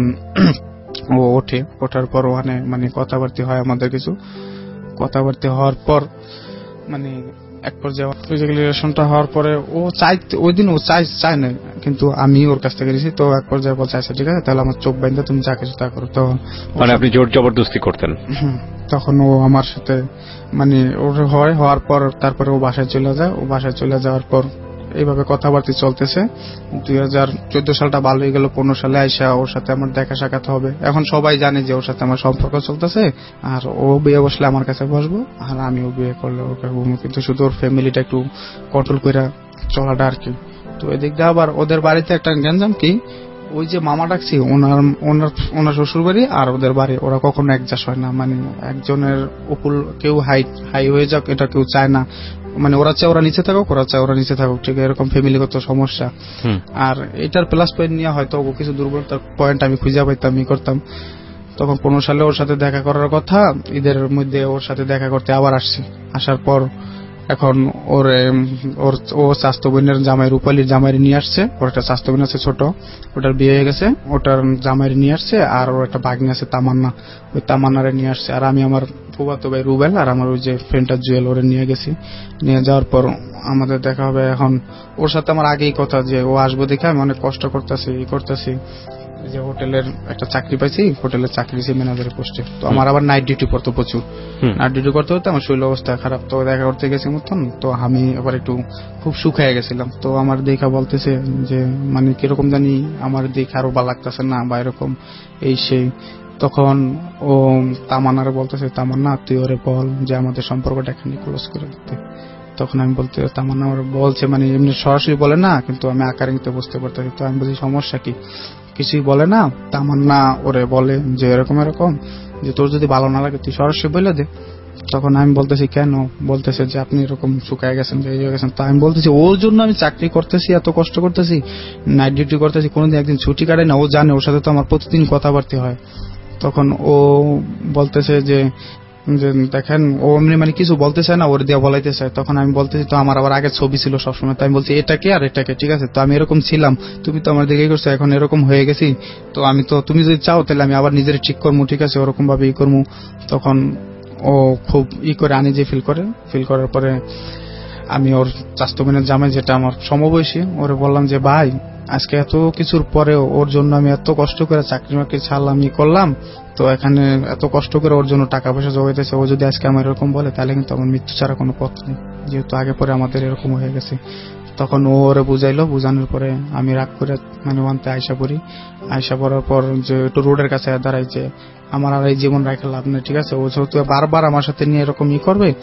ও ওঠে, ওঠার পর ওখানে মানে কথাবার্তা হয় আমাদের কিছু। কথাবার্তা হওয়ার পর মানে এক পর্যায়ে রিলেশনটা হওয়ার পরে ও চাই, ওই দিন ও চাই চায় না, কিন্তু আমি ওর কাছ থেকে গেছি। তো এক পর্যায়ে বলছে আচ্ছা ঠিক আছে তাহলে আমার চোখ বাইন্ধে তুমি যা কিছু তা করো। তো মানে আপনি জোর জবরদস্তি করতেন? তখন ও আমার সাথে মানে ওর হয়, হওয়ার পর তারপরে ও বাসায় চলে যায়। ও বাসায় চলে যাওয়ার পর এইভাবে কথাবার্তা চলতেছে। দুই হাজার চোদ্দ সালটা ভালো হয়ে গেল, পনেরো সালে আইসা ওর সাথে আমার দেখা সাক্ষাৎ হবে। এখন সবাই জানে যে ওর সাথে আমার সম্পর্ক চলতেছে, আর ও বিয়ে বসলে আমার কাছে বসবো, আর আমিও বিয়ে করলে ওকে বলবো, কিন্তু শুধু ওর ফ্যামিলিটা একটু কন্ট্রোল করে চলাটা আর কি। তো এদিক দিয়ে আবার ওদের বাড়িতে একটা গ্যাঞ্জাম কি, ওই যে মামা ডাকছি ওনার ওনার ওনার শ্বশুর বাড়ি আর ওদের বাড়ি ওরা কখনো একজাস হয় না, মানে একজনের উপর কেউ হাই হাই হয়ে যাক এটা কেউ চায় না, মানে ওরা চায় ওরা নিচে থাকুক, ওরা চায় ওরা নিচে থাকুক, ঠিক এরকম ফ্যামিলিগত সমস্যা। আর এটার প্লাস পয়েন্ট নিয়ে হয়তো কিছু দুর্বলতার পয়েন্ট আমি খুঁজে পাইতাম ই করতাম। তখন পনেরো সালে ওর সাথে দেখা করার কথা, ঈদের মধ্যে ওর সাথে দেখা করতে আবার আসছি। আসার পর এখন ওর ওর ও স্বাস্থ্য বোনের জামাই রূপালীর জামাইরে নিয়ে আসছে। ওর একটা স্বাস্থ্য বোন আছে ছোট, ওটার বিয়ে হয়ে গেছে, ওটার জামাইরে নিয়ে আসছে। আর ওর একটা ভাগ্নি আছে তামান্না, ওই তামান্নারে নিয়ে আসছে। আর আমি আমার ফুফাতো ভাই রুবেল আর আমার ওই যে ফ্রেন্ডটা জুয়েল ওরে নিয়ে গেছি। নিয়ে যাওয়ার পর আমাদের দেখা হবে। এখন ওর সাথে আমার আগেই কথা যে ও আসবো দেখে আমি অনেক কষ্ট করতেছি ই করতেছি, যে হোটেলের একটা চাকরি পাইছি, হোটেলের চাকরি ম্যানেজারের পোস্টে। তো আমার আবার নাইট ডিউটি পড়তো প্রচুর, নাইট ডিউটি করতে হতো, আমার শরীর অবস্থা খারাপ। তো দেখা করতে গেছি মতন, তো আমি আবার একটু খুব শুকায় গেছিলাম। তো আমার দেখা বলতেছে যে মানে কিরকম জানি আমার দেখে আরো ভালো লাগতেছে না বা এরকম এই সেই। তখন ও তামান্নারে বলতেছে তামান্না তুই ওরে বল যে আমাদের সম্পর্কটা এখানে ক্লোজ করে দিতে। তখন আমি বলতে তামান্না আমার বলছে মানে এমনি সরাসরি বলে না, কিন্তু আমি আকার ইঙ্গিতে বুঝতে পারতেছি। তো আমি বলছি সমস্যা কি, কিছুই বলে না। তামান্না ওরে বলে যে এরকম এরকম, যে তোর যদি ভালো না লাগে তুই সরাসরি বলে দে। তখন আমি বলতেছি কেন, বলতেছে যে আপনি এরকম শুকায় গেছেন যে হয়ে গেছেন। তো আমি বলতেছি ওর জন্য আমি চাকরি করতেছি, এত কষ্ট করতেছি, নাইট ডিউটি করতেছি, কোনোদিন একদিন ছুটি কাটাই না। ও জানে, ওর সাথে তো আমার প্রতিদিন কথাবার্তা হয়। তখন ও বলতেছে যে দেখেন ও এমনি মানে কিছু বলতে চায় না, ওর দিয়ে বলাইতে চায়। তখন আমি বলতেছি তো আমার আবার আগে ছবি ছিল সবসময়, তো আমি বলছি এটাকে আর এটাকে, ঠিক আছে তো আমি এরকম ছিলাম, তুমি তো আমার দিকে করছো, এখন এরকম হয়ে গেছি, তো আমি তো তুমি যদি চাও তাহলে আমি আবার নিজের ঠিক করবো, ঠিক আছে ওরকম ভাবে ই করবো। তখন ও খুব ই করে আনিজে ফিল করে। ফিল করার পরে আমি ওর স্বাস্থ্য বোনের জামাই যেটা আমার সমবয়সী, ওরে বললাম যে ভাই আজকে এত কিছুর পরেও ওর জন্য আমি এত কষ্ট করে চাকরি বাকরি ছাড়লাম ই করলাম, তো এখানে এত কষ্ট করে ওর জন্য টাকা পয়সা জোগাইতেছে, ও যদি আজকে আমার এরকম বলে তাহলে কিন্তু আমার মৃত্যু ছাড়া কোনো পথ নেই, যেহেতু আগে পরে আমাদের এরকম হয়ে গেছে। তখন ও ওরে বুঝাইলো, বুঝানোর পরে আমি রাগ করে মানে ওয়ানতে আয়সা পড়ি। আয়সা পড়ার পর যে একটু রোডের কাছে দাঁড়াই যে আমার আর এই জীবন রাখা লাভ নেই, ঠিক আছে ও যেহেতু বারবার আমার সাথে নিয়ে এরকম ই করবে,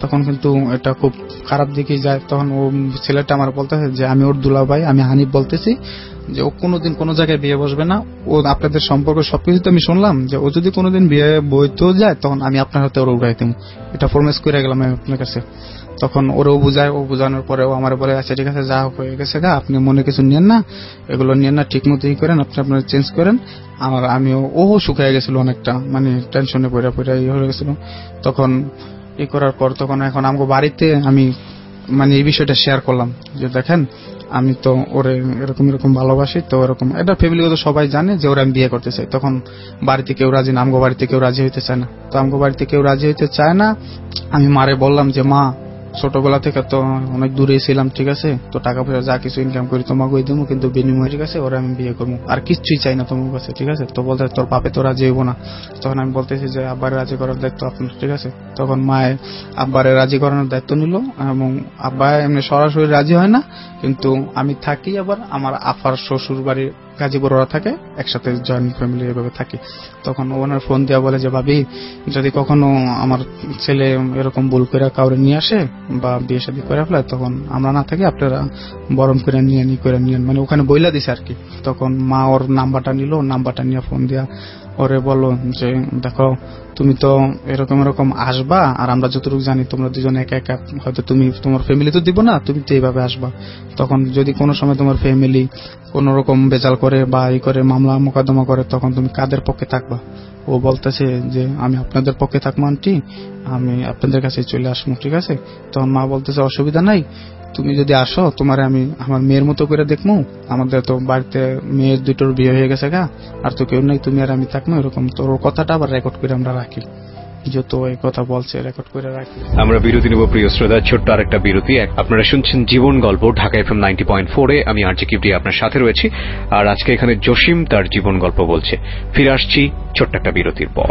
তখন কিন্তু এটা খুব খারাপ দিকে যায়। তখন ও ছেলেটা আমার বলতেছে যে আমি ওর দুলা ভাই, আমি হানিফ বলতেছি যে ও কোনোদিন কোনো জায়গায় বিয়ে বসবে না। ও আপনাদের সম্পর্ক সবকিছু তো আমি শুনলাম, যে ও যদি কোনোদিন বিয়ে বইতেও যায় তখন আমি আপনার হাতে ওর উড়াই দেবো, এটা প্রমিস করে গেলাম আপনার কাছে। তখন ওরও বুঝায়, ও বুঝানোর পরে ও আমার বলে আচ্ছা ঠিক আছে যা হয়ে গেছে গা, আপনি মনে কিছু নিয়েন না, এগুলো নিয়েন না, ঠিক মতোই করেন, আপনি আপনার চেঞ্জ করেন। আমার আমিও ও শুকিয়ে গেছিল অনেকটা, মানে টেনশনে পড়ে পড়ে ইয়ে হয়ে গেছিল। তখন ই করার পর তখন এখন আমাকে বাড়িতে আমি মানে এই বিষয়টা শেয়ার করলাম যে দেখেন আমি তো ওরে এরকম এরকম ভালোবাসি, তো এরকম এটা ফ্যামিলিগত সবাই জানে যে ওরা আমি বিয়ে করতে চাই। তখন বাড়িতে কেউ রাজি না, আমগো বাড়িতে কেউ রাজি হইতে চায় না। তো আমগো বাড়িতে কেউ রাজি হইতে চায় না। আমি মারে বললাম যে মা ছোটবেলা থেকে তো অনেক দূরে ছিলাম, ঠিক আছে, তো টাকা পয়সা যা কিছু ইনকাম করি তোমাকে ওই দেবো, কিন্তু বিনিময় ঠিক আছে ওরা আমি বিয়ে করবো, আর কিচ্ছুই চাই না তোমার কাছে, ঠিক আছে। তো বলতে তোর বাপে তো রাজি হইব না। তখন আমি বলতেছি যে আব্বারে রাজি করার দায়িত্ব আপনার, ঠিক আছে। তখন মায়ে আব্বারে রাজি করানোর দায়িত্ব নিল, এবং আব্বা এমনি সরাসরি রাজি হয় না, কিন্তু আমি থাকি আবার আমার আফার শ্বশুর বাড়ির গাজীপুর ওরা থাকে, একসাথে জয়েন্ট ফ্যামিলি এভাবে থাকি। তখন ওনার ফোন দেওয়া বলে যে ভাবি যদি কখনো আমার ছেলে এরকম ভুল করে কাউরে নিয়ে আসে বা বিয়ে শাদী করে ফেলায়, তখন আমরা না থাকি, আপনারা বরম করে নিয়ে নি করে নিয়েন, মানে ওখানে বইলা দিছে আর কি। তখন মা ওর নাম্বারটা নিল, নাম্বারটা নিয়ে ফোন দিয়া ওরে বলো যে দেখো তুমি তো এরকম এরকম আসবা, আর আমরা যতটুকু জানি তোমরা দুজন একা একা, হয়তো তুমি তোমার ফ্যামিলি তো দিব না, তুমি তো এইভাবে আসবা। তখন যদি কোনো সময় তোমার ফ্যামিলি কোন রকম বেজাল করে বা ই করে মামলা মোকদ্দমা করে, তখন তুমি কাদের পক্ষে থাকবা? ও বলতেছে যে আমি আপনাদের পক্ষে থাকবো আন্টি, আমি আপনাদের কাছে চলে আসবো, ঠিক আছে। তখন মা বলতেছে অসুবিধা নাই, তুমি যদি আসো তোমার আমি আমার মেয়ের মতো করে দেখবো, আমাদের তো বাড়িতে মেয়ের দুটোর বিয়ে হয়ে গেছে গা, আর তো কেউ নাই, তুমি আর আমি থাকবো, এরকম। তোর কথাটা আবার রেকর্ড করে আমরা রাখি, যত এই কথা বলছে রেকর্ড করে রাখি। আমরা বিরতি নেব প্রিয় শ্রোতা, ছোট্ট আরেকটা বিরতি। আপনারা শুনছেন Jibon Golpo Dhaka FM ninety point four এ। আমি আরজে কিবরিয়া আপনার সাথে রয়েছি, আর আজকে এখানে জসিম তার জীবন গল্প বলছে। ফিরে আসছি ছোট্ট একটা বিরতির পর।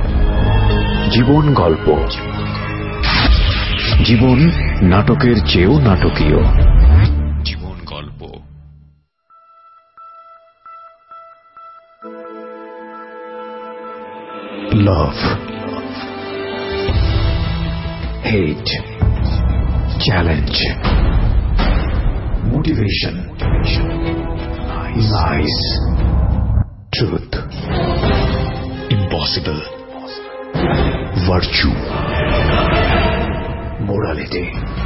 জীবন গল্প, জীবন নাটকের চেয়েও নাটকীয়। জীবন গল্প। লাভ, hate, challenge, motivation, lies, truth, impossible, virtue, morality,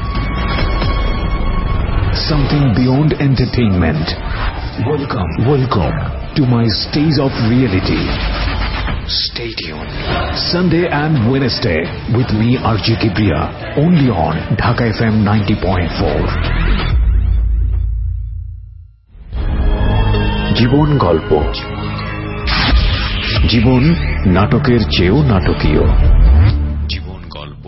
something beyond entertainment. Welcome, welcome to my stage of reality. Stay tuned. Sunday and Wednesday with me R J Kibriya, only on Dhaka F M ninety point four. জীবন গল্প, জীবন নাটকের চেয়েও নাটকীয়। জীবন গল্প।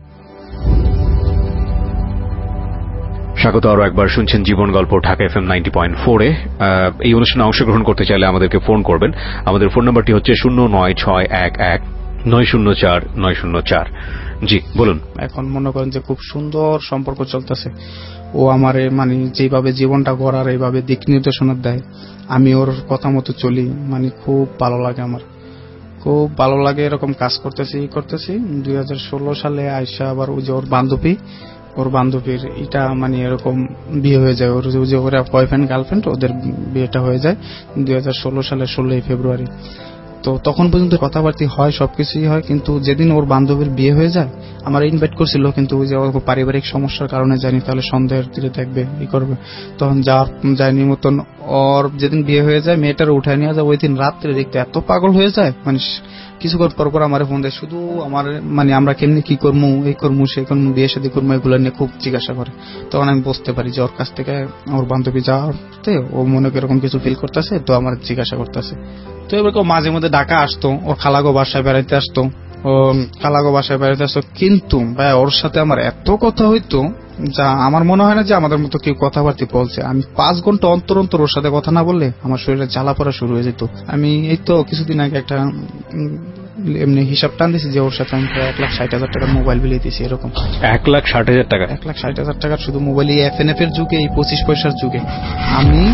স্বাগত আরো একবার, শুনছেন Jibon Golpo Dhaka F M ninety point four এ। এই অনুষ্ঠানে অংশগ্রহণ করতে চাইলে আমাদেরকে ফোন করবেন। আমাদের ফোন নাম্বারটি হচ্ছে শূন্য নয় ছয় এক এক নয় শূন্য চার নয় শূন্য চার। জি বলুন। এখন মনে করেন যে খুব সুন্দর সম্পর্ক চলতেছে, ও আমার মানে যেভাবে জীবনটা গড়ার এইভাবে দিক নির্দেশনা দেয়, আমি ওর কথা মতো চলি, মানে খুব ভালো লাগে, আমার খুব ভালো লাগে। এরকম কাজ করতেছি করতেছি দুই হাজার ষোলো সালে আইসা আবার ওই যে ওর বান্ধবী ওর বান্ধবীর এটা মানে এরকম বিয়ে হয়ে যায়, ওর যে ওরা বয়ফ্রেন্ড গার্লফ্রেন্ড, ওদের বিয়েটা হয়ে যায় দুই হাজার ষোলো সালের ষোলোই ফেব্রুয়ারি। তো তখন পর্যন্ত কথাবার্তা হয়, সবকিছুই হয়, কিন্তু যেদিন ওর বান্ধবীর বিয়ে হয়ে যায় আমার ইনভাইট করছিল, কিন্তু ওই যে ওর পারিবারিক সমস্যার কারণে জানি, তাহলে সন্দেহের তীরে দেখবে ই করবে, তখন যাওয়ার যায়নি মতন। ওর যেদিন বিয়ে হয়ে যায় মেয়েটার উঠায় নিয়ে যায়, ওই দিন রাত্রে দেখতে এত পাগল হয়ে যায়, মানে কিছুক্ষণ পর পর আমার ফোন দেয়, শুধু আমার মানে আমরা কেমনি কি করবো, এই করবো সেই করবো, বিয়ে শাদী করবো, এগুলো নিয়ে খুব জিজ্ঞাসা করে। তখন আমি বুঝতে পারি যে ওর কাছ থেকে ওর বান্ধবী যাওয়াতে ও মনে এরকম কিছু ফিল করতেছে, তো আমার জিজ্ঞাসা করতেছে। তো এবার মাঝে মধ্যে ঢাকা আসতো, ওর খালাগো বাসায় বেড়াইতে আসতো, ও খালাগো বাসায় বেড়াইতে আসতো, কিন্তু ভাই ওর সাথে আমার এত কথা হইতো যা আমার মনে হয় না যে আমাদের মতো কেউ কথাবার্তা বলছে। আমি পাঁচ ঘন্টা অন্তর অন্তর ওর সাথে কথা না বললে আমার শরীরে জ্বালা পড়া শুরু হয়ে যেত। আমি এই তো কিছুদিন আগে একটা এমনি হিসাব টান দিছি যে ওর সাথে আমি প্রায় এক লাখ ষাট হাজার টাকার মোবাইল বিল দিয়েছি। এরকম এক লাখ ষাট হাজার টাকা এক লাখ ষাট হাজার টাকার শুধু মোবাইল, এই এফ এন এফ এর যুগে, এই পঁচিশ পয়সার যুগে আমি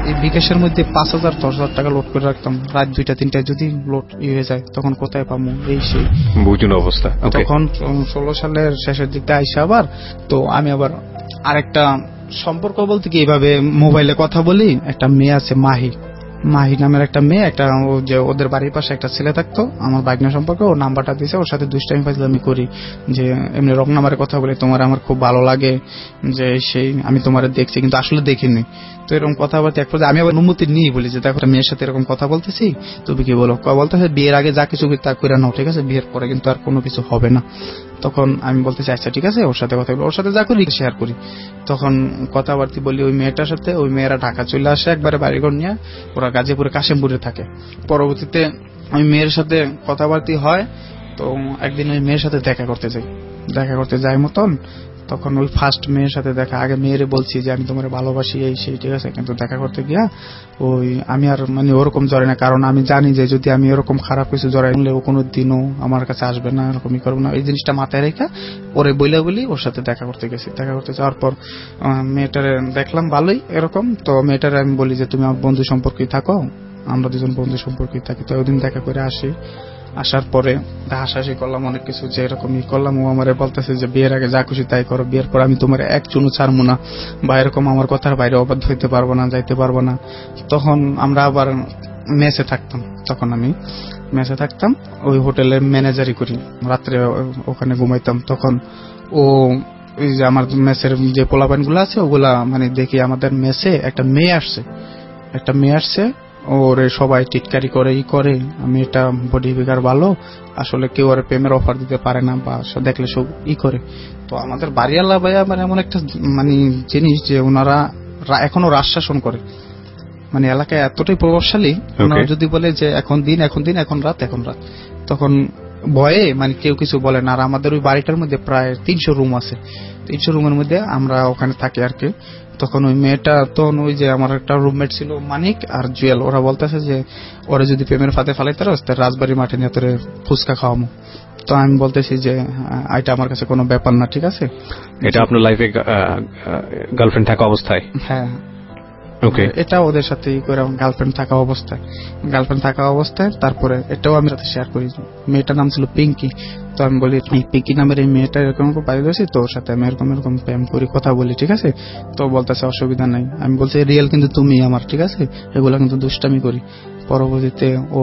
এই বিকাশের মধ্যে পাঁচ হাজার দশ হাজার টাকা লোড করে রাখতাম, রাত দুইটা তিনটায় যদি লোড ইয়ে হয়ে যায় তখন কোথায় পাবো এই সেই বুঝুন অবস্থা। তখন ষোলো সালের শেষের দিকটা আইসা আবার তো আমি আবার আরেকটা সম্পর্ক বলতে কি এইভাবে মোবাইলে কথা বলি, একটা মেয়ে আছে মাহি, মাহি নামের একটা মেয়ে, একটা যে ওদের বাড়ির পাশে একটা ছেলে থাকতো আমার ভাগ্নে সম্পর্কে, ও নাম্বারটা দিয়েছে, ওর সাথে দুষ্টামি ফাজলামি করি যে এমনি রং নাম্বারে কথা বলি, তোমার আমার খুব ভালো লাগে যে সেই আমি তোমার দেখছি কিন্তু আসলে দেখিনি। তো এরকম কথাবার্তা এক পর্যায়ে আমি আবার অনুমতি নিয়ে বলি যে দেখো মেয়ের সাথে এরকম কথা বলতেছি তুমি কি বলো, বলতেছে বিয়ের আগে যা কিছু তা করে নাও ঠিক আছে, বিয়ের পরে কিন্তু আর কোনো কিছু হবে না। তখন আমি বলতেছি আচ্ছা ঠিক আছে ওর সাথে কথা বলি, ওর সাথে যা করি শেয়ার করি। তখন কথাবার্তা বলি ওই মেয়েটার সাথে, ওই মেয়েরা ঢাকা চলে আসে একবারে বাড়িঘর নিয়ে, ওরা গাজীপুরে কাশিমপুরে থাকে। পরবর্তীতে ওই মেয়ের সাথে কথাবার্তা হয়, তো একদিন ওই মেয়ের সাথে দেখা করতে যাই, দেখা করতে যাই মতন তখন ওই ফার্স্ট মেয়ের সাথে দেখা, আগে মেয়েরে বলছি যে আমি তোমার ভালোবাসি এই সেই ঠিক আছে, কিন্তু দেখা করতে গিয়া ওই আমি আর মানে ওরকম জড়ে না, কারণ আমি জানি যে যদি আমি এরকম খারাপ কিছু জড়াই নিলে ও কোনো দিনও আমার কাছে আসবে না, এরকমই করবো না, এই জিনিসটা মাথায় রেখে পরে বইলা বলি ওর সাথে দেখা করতে গেছি। দেখা করতে যাওয়ার পর মেয়েটারে দেখলাম ভালোই এরকম, তো মেয়েটারে আমি বলি যে তুমি আমার বন্ধু সম্পর্কেই থাকো, আমরা দুজন বন্ধু সম্পর্কেই থাকি। তো ওইদিন দেখা করে আসি, আসার পরে হাসাহাসি করলাম অনেক কিছু যে এরকম ই করলাম, ও আমার বলতেছে যে বিয়ের আগে যা খুশি তাই করো, বিয়ের পর আমি তোমার এক চুনু ছাড়বো না বা এরকম আমার কথার বাইরে অবাধ্য হইতে পারবো না, যাইতে পারবো না। তখন আমরা আবার মেসে থাকতাম, তখন আমি মেসে থাকতাম ওই হোটেলের ম্যানেজারই করি, রাত্রে ওখানে ঘুমাইতাম। তখন ও ওই যে আমার মেসের যে পোলাপান গুলো আছে ওগুলা মানে দেখি আমাদের মেসে একটা মেয়ে আসছে, একটা মেয়ে আসছে ওরে সবাই টিটকারি করে ই করে, আমি এটা বডি ফিগার ভালো, আসলে কেউ আর প্রেমের অফার দিতে পারে না বা দেখলে সব ই করে। তো আমাদের বাড়িওয়ালা ভাইয়া মানে এমন একটা মানে জিনিস যে ওনারা এখনো রাজ শাসন করে, মানে এলাকায় এতটাই প্রভাবশালী, ওনারা যদি বলে যে এখন দিন এখন দিন এখন রাত এখন রাত, তখন ভয়ে মানে কেউ কিছু বলে না। আর আমাদের ওই বাড়িটার মধ্যে প্রায় তিনশো রুম আছে, তিনশো রুমের মধ্যে আমরা ওখানে থাকি আর কি। তখন ওই মেয়েটা, তখন ওই যে আমার একটা রুমমেট ছিল মানিক আর জুয়েল, ওরা বলতেছে যে ওরা যদি প্রেমের ফাঁদে ফালাইতে রাস তার রাজবাড়ি মাঠে নিয়ে তোরে ফুচকা খাওয়ামো। তো আমি বলতেছি যে এটা আমার কাছে কোনো ব্যাপার না, ঠিক আছে। এটা আপনার লাইফে গার্লফ্রেন্ড থাকা অবস্থায়? হ্যাঁ ওকে, এটা ওদের সাথে করে গার্লফ্রেন্ড থাকা অবস্থায়, গার্লফ্রেন্ড থাকা অবস্থায় তারপরে এটাও আমি সাথে শেয়ার করি। মেয়েটার নাম ছিল পিঙ্কি। তো আমি বলি এই পিঙ্কি নামের এই মেয়েটা এরকম বাইরে রয়েছে, তো ওর সাথে আমি এরকম এরকম প্রেম করি, কথা বলি, ঠিক আছে। তো বলতেছে অসুবিধা নাই। আমি বলছি রিয়েল কিন্তু তুমি আমার, ঠিক আছে, এগুলা কিন্তু দুষ্টামি করি। পরবর্তীতে ও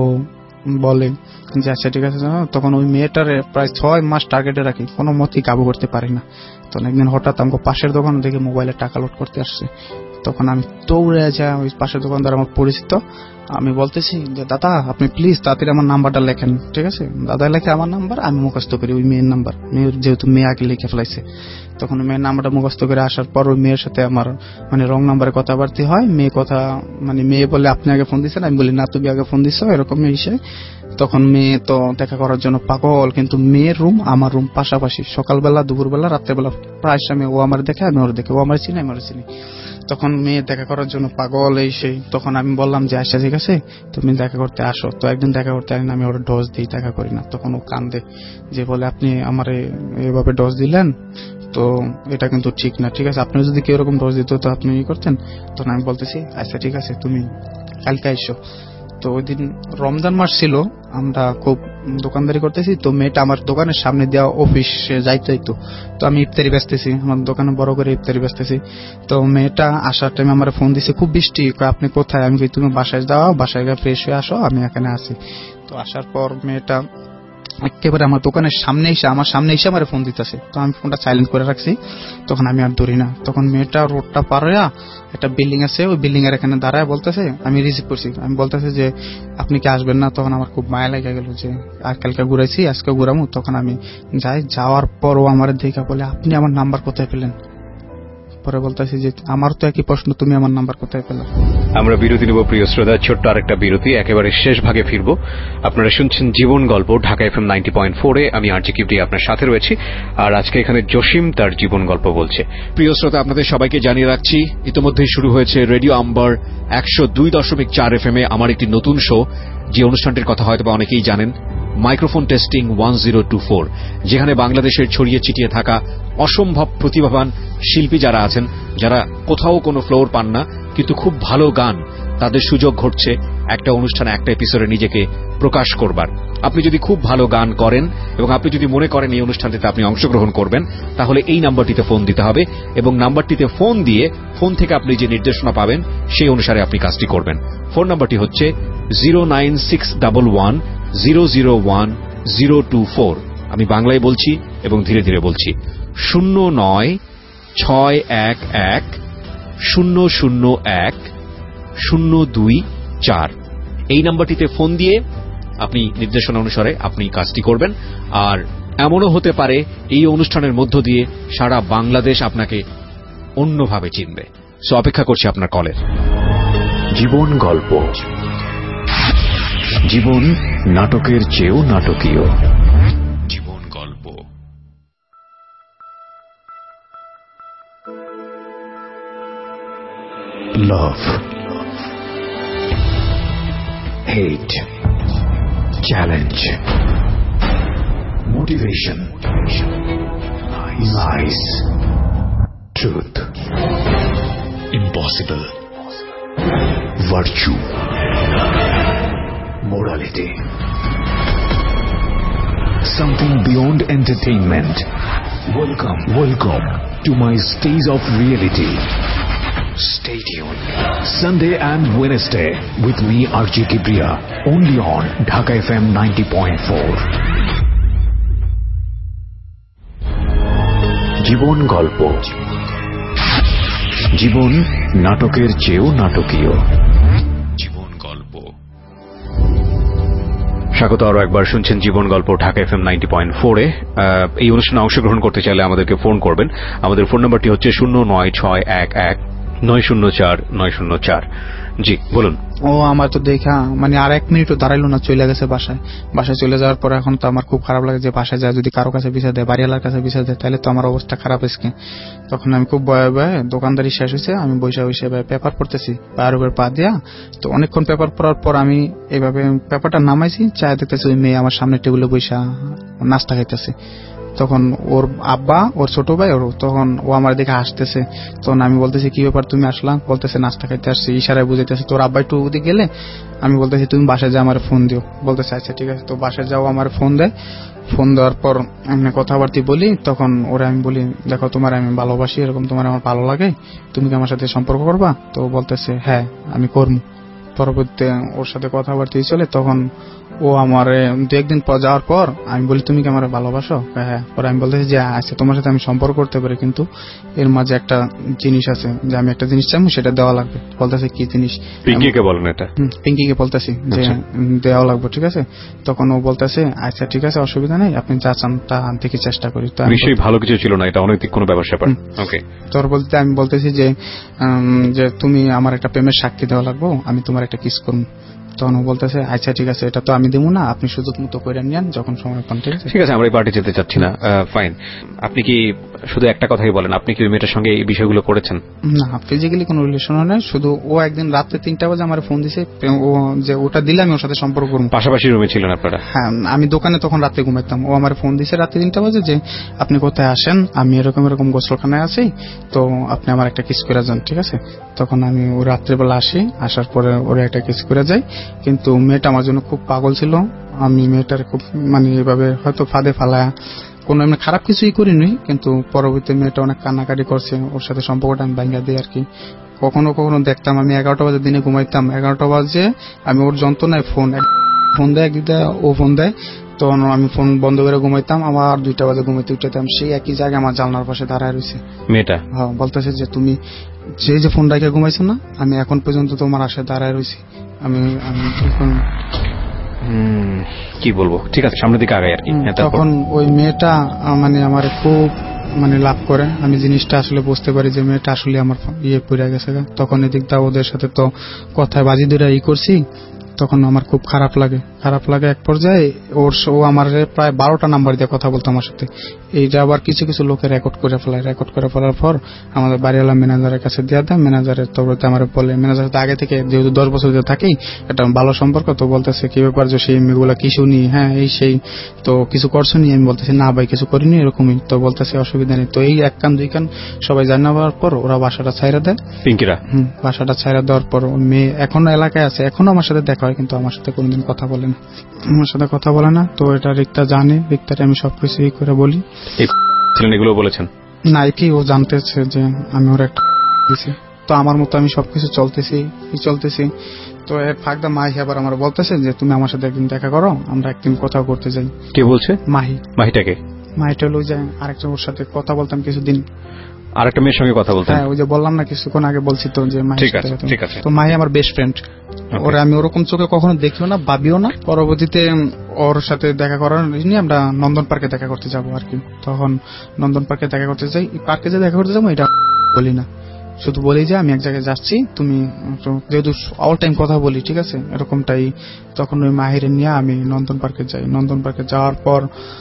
বলে যে আচ্ছা ঠিক আছে। তখন ওই মেয়েটার প্রায় ছয় মাস টার্গেটে রাখি, কোনো মতেই কাবু করতে পারি না। তখন একদিন হঠাৎ আমাকে পাশের দোকান থেকে মোবাইলে টাকা লোড করতে আসছে। তখন আমি দৌড়ে যা ওই পাশের দোকানদার আমার পরিচিত, আমি বলতেছি যে দাদা আপনি প্লিজ তাড়াতাড়ি আমার নাম্বারটা লেখেন, ঠিক আছে। দাদা লেখে আমার নাম্বার, আমি মুখস্থ করি ওই মেয়ের নাম্বার, মেয়ের যেহেতু মেয়ে আগে লিখে ফেলাইছে। তখন মেয়ের নাম্বারটা মুখস্থ করে আসার পর ওই মেয়ের সাথে আমার মানে রং নাম্বারে কথাবার্তা হয়। মেয়ে কথা মানে মেয়ে বলে আপনি আগে ফোন দিচ্ছেন, আমি বলি না তুমি আগে ফোন দিচ্ছ, এরকম বিষয়। তখন মেয়ে তো দেখা করার জন্য পাগল, কিন্তু মেয়ের রুম আমার রুম পাশাপাশি, সকালবেলা দুপুরবেলা রাত্রেবেলা প্রায় সময় ও আমার দেখে আমি ওর দেখে, ও আমার চিনি আমি ওর চিনি। তখন মেয়ে দেখা করার জন্য পাগল এই সেই। তখন আমি বললাম যে আচ্ছা ঠিক আছে তুমি দেখা করতে আসো। তো একদিন দেখা করতে আসেন, আমি ওর ডোজ দিই, দেখা করি না। তখন ও কান্দে যে বলে আপনি আমার এভাবে ডোজ দিলেন, তো এটা কিন্তু ঠিক না, ঠিক আছে, আপনি যদি কেউ এরকম ডোজ দিত তো আপনি ই করতেন। তখন আমি বলতেছি আচ্ছা ঠিক আছে তুমি কালকে এসো। তো ওই দিন রমজান মাস ছিল, আমরা খুব দোকানদারি করতেছি। তো মেয়েটা আমার দোকানের সামনে দেওয়া অফিসে যাইতে হইতো, তো আমি ইফতারি বেচতেছি, আমার দোকানে বড় করে ইফতারি বেচতেছি। তো মেয়েটা আসার টাইমে আমার ফোন দিছে, খুব বৃষ্টি, আপনি কোথায়? আমি কই তুমি বাসায় যাও, বাসায় গিয়ে ফ্রেশ হয়ে আসো, আমি এখানে আছি। তো আসার পর মেয়েটা একেবারে আমার দোকানের সামনে এসে আমার সামনে এসে আমার ফোন দিতেছে। তো আমি ফোনটা সাইলেন্ট করে রাখছি, তখন আমি আর ধরি না। তখন মেয়েটা রোডটা পার হইয়া একটা বিল্ডিং আছে, ওই বিল্ডিং এর এখানে দাঁড়ায় বলতেছে, আমি রিসিভ করছি, আমি বলতেছে যে আপনি কি আসবেন না? তখন আমার খুব মায়া লেগে গেল যে আর কালকে ঘুরাইছি আজকে ঘুরামু। তখন আমি যাই, যাওয়ার পর ও আমার দেখা বলে আপনি আমার নাম্বার কোথায় পেলেন? পরে বলতেছি যে আমার তো একই প্রশ্ন, তুমি আমার নাম্বার কোথায় পেলে? আমরা বিরতি নেব প্রিয় শ্রোতা, ছোট্ট আরেকটা বিরতি, একেবারে শেষ ভাগে ফিরবো। আপনারা শুনছেন Jibon Golpo Dhaka F M ninety point four এ। আমি আরজি কিবরি আপনার সাথে রয়েছি, আর আজকে এখানে জসিম তার জীবন গল্প বলছে। প্রিয় শ্রোতা, আপনাদের সবাইকে জানিয়ে রাখছি ইতিমধ্যেই শুরু হয়েছে রেডিও আম্বার একশো দুই দশমিক চার এফ এম এ আমার একটি নতুন শো, যে অনুষ্ঠানটির কথা হয়তো অনেকেই জানেন, microphone testing one zero two four, যেখানে বাংলাদেশের ছড়িয়ে ছিটিয়ে থাকা অসম্ভব প্রতিভাবান শিল্পী যারা আছেন, যারা কোথাও কোনো ফ্লোর পান না কিন্তু খুব ভালো গান তাদের সুযোগ ঘটছে একটা অনুষ্ঠানে একটা এপিসোডে নিজেকে প্রকাশ করবার। আপনি যদি খুব ভালো গান করেন এবং আপনি যদি মনে করেন এই অনুষ্ঠানটিতে আপনি অংশগ্রহণ করবেন, তাহলে এই নাম্বারটিতে ফোন দিতে হবে এবং নাম্বারটিতে ফোন দিয়ে ফোন থেকে আপনি যে নির্দেশনা পাবেন সেই অনুসারে আপনি কাজটি করবেন। ফোন নাম্বারটি হচ্ছে zero nine six one one zero zero one zero two four. আমি বাংলায় বলছি এবং ধীরে ধীরে বলছি, শূন্য নয় ছয় এক এক শূন্য শূন্য এক শূন্য দুই চার। এই নাম্বারটিতে ফোন দিয়ে আপনি নির্দেশনা অনুসারে আপনি কাজটি করবেন। আর এমনও হতে পারে এই অনুষ্ঠানের মধ্য দিয়ে সারা বাংলাদেশ আপনাকে অন্যভাবে চিনবে। সো অপেক্ষা করছি আপনার কলের। জীবন গল্প, জীবন নাটকের চেয়েও নাটকীয়। জীবন গল্প। লাভ, hate, challenge, motivation, lies, truth, impossible, virtue, morality, something beyond entertainment. Welcome, welcome to my stage of reality. Stay tuned. Sunday and Wednesday with me R J Kibriya, only on Dhaka F M ninety point four. জীবন গল্প, জীবন নাটকের চেয়েও নাটকীয়। জীবন গল্প। স্বাগত আরো একবার, শুনছেন Jibon Golpo Dhaka F M ninety point four এ। এই অনুষ্ঠানে অংশগ্রহণ করতে চাইলে আমাদেরকে ফোন করবেন। আমাদের ফোন নাম্বারটি হচ্ছে শূন্য নয় ছয় এক এক নয় শূন্য চার নয় শূন্য চার। জি বলুন। ও আমার তো দেখা মানে আর এক মিনিটও দাঁড়াইলো না, চলে গেছে বাসায়। বাসায় চলে যাওয়ার পর এখন তো আমার খুব খারাপ লাগে যে বাসায় যায় যদি কারো কাছে বিষয় দেয়, বাড়িওয়ালার কাছে বিষয় দেয়, তাহলে তো আমার অবস্থা খারাপ হয়েছে। তখন আমি খুব ভয়ে ভয়ে, দোকানদারি শেষ হয়েছে, আমি বসে বসে পেপার পড়তেছি পায়ের উপর পা দিয়া। তো অনেকক্ষণ পেপার পড়ার পর আমি এইভাবে পেপারটা নামাইছি, চায় দেখতেছি ওই মেয়ে আমার সামনে টেবিলে বসে নাস্তা খাইতেছে। তখন ওর আব্বা, ওর ছোট ভাই, ওর তখন ও আমার দিকে আসতেছে। তখন আমি বলতেছি কি ব্যাপার তুমি আসলাম? বলতেছে নাস্তা খাইতে আসছি। ইশারায় বুঝাইতেছে। তোর আব্বা একটু ওদিকে গেলে আমি বলতেছি তুমি বাসায় যাও আমার ফোন দিও। বলতেছে আচ্ছা ঠিক আছে। তো বাসায় যাও আমার ফোন দেয়। ফোন দেওয়ার পর আমি কথাবার্তি বলি। তখন ওরা আমি বলি দেখো তোমার আমি ভালোবাসি, এরকম তোমার আমার ভালো লাগে, তুমি কি আমার সাথে সম্পর্ক করবা? তো বলতেছে হ্যাঁ আমি করবো। পরবর্তীতে ওর সাথে কথাবার্তা চলে। তখন ও আমার দু একদিন পর যাওয়ার পর আমি বলি তুমি কি আমার ভালোবাসো? হ্যাঁ। পরে আমি বলতেছি যে আচ্ছা তোমার সাথে আমি সম্পর্ক করতে পারি, কিন্তু এর মাঝে একটা জিনিস আছে যে আমি একটা জিনিস চাইবো, সেটা দেওয়া লাগবে। বলতেছে কি জিনিস? পিঙ্কিকে বলেন এটা? পিঙ্কিকে বলতেছি যে দেওয়া লাগবে, ঠিক আছে। তখন ও বলতেছে আচ্ছা ঠিক আছে অসুবিধা নেই, আপনি যা চান তা দেখি চেষ্টা করি। তো বিষয় ভালো কিছু ছিল না, এটা অনৈতিক কোনো ব্যাপার স্যাপার। ওকে। তোর বলতে আমি বলতেছি যে যে তুমি আমার একটা প্রেমের সাক্ষী দেওয়া লাগবো, আমি তোমার একটা কিস করবো। তখন ও বলতেছে আচ্ছা ঠিক আছে, এটা তো আমি দেবো না, আপনি সুযোগ মতো করে নেন যখন সময় পান। ঠিক আছে ঠিক আছে, আমরা এই পার্টি যেতে চাচ্ছি না। ফাইন। আপনি কি শুধু একটা কথাই বলেন, আপনি কি ওই মেয়েটার সঙ্গে এই বিষয়গুলো করেছেন? না, ফিজিক্যালি কোনো রিলেশন নেই। শুধু ও একদিন রাত্রে তিনটা বাজে আমার ফোন দিছে, ও যে ওটা দিলে আমি ওর সাথে সম্পর্ক করবো। পাশাপাশি রুমে ছিলেন আপনারা? হ্যাঁ, আমি দোকানে তখন রাত্রে ঘুমাইতাম। ও আমার ফোন দিছে রাত্রে তিনটা বাজে যে আপনি কোথায় আসেন, আমি এরকম এরকম গোসলখানায় আছি, তো আপনি আমার একটা কিস করে যান। ঠিক আছে। তখন আমি ও রাত্রেবেলা আসি, আসার পরে ওরা একটা কিস করে যাই। কিন্তু মেয়েটা আমার জন্য খুব পাগল ছিল। আমি মেয়েটার খুব মানে এভাবে হয়তো ফাঁদে ফালায়া কোনো এমনি খারাপ কিছুই করিনি, কিন্তু পরবর্তী মেয়েটা অনেক কান্নাকাটি করছে, ওর সাথে সম্পর্কটা আমি ভাঙা দিই আর কি। কখনো কখনো দেখতাম আমি এগারোটা বাজে দিনে ঘুমাইতাম, এগারোটা বাজে আমি ওর যন্ত্রণায় ফোন ফোন দেয় একদিকে, ও ফোন দেয়, তখন আমি ফোন বন্ধ করে ঘুমাইতাম। আবার দুইটা বাজে ঘুমাইতে উঠতাম, সেই একই জায়গায় আমার জানলার পাশে দাঁড়ায় রয়েছে মেয়েটা। হ্যাঁ, বলতেছে যে তুমি যে যে ফোন রেখে ঘুমাইছো না, আমি এখন পর্যন্ত তোমার আশে দাঁড়ায় রয়েছি। আমি কি বলবো, ঠিক আছে সামনের দিকে আগাই আর কি। তখন ওই মেয়েটা মানে আমার খুব মানে লাভ করে, আমি জিনিসটা আসলে বুঝতে পারি যে মেয়েটা আসলে আমার ইয়ে পড়ে গেছে। তখন এদিক দা ওদের সাথে তো কথায় বাজি ধরে ই করছি, তখন আমার খুব খারাপ লাগে। খারাপ লাগে এক পর্যায়ে ওর ও আমার প্রায় বারোটা নাম্বার দিয়ে কথা বলতো আমার সাথে। এইটা আবার কিছু কিছু লোকে রেকর্ড করে ফেলায়, রেকর্ড করে ফেলার পর আমাদের বাড়িওয়ালা ম্যানেজারের কাছে দিয়ে দেয়। ম্যানেজারের তবে আমার বলে, ম্যানেজার তো আগে থেকে যেহেতু দশ বছর ধরে থাকি একটা ভালো সম্পর্ক, তো বলতেছে কি ব্যাপার যে সেই মেয়েগুলা কি শুনি, হ্যাঁ এই সেই তো কিছু করছো নি? আমি বলতেছি না ভাই কিছু করিনি এরকমই। তো বলতেছে অসুবিধা নেই। তো এই এক কান দুই কান সবাই জানাবার পর ওরা বাসাটা ছাইরা দেয়, পিঙ্কিরা হম বাসাটা ছাইরা দেওয়ার পর মেয়ে এখনো এলাকায় আছে, এখনো আমার সাথে দেখা হয় কিন্তু আমার সাথে কোনোদিন কথা বলে না, আমার সাথে কথা বলে না। তো এটা রিক্তা জানে, রিক্তারে আমি সবকিছু ই করে বলি। এগুলো বলেছেন না কি ও জানতেছে যে আমি ওর একটা দিছি, তো আমার মতো আমি সবকিছু চলতেছি চলতেছি তো এর ফাঁকদা মাহি আবার আমার বলতেছে যে তুমি আমার সাথে একদিন দেখা করো, আমরা একদিন কথা করতে যাই। কে বলছে? মাহি। মাহিটাকে? মাহিটা লই যায় আরেকটা ওর সাথে কথা বলতাম কিছুদিন, আরেকটা মেয়ের সঙ্গে কথা বলতাম। হ্যাঁ ওই যে বললাম না কিছুক্ষণ আগে বলছি তো যে মাহি। ঠিক আছে। তো মাহি আমার বেস্ট ফ্রেন্ড, ওরে আমি ওরকম চোখে কখনো দেখিও না ভাবিও না। পরবর্তীতে ওর সাথে দেখা করার নিয়ে আমরা নন্দন পার্কে দেখা করতে যাবো আর কি। তখন নন্দন পার্কে দেখা করতে যাই, পার্কে যে দেখা করতে যাবো এটা বলি না, শুধু বলি যে আমি এক জায়গায় যাচ্ছি, তুমি যেহেতু অল টাইম কথা বলি ঠিক আছে এরকমটাই। তখন ওই মাহিরে নিয়ে আমি নন্দন পার্কে যাই। নন্দন পার্কে যাওয়ার পর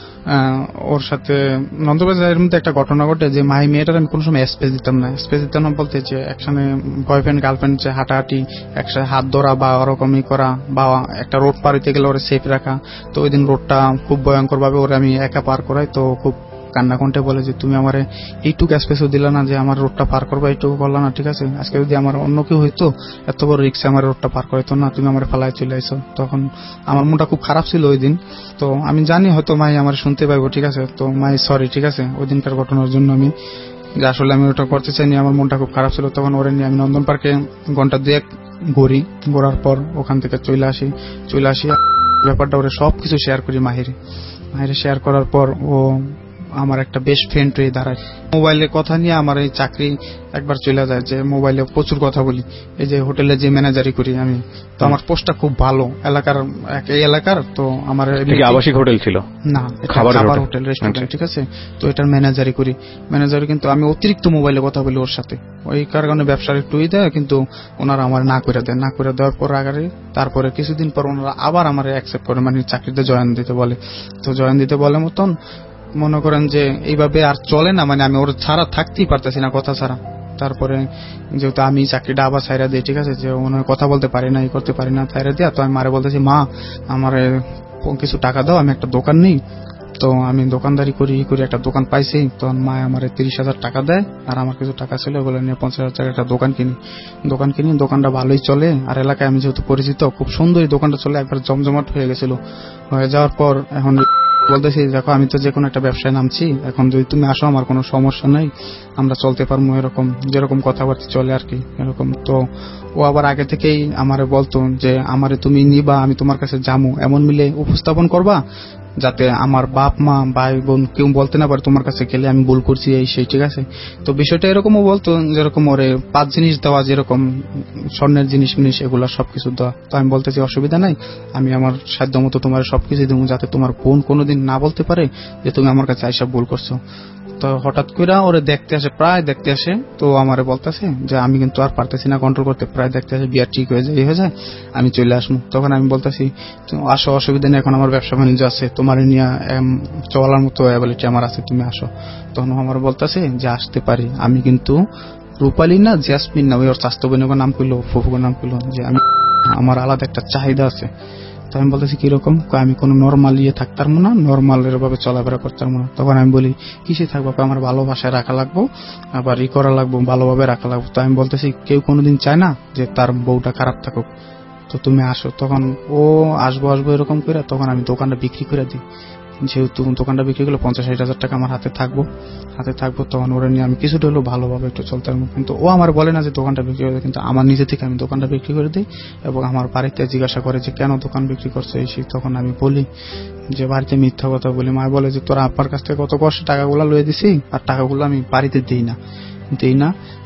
ওর সাথে নন্দন পার্কের মধ্যে একটা ঘটনা ঘটে যে মাহি মেয়েটার আমি কোনো সময় স্পেস দিতাম না। স্পেস দিতাম না বলতে যে একসাথে বয়ফ্রেন্ড গার্লফ্রেন্ড যে হাঁটাহাঁটি একসাথে হাত ধরা বা ওরকমই করা বা একটা রোড পার হইতে গেলে ওরা সেফ রাখা। তো ওই দিন রোডটা খুব ভয়ঙ্কর ভাবে ওরা আমি একা পার করাই। তো খুব কান্না কণ্ঠে বলে যে তুমি আমার এইটুকু স্পেসও দিলা না, যে আমার রোডটা পার করবা এইটুকু করলা না, ঠিক আছে আজকে যদি আমার অন্য কেউ হইতো এত বড় রিক্সা আমার রোডটা পার করতো না, তুমি আমার ফেলায় চলে আইছো। তখন আমার মনটা খুব খারাপ ছিল ওই দিন। তো আমি জানি হয়তো মাই আমার শুনতে পাইবো ঠিক আছে, তো মাই সরি ঠিক আছে ওই দিনকার ঘটনার জন্য, আমি যে আসলে আমি ওটা করতে চাইনি, আমার মনটা খুব খারাপ ছিল। তখন ওরে নিয়ে আমি নন্দন পার্কে ঘন্টা দুয়েক ঘুরি, ঘোরার পর ওখান থেকে চলে আসি। চলে আসি ব্যাপারটা ওরে সবকিছু শেয়ার করি মাহিরে। মাহিরে শেয়ার করার পর ও আমার একটা বেস্ট ফ্রেন্ড হয়ে দাঁড়ায়। মোবাইলে কথা নিয়ে আমার এই চাকরি একবার চলে যায়, যে মোবাইলে প্রচুর কথা বলি, এই যে হোটেলে যে ম্যানেজারি করি আমি। তো আমার পোস্টটা খুব ভালো এলাকার, এই এলাকার। তো আমার আবাসিক হোটেল ছিল না, খাবার হোটেল রেস্টুরেন্ট ঠিক আছে। তো এটার ম্যানেজারি করি, ম্যানেজারি কিন্তু আমি অতিরিক্ত মোবাইলে কথা বলি ওর সাথে, ওই কারণে ব্যবসার একটু ই দেয়, কিন্তু ওনারা আমার না করে দেয়। না করে দেওয়ার পর আগে তারপরে কিছুদিন পর ওনারা আবার আমার অ্যাকসেপ্ট করে, মানে চাকরিতে জয়েন দিতে বলে। তো জয়েন দিতে বলে মতন মনে করেন যে এইভাবে আর চলে না, মানে আমি ওর ছাড়া থাকতেই পারতেছি না কথা ছাড়া। তারপরে যেহেতু আমি চাকরিটা আবার ছাইরা দিই ঠিক আছে, যে ওনার কথা বলতে পারি না, ই করতে পারি না, ছাইরা দিয়া। তো আমি মারে বলতেছি মা আমার কিছু টাকা দাও, আমি একটা দোকান নেই। তো আমি দোকানদারি করি ই করি একটা দোকান পাইছি। তখন মা আমার তিরিশ হাজার টাকা দেয়, আর আমার কিছু টাকা ছিল ওগুলো নিয়ে পঞ্চাশ হাজার টাকা একটা দোকান কিনি। দোকান কিনি, দোকানটা ভালোই চলে, আর এলাকায় আমি যেহেতু পরিচিত খুব সুন্দর দোকানটা চলে, একবার জমজমাট হয়ে গেছিল। হয়ে যাওয়ার পর এখন বলতেছি দেখো আমি তো যে কোনো একটা ব্যবসায় নামছি, এখন যদি তুমি আসো আমার কোনো সমস্যা নাই, আমরা চলতে পারবো, এরকম যেরকম কথাবার্তা চলে আর কি এরকম। তো ও আবার আগে থেকেই আমারে বলতো যে আমারে তুমি নিবা, আমি তোমার কাছে যাবো, এমন মিলে উপস্থাপন করবা যাতে আমার বাপ মা ভাই বোন কেউ বলতে না পারে তোমার কাছে গেলে আমি ভুল করছি এই সেই, ঠিক আছে। তো বিষয়টা এরকমও বলতো যেরকম ওরে পাঁচ জিনিস দেওয়া, যেরকম স্বর্ণের জিনিস মিনিস এগুলা সবকিছু দেওয়া। তো আমি বলতেছি অসুবিধা নাই, আমি আমার সাধ্য মতো তোমার সবকিছু দেবো, যাতে তোমার বোন কোনোদিন না বলতে পারে যে তুমি আমার কাছে আইসা ভুল করছো। তো হঠাৎ করে ওরে দেখতে আসে, প্রায় দেখতে আসে। তো আমারে বলতেছে যে আমি কিন্তু আর পারতেছি না কন্ট্রোল করতে, প্রায় দেখতে আসে বিয়ার ঠিক হয়ে যায়, হয়ে যায় আমি চলে আসবো। তখন আমি বলতেছি আসো অসুবিধা নেই, এখন আমার ব্যবসা বাণিজ্য আছে, তোমার নিয়ে চলার মতো অ্যাবিলিটি আমার আছে, তুমি আসো। তখন আমার বলতেছে যে আসতে পারি, আমি কিন্তু রূপালী না জ্যাসমিন না, ওই ওর স্বাস্থ্য বোনের নাম করলো, ফুফুর নাম করলো, যে আমি আমার আলাদা একটা চাহিদা আছে। তো আমি বলতেছি কিরকম, আমি কোনো নর্মাল ইয়ে থাকতাম না, নর্মাল এরভাবে চলাফেরা করতাম না। তখন আমি বলি কিসে থাকবো, আমার ভালোবাসায় রাখা লাগবো, আবার ই করা লাগবো, ভালোভাবে রাখা লাগবো। তো আমি বলতেছি কেউ কোনোদিন চায় না যে তার বউটা খারাপ থাকুক, তো তুমি আসো। তখন ও আসবো আসবো এরকম করে, তখন আমি দোকানটা বিক্রি করে দিই। যেহেতু দোকানটা বিক্রি করলে পঞ্চাশ ষাট হাজার টাকা আমার হাতে থাকবো হাতে থাকবো তখন ওরা নিয়ে আমি কিছুটা হলেও ভালোভাবে একটু চলতে পারবো। কিন্তু ও আমার বলে না যে দোকানটা বিক্রি করে, কিন্তু আমার নিজে থেকে আমি দোকানটা বিক্রি করে দিই। এবং আমার বাড়িতে জিজ্ঞাসা করে যে কেন দোকান বিক্রি করছো এই সেই, তখন আমি বলি যে বাড়িতে মিথ্যা কথা বলি। মা বলে যে তোর আব্বার কাছ থেকে কত কষ্ট টাকাগুলো লয়ে দিছি, আর টাকাগুলো আমি বাড়িতে দিই না দিই না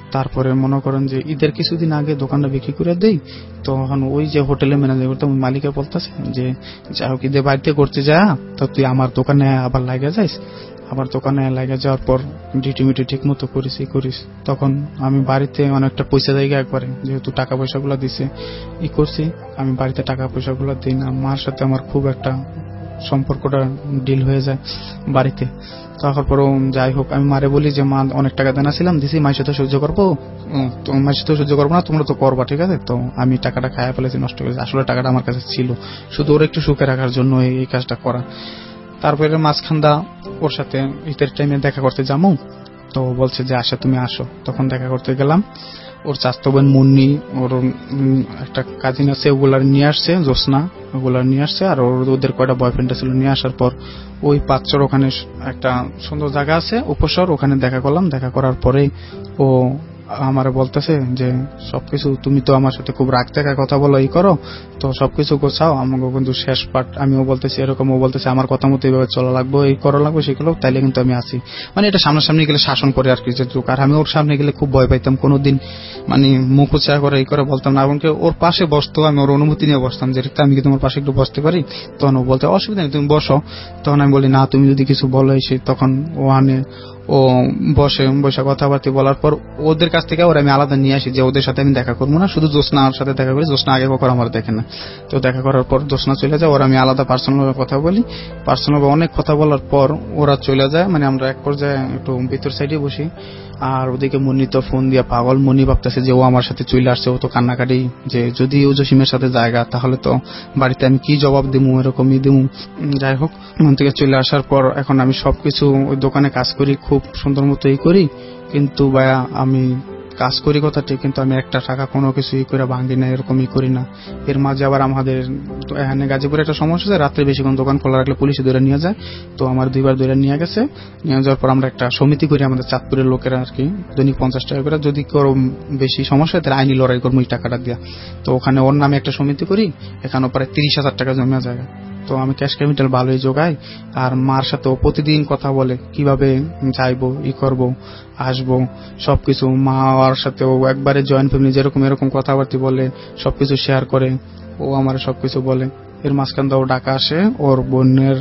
তারপরে মনে করেন যে ঈদের কিছুদিন আগে দোকানটা বিক্রি করে দেই, তখন ওই যে হোটেলে ম্যানেজার করতাম মালিকে বলতেছে যে যাই হোক ঈদের বাড়িতে করতে যা, তো তুই আমার দোকানে আবার লাগে যাইস। আবার দোকানে লাগে যাওয়ার পর ডিউটি মিটি ঠিক মতো করিস ই করিস। তখন আমি বাড়িতে অনেকটা পয়সা জায়গা একবারে, যেহেতু টাকা পয়সা গুলো দিছে ই করছি, আমি বাড়িতে টাকা পয়সা গুলো দিই না। মার সাথে আমার খুব একটা সম্পর্কটা ডিল হয়ে যায় বাড়িতে। তারপর যাই হোক আমি মারে বলি যে মা অনেক টাকা দেনা ছিলাম দিছি, মায়ের সাথে সহ্য করবো, তো মায়ের সাথে সহ্য করবো না, তোমরা তো করবা ঠিক আছে। তো আমি টাকাটা খাইয়া ফেলেছি, নষ্ট করেছি। আসলে টাকাটা আমার কাছে ছিল শুধু ওর একটু সুখে রাখার জন্য এই কাজটা করা। তারপরে মাঝখানটা ওর সাথে ঈদের টাইমে দেখা করতে যাবো, তো বলছে যে আসা তুমি আসো। তখন দেখা করতে গেলাম, ওর চাচাতো বোন মুন্নি, ওর একটা কাজিন আছে, ওগুলার নিয়ে আসছে, জোসনা ওগুলার নিয়ে আসছে, আর ওদের কয়টা বয়ফ্রেন্ড ছিল নিয়ে আসার পর ওই পাঁচশোর ওখানে একটা সুন্দর জায়গা আছে উপসর, ওখানে দেখা করলাম। দেখা করার পরে ও আমার বলতেছে যে সবকিছু তুমি তো আমার সাথে খুব রাগ থাকা কথা বলো, এই করো, তো সবকিছু গোছাও, আমাকে কিন্তু শেষ পার্ট। আমিও বলতেছি এরকম, ও বলতেছে আমার কথা মতো এইভাবে চলা লাগবে, এই করা লাগবে সেগুলো, তাইলে কিন্তু আমি আছি। মানে এটা সামনাসামনি গেলে শাসন করে আর কি, যে আর আমি ওর সামনে গেলে খুব ভয় পাইতাম, কোনোদিন মানে মুখ উঁচা করে এই করে বলতাম না। এমনকি ওর পাশে বসতো, আমি ওর অনুমতি নিয়ে বসতাম যে আমি কি তোমার পাশে একটু বসতে পারি, তখন ও বলতে অসুবিধা নেই তুমি বসো। তখন আমি বলি না তুমি যদি কিছু বলো এসে, তখন ও আনে ও বসে বসে কথাবার্তা বলার পর ওদের কাছ থেকে ওরা আমি আলাদা নিয়ে আসি, যে ওদের সাথে আমি দেখা করবো না, শুধু জোসনার সাথে দেখা করি। জোসনা আগে কখনো আমার দেখে না, তো দেখা করার পর জোসনা চলে যায়, ওরা আমি আলাদা পার্সোনাল কথা বলি। পার্সোনাল অনেক কথা বলার পর ওরা চলে যায়, মানে আমরা এক পর্যায়ে একটু ভিতর সাইডে বসি। আর ওদিকে মুন্নি তো ফোন দিয়ে পাগল, মুন্নি ভাবতেছে যে ও আমার সাথে চলে আসছে, ও তো কান্নাকাটি, যে যদি ও জসিমের সাথে জায়গা তাহলে তো বাড়িতে আমি কি জবাব দিমু, এরকমই দিমু। যাই হোক মন থেকে চলে আসার পর এখন আমি সবকিছু ওই দোকানে কাজ করি, খুব সুন্দর মতোই করি, কিন্তু ভাইয়া আমি কাজ করি কথা ঠিক, কিন্তু আমি একটা টাকা কোনো কিছু ই করে ভাঙি না, এরকমই করি না। এর মাঝে আবার আমাদের এখানে গাজীপুরে একটা সমস্যা আছে, রাত্রে বেশিক্ষণ দোকান খোলা রাখলে পুলিশে ধরে নিয়ে যায়। তো আমার দুইবার ধরে নিয়ে গেছে, নিয়ে যাওয়ার পর আমরা একটা সমিতি করি আমাদের চাঁদপুরের লোকেরা আর কি, দৈনিক পঞ্চাশ টাকা করে, যদি কোনো বেশি সমস্যা হয় তাহলে আইনি লড়াই করবো এই টাকাটা দিয়া। তো ওখানে ওর নামে একটা সমিতি করি, এখানে প্রায় তিরিশ হাজার টাকা জমা যায়। তো আমি ক্যাশ ক্যাপিটাল ভালোই যোগাই। আর মার সাথেও প্রতিদিন কথা বলে কিভাবে যাইবো, ই করবো, আসবো, সবকিছু। মা আর সাথেও একবারে জয়েন্ট ফ্যামিলি যেরকম এরকম কথাবার্তা বলে, সবকিছু শেয়ার করে, ও আমার সবকিছু বলে। এর মাঝখান ও ডাকা আসে, ওর বোনের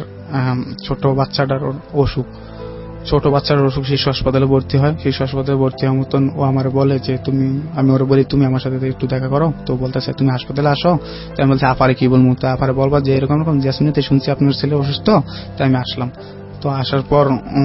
ছোট বাচ্চাটার অসুখ, ছোট বাচ্চার অসুখ, শিশু হাসপাতালে ভর্তি হয়। শিশু হাসপাতালে ভর্তি হওয়ার মতন ও আমার বলে যে তুমি, আমি ওরা বলি তুমি আমার সাথে একটু দেখা করো। তো বলতেছে তুমি হাসপাতালে আসো। তাই আমি বলছি আপারে কি বলবো, তা আপারে বলবা যে এরকম এরকম জেসমিনেতে শুনছি আপনার ছেলে অসুস্থ, তাই আমি আসলাম। তো আসার পর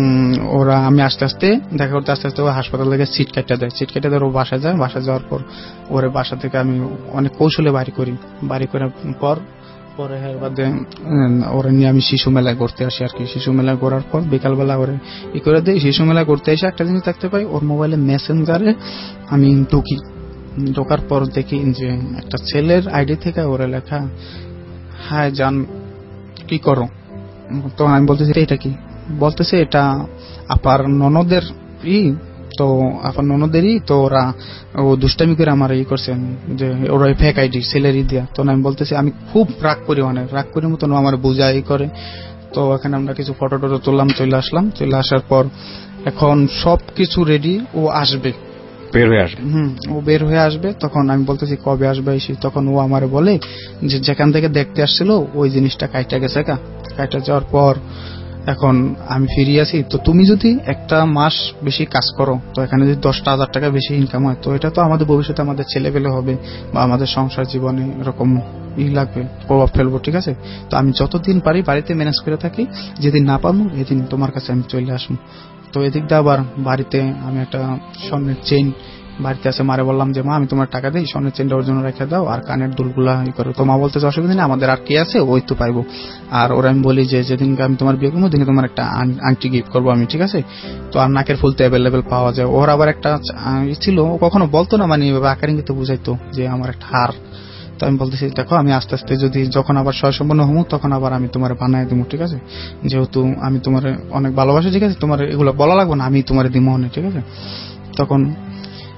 ওরা আমি আস্তে আস্তে দেখা করতে আস্তে আস্তে ও হাসপাতাল থেকে সিট কেটে দেয়, সিট কেটে দেয় ও বাসায় যায়। বাসায় যাওয়ার পর ওরে বাসা থেকে আমি অনেক কৌশলে বাড়ি করি। বাড়ি করার পর পরে বাদে ওরা নিয়ে আমি শিশু মেলায় ঘুরতে আসি আর কি। শিশু মেলায় ঘোরার পর বিকালবেলা ওরে ই করে দিই। শিশু মেলায় ঘুরতে এসে একটা জিনিস দেখতে পাই, ওর মোবাইলে মেসেঞ্জারে আমি ঢুকি। ঢোকার পর দেখি যে একটা ছেলের আইডি থেকে ওরে লেখা হাই জান কি করো। তো আমি বলতেছি এটা কি, বলতেছে এটা আপার ননদের ই, তো আপনার ননদেরই, তো ওরা ও দুষ্টামি করে আমার ই করছেন যে ওরা ফেক আইডি ছেলেরই দিয়া। তো আমি বলতেছি আমি খুব রাগ করি, অনেক রাগ করি মতন আমার বোঝাই করে। তো এখানে আমরা কিছু ফটো টটো তুললাম, চলে আসলাম। চলে আসার পর এখন সব কিছু রেডি, ও আসবে, বের হয়ে আসবে। হুম ও বের হয়ে আসবে। তখন আমি বলতেছি কবে আসবে এসে, তখন ও আমারে বলে যে যেখান থেকে দেখতে আসছিল ওই জিনিসটা কাইটা গেছে, কা কাইটা যাওয়ার পর এখন আমি ফিরে আসি। তো তুমি যদি একটা মাস বেশি কাজ করো, তো এখানে যদি দশটা হাজার টাকা বেশি ইনকাম হয়, তো এটা তো আমাদের ভবিষ্যতে আমাদের ছেলে পেলে হবে বা আমাদের সংসার জীবনে এরকম ই লাগবে, প্রভাব ফেলবো, ঠিক আছে। তো আমি যতদিন পারি বাড়িতে ম্যানেজ করে থাকি, যেদিন না পাবো এদিন তোমার কাছে আমি চলে আসবো। তো এদিক দিয়ে আবার বাড়িতে আমি একটা স্বর্ণের চেইন বাড়িতে আছে, মারে বললাম যে মা আমি তোমার টাকা দিই, স্বর্ণের চেনটা ওর জন্য রেখে দাও আর কানের দুলগুলা ই করো। তো মা বলতেছে অসুবিধা নেই, আমাদের আর কে আছে, ওই তো পাইবো। আর ওরা আমি বলি যে যেদিনকে আমি তোমার বিয়ে করবো দিনে তোমার একটা আংটি গিফট করবো আমি, ঠিক আছে। তো আর নাকের ফুল তো অ্যাভেলেবেল পাওয়া যায়। ওর আবার একটা ছিল, ও কখনো বলতো না, মানে আকারিঙ্গিতে বুঝাইতো যে আমার একটা হার। তো আমি বলতেছি দেখো আমি আস্তে আস্তে যদি যখন আবার সয় সম্পন্ন হবো তখন আবার আমি তোমার বানায় দিব, ঠিক আছে। যেহেতু আমি তোমার অনেক ভালোবাসি, ঠিক আছে, তোমার এগুলো বলা লাগবে না, আমি তোমার দিব, ঠিক আছে। তখন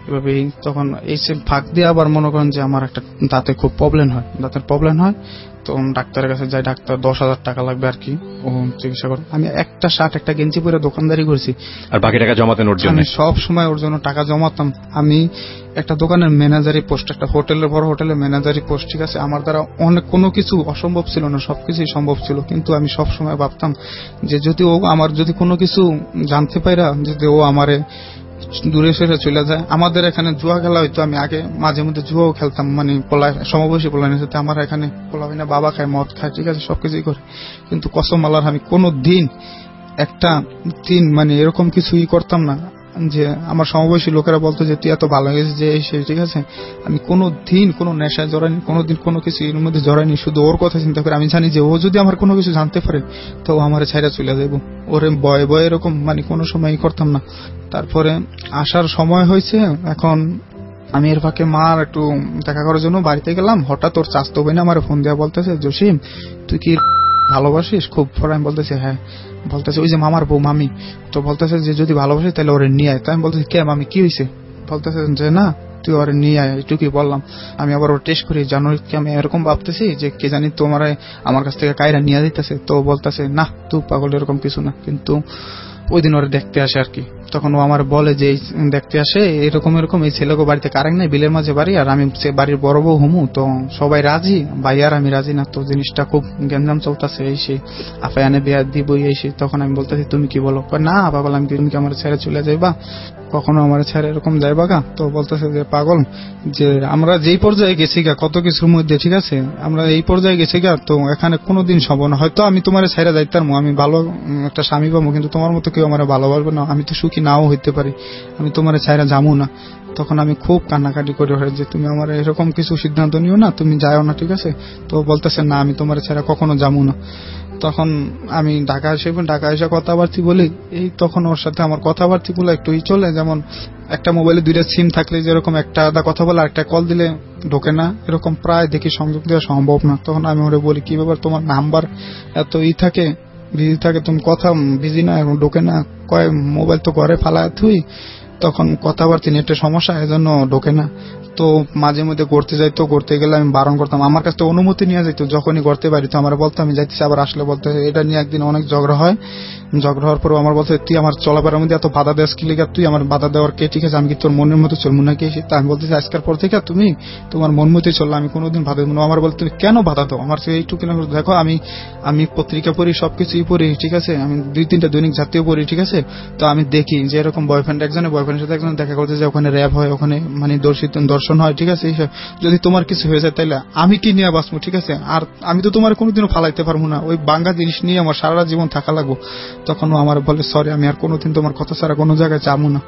এভাবে তখন এই সে ফাঁক দিয়ে আবার মনে করেন যে আমার একটা দাঁতে খুব প্রবলেম হয়, দাঁতের প্রবলেম হয়, তো ডাক্তারের কাছে যাই, ডাক্তার দশ হাজার টাকা লাগবে আর কি ও চিকিৎসা করে। আমি একটা শার্ট একটা গেঞ্জি পরে দোকানদারি করছি, আর বাকি টাকা জমাতেন ওর জন্য। আমি সব সময় ওর জন্য টাকা জমাতাম। আমি একটা দোকানের ম্যানেজারি পোস্ট, একটা হোটেলের বড় হোটেলের ম্যানেজারি পোস্ট, ঠিক আছে, আমার দ্বারা অনেক কোনো কিছু অসম্ভব ছিল না, সবকিছুই সম্ভব ছিল। কিন্তু আমি সব সময় ভাবতাম যে যদি ও আমার যদি কোনো কিছু জানতে পাইরা যদি ও আমারে দূরে সরে চলে যায়। আমাদের এখানে জুয়া খেলা হইতো, আমি আগে মাঝে মধ্যে জুয়াও খেলতাম, মানে সমবয়সী পোলার সাথে। আমার এখানে পোলা হয় না, বাবা খায়, মদ খায়, ঠিক আছে, সবকিছুই করে, কিন্তু কসম আল্লাহর আমি কোনো দিন একটা দিন মানে এরকম কিছুই করতাম না যে আমার সমবয়সী লোকেরা বলতো যে তুই এত ভালো গেছিস যে সে, ঠিক আছে। আমি কোনো দিন কোনো নেশায় জড়াইনি, কোনোদিন কোনো কিছু এর মধ্যে জড়াইনি, শুধু ওর কথা চিন্তা করে। আমি জানি যে ও যদি আমার কোনো কিছু জানতে পারে তো আমার ছাইরা চলে যাবো, ওরে বয়ে বয়ে এরকম মানে কোনো সময়ই করতাম না। তারপরে আসার সময় হয়েছে, এখন আমি এর ফাঁকে মার একটু দেখা করার জন্য বাড়িতে গেলাম। হঠাৎ ওর চাস্তো বোন আমার ফোন দেওয়া বলতেছে, জসিম তুই কি ভালোবাসিস খুব? পরে আমি বলতেছি হ্যাঁ। বলতেছে ওই যে মামার বউ মামি, তো বলতেছে যে যদি ভালোবাসিস তাহলে ওরে নিয়ে আয়। তো আমি বলতেছি কে মামি, কি হয়েছে? বলতেছে যে না তুই ওরে নিয়ে আয়, এটুকুই বললাম। আমি আবার ওর টেস্ট করি, জানো কি আমি এরকম ভাবতেছি যে কে জানি তোমার আমার কাছ থেকে কায়রা নিয়ে দিতেছে। তো বলতেছে না তুই পাগল, এরকম কিছু না। কিন্তু ওই দিন ওরে দেখতে আসে আর কি, তখন ও আমার বলে যে দেখতে আসে এরকম এরকম, এই ছেলেকে বাড়িতে কারেন্ট নাই, বিলের মাঝে বাড়ি, আর আমি বাড়ির বড় বউ হুমু, তো সবাই রাজি, ভাই আর আমি রাজি না। তো জিনিসটা খুব গ্যাঞ্জাম চলতেছে, এই সে আফায়ানে বিয়া দিব এই সে। তখন আমি বলতেছি তুমি কি বলো? না পাগল, আমি তুমি কি আমার ছেড়ে চলে যাইবা? কখনো আমার ছেড়ে এরকম যাইবা গা? তো বলতেছে যে পাগল, যে আমরা যেই পর্যায়ে গেছি গা কত কিছুর মধ্যে, ঠিক আছে, আমরা এই পর্যায়ে গেছি গা, তো এখানে কোনোদিন সম্ভব না। হয়তো আমি তোমার ছেড়ে যাইতাম, আমি ভালো একটা স্বামী পাবো, কিন্তু তোমার মতো কেউ আমার ভালোবাসবে না, আমি তো সুখী নাও হইতে পারি, আমি তোমার ছেড়ে যাবো না। তখন আমি খুব কান্নাকাটি করে হয় যে তুমি আমার এরকম কিছু সিদ্ধান্ত নিও না, তুমি যাও না, ঠিক আছে। তো বলতেছে না আমি তোমার ছেড়ে কখনো যাবো না। তখন আমি ঢাকা এসে ঢাকা এসে কথাবার্তি বলি, এই তখন ওর সাথে আমার কথাবার্তি গুলো একটু চলে, যেমন একটা মোবাইলে দুইটা সিম থাকলে যেরকম একটা আধা কথা বলে একটা কল দিলে ঢোকে না, এরকম প্রায় দেখি সংযোগ দেওয়া সম্ভব না। তখন আমি ওরে বলি কি ব্যাপার তোমার নাম্বার এত ই থাকে, বিজি থাকে, তুমি কথা বিজি না, এখন ঢোকে না, কয় মোবাইল তো ঘরে ফালায় তুই, তখন কথাবার্তা নেটের সমস্যা, এজন্য ঢোকে না। তো মাঝে মধ্যে ঘুরতে যাইতো, ঘুরতে গেলে আমি বারণ করতাম, আমার কাছে তো অনুমতি নিয়ে যাইতো, যখনই ঘুরতে পারি তো আমার বলতো আমি যাইতেছি, আবার আসলে বলতে এটা নিয়ে একদিন অনেক ঝগড়া হয়। ঝগড়া হওয়ার পর আমার বলতে তুই আমার চলাফেরার মধ্যে এত বাধা দেওয়ার কি লিগা, তুই আমার বাধা দেওয়ার কে, ঠিক আছে, আমি কি তোর মনের মতো চলবো নাকি? তা আমি বলতেছি আজকের পর থেকে তুমি তোমার মন মতোই চললো, আমি কোনোদিন বাধা দেবো না। আমার বলতে তুমি কেন বাধা দাও আমার, এইটুকু দেখো আমি আমি পত্রিকা পড়ি, সবকিছুই পড়ি, ঠিক আছে, আমি দুই তিনটা দৈনিক জাতীয় পড়ি, ঠিক আছে। তো আমি দেখি যে এরকম বয়ফ্রেন্ড একজনের বয়ফ্রেন্ডের সাথে একজন দেখা করতে যায়, ওখানে র্যাপ হয়, ওখানে মানে দর্শিত দর্শন হয়, ঠিক আছে। যদি তোমার কিছু হয়ে যায় তাহলে আমি কি নিয়ে বাঁচবো, ঠিক আছে, আর আমি তো তোমার কোনোদিনও ফালাইতে পারবো না, ওই বাঙ্গা জিনিস নিয়ে আমার সারা জীবন থাকা লাগবো। তখন ও আমার বলে সরি, আমি আর কোনোদিন তোমার কথা ছাড়া কোনো জায়গায় যাবো না।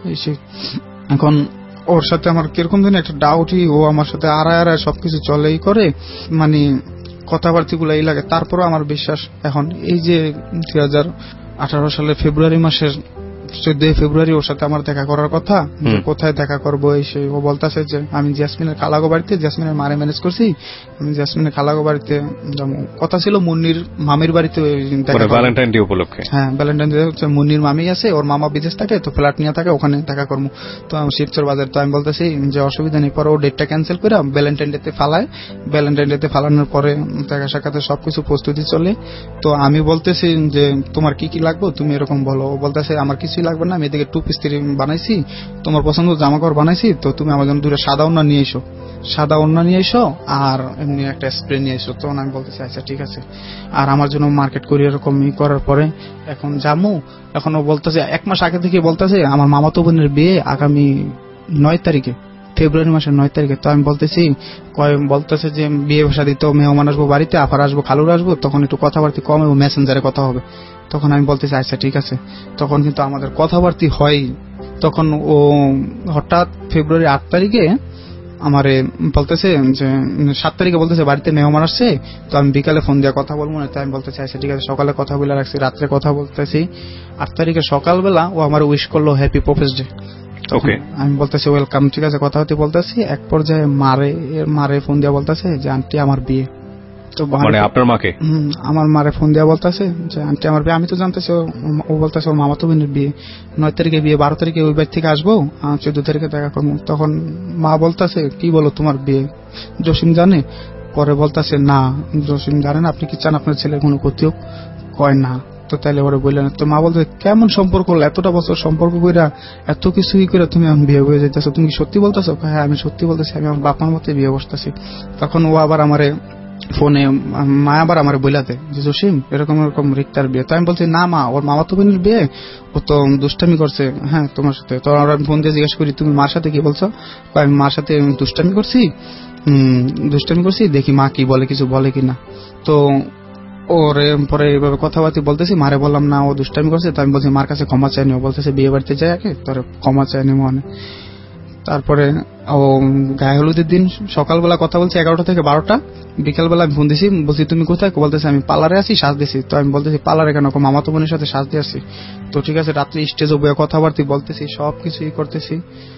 এখন ওর সাথে আমার কিরকম দিন একটা ডাউটই, ও আমার সাথে আড়ায় আড়ায় সবকিছু চলেই করে, মানে কথাবার্তা গুলো এই লাগে। তারপরও আমার বিশ্বাস এখন এই যে দুই হাজার আঠারো সালের ফেব্রুয়ারি মাসের চোদ্দই ফেব্রুয়ারি ওর সাথে আমার দেখা করার কথা, কোথায় দেখা করবো এই সেই, ও বলতেছে যে আমি জ্যাসমিনের খালাগো বাড়িতে, জ্যাসমিনের মারে ম্যানেজ করছি, আমি জ্যাসমিনের খালাগো বাড়িতে যাবো। কথা ছিল মুন্নির মামির বাড়িতে ভ্যালেন্টাইন ডে উপলক্ষে, হ্যাঁ ভ্যালেন্টাইন ডে হচ্ছে, মুন্নির মামি আছে, ওর মামা বিদেশ থাকে, তো ফ্ল্যাট নিয়ে থাকে, ওখানে দেখা করবো। তো শিবচর বাজার, তো আমি বলতেছি যে অসুবিধা নেই। পরে ও ডেটটা ক্যান্সেল করে ভ্যালেন্টাইন ডেতে ফালায়, ভ্যালেন্টাইন ডেতে ফালানোর পরে দেখা সাক্ষাতে সবকিছু প্রস্তুতি চলে। তো আমি বলতেছি যে তোমার কি কি লাগবে তুমি এরকম বলো। ও বলতেছে আমার কিছুই লাগবে না, আমি এদিকে টু পিস বানাইছি, তোমার পছন্দ জামা কাপড় বানাইছি, তো তুমি আমার জন্য দুটো সাদা ওড়না নিয়ে এসো, সাদা ওড়না নিয়ে এসো আর এমনি একটা স্প্রে নিয়ে এসো। তখন আমি বলতেছি আচ্ছা ঠিক আছে। আর আমার জন্য মার্কেট করি এরকম ই করার পরে এখন জামু। এখন ও বলতেছে এক মাস আগে থেকে বলতেছে আমার মামাতো বোনের বিয়ে আগামী নয় তারিখে, ফেব্রুয়ারি মাসের নয় তারিখে। তো আমি বলতেছি কয় বলতেছে যে বিয়ে ভাষা দিতে মেহমান আসবো বাড়িতে, আফার আসবো, খালুর আসবো, তখন একটু কথাবার্তা কম এবং মেসেঞ্জারে কথা হবে। তখন আমি বলতেছি আচ্ছা ঠিক আছে। তখন কিন্তু আমাদের কথাবার্তি হয়। তখন ও হঠাৎ ফেব্রুয়ারি আট তারিখে আমারে বলতেছে যে সাত তারিখে বলতেছে বাড়িতে মেহমান আসছে, তো আমি বিকালে ফোন দিয়ে কথা বলবো না। তাই আমি বলতে চাইছি ঠিক আছে, সকালে কথা বলে রাখছি, রাত্রে কথা বলতেছি। আট তারিখে সকালবেলা ও আমার উইশ করলো হ্যাপি প্রপোজ ডে। ওকে, আমি বলতেছি ওয়েলকাম, ঠিক আছে, কথা হতে বলতেছি। এক পর্যায়ে মারে মারে ফোন দিয়ে বলতেছে যে আন্টি আমার বিয়ে। মানে আপনার মাকে? আমার মারে ফোন দেওয়া বলতেছে যে আন্টি আমার বিয়ে, আমি তো জানতেছি ও বলতেছে ওর মামাতো বোনের বিয়ে, নয় তারিখে বিয়ে, বারো তারিখে ওই বাড়ি থেকে আসবো, চোদ্দ তারিখে দেখা করবো। তখন মা বলতেছে কি বলো তোমার বিয়ে জসিম জানে? পরে বলতেছে না জসিম জানে না, আপনি কি চান আপনার ছেলে কোনো ক্ষতি হোক? কয় না। তো তাইলে ওরা বললেন, তো মা বলতে কেমন সম্পর্ক হলো, এতটা বছর সম্পর্ক কইরা এত কিছুই করে তুমি এখন বিয়ে হয়ে যাইতেছো, তুমি কি সত্যি বলতেছো? হ্যাঁ আমি সত্যি বলতেছি, আমি আমার বাপার মতে বিয়ে বসতেছি। তখন ও আবার আমারে ফোনে মা আবার আমার বইলাতে যে জসিম এরকম এরকম রিক্তার বিয়ে। তো আমি বলছি না মা, ওর মামা তো বোনের বিয়ে, ও তো দুষ্টামি করছে হ্যাঁ তোমার সাথে। তো আমি ফোন দিয়ে জিজ্ঞেস করি তুমি মার সাথে কি বলছো? আমি মার সাথে দুষ্টামি করছি, হম দুষ্টামি করছি, দেখি মা কি বলে, কিছু বলে কিনা। তো ওর পরে এইভাবে কথাবার্তা বলতেছি, মারে বললাম না ও দুষ্টামি করছে। তো আমি বলছি মার কাছে ক্ষমা চাইনি, ও বলতেছে বিয়ে বাড়িতে যাই আগে তোর ক্ষমা চাইনি মনে। তারপরে ও গায়ে হলুদের দিন সকালবেলা কথা বলছি এগারোটা থেকে বারোটা, বিকালবেলা আমি ফোন দিছি, বলছি তুমি কোথায়? বলতেছে আমি পার্লারে আছি, সাজ দিছি। তো আমি বলতেছি পার্লারে কেন? মামাতো বোনের সাথে সাজ দিয়ে আসছি। তো ঠিক আছে, রাত্রে স্টেজে বয়ে কথাবার্তা বলতেছি, সবকিছুই করতেছি।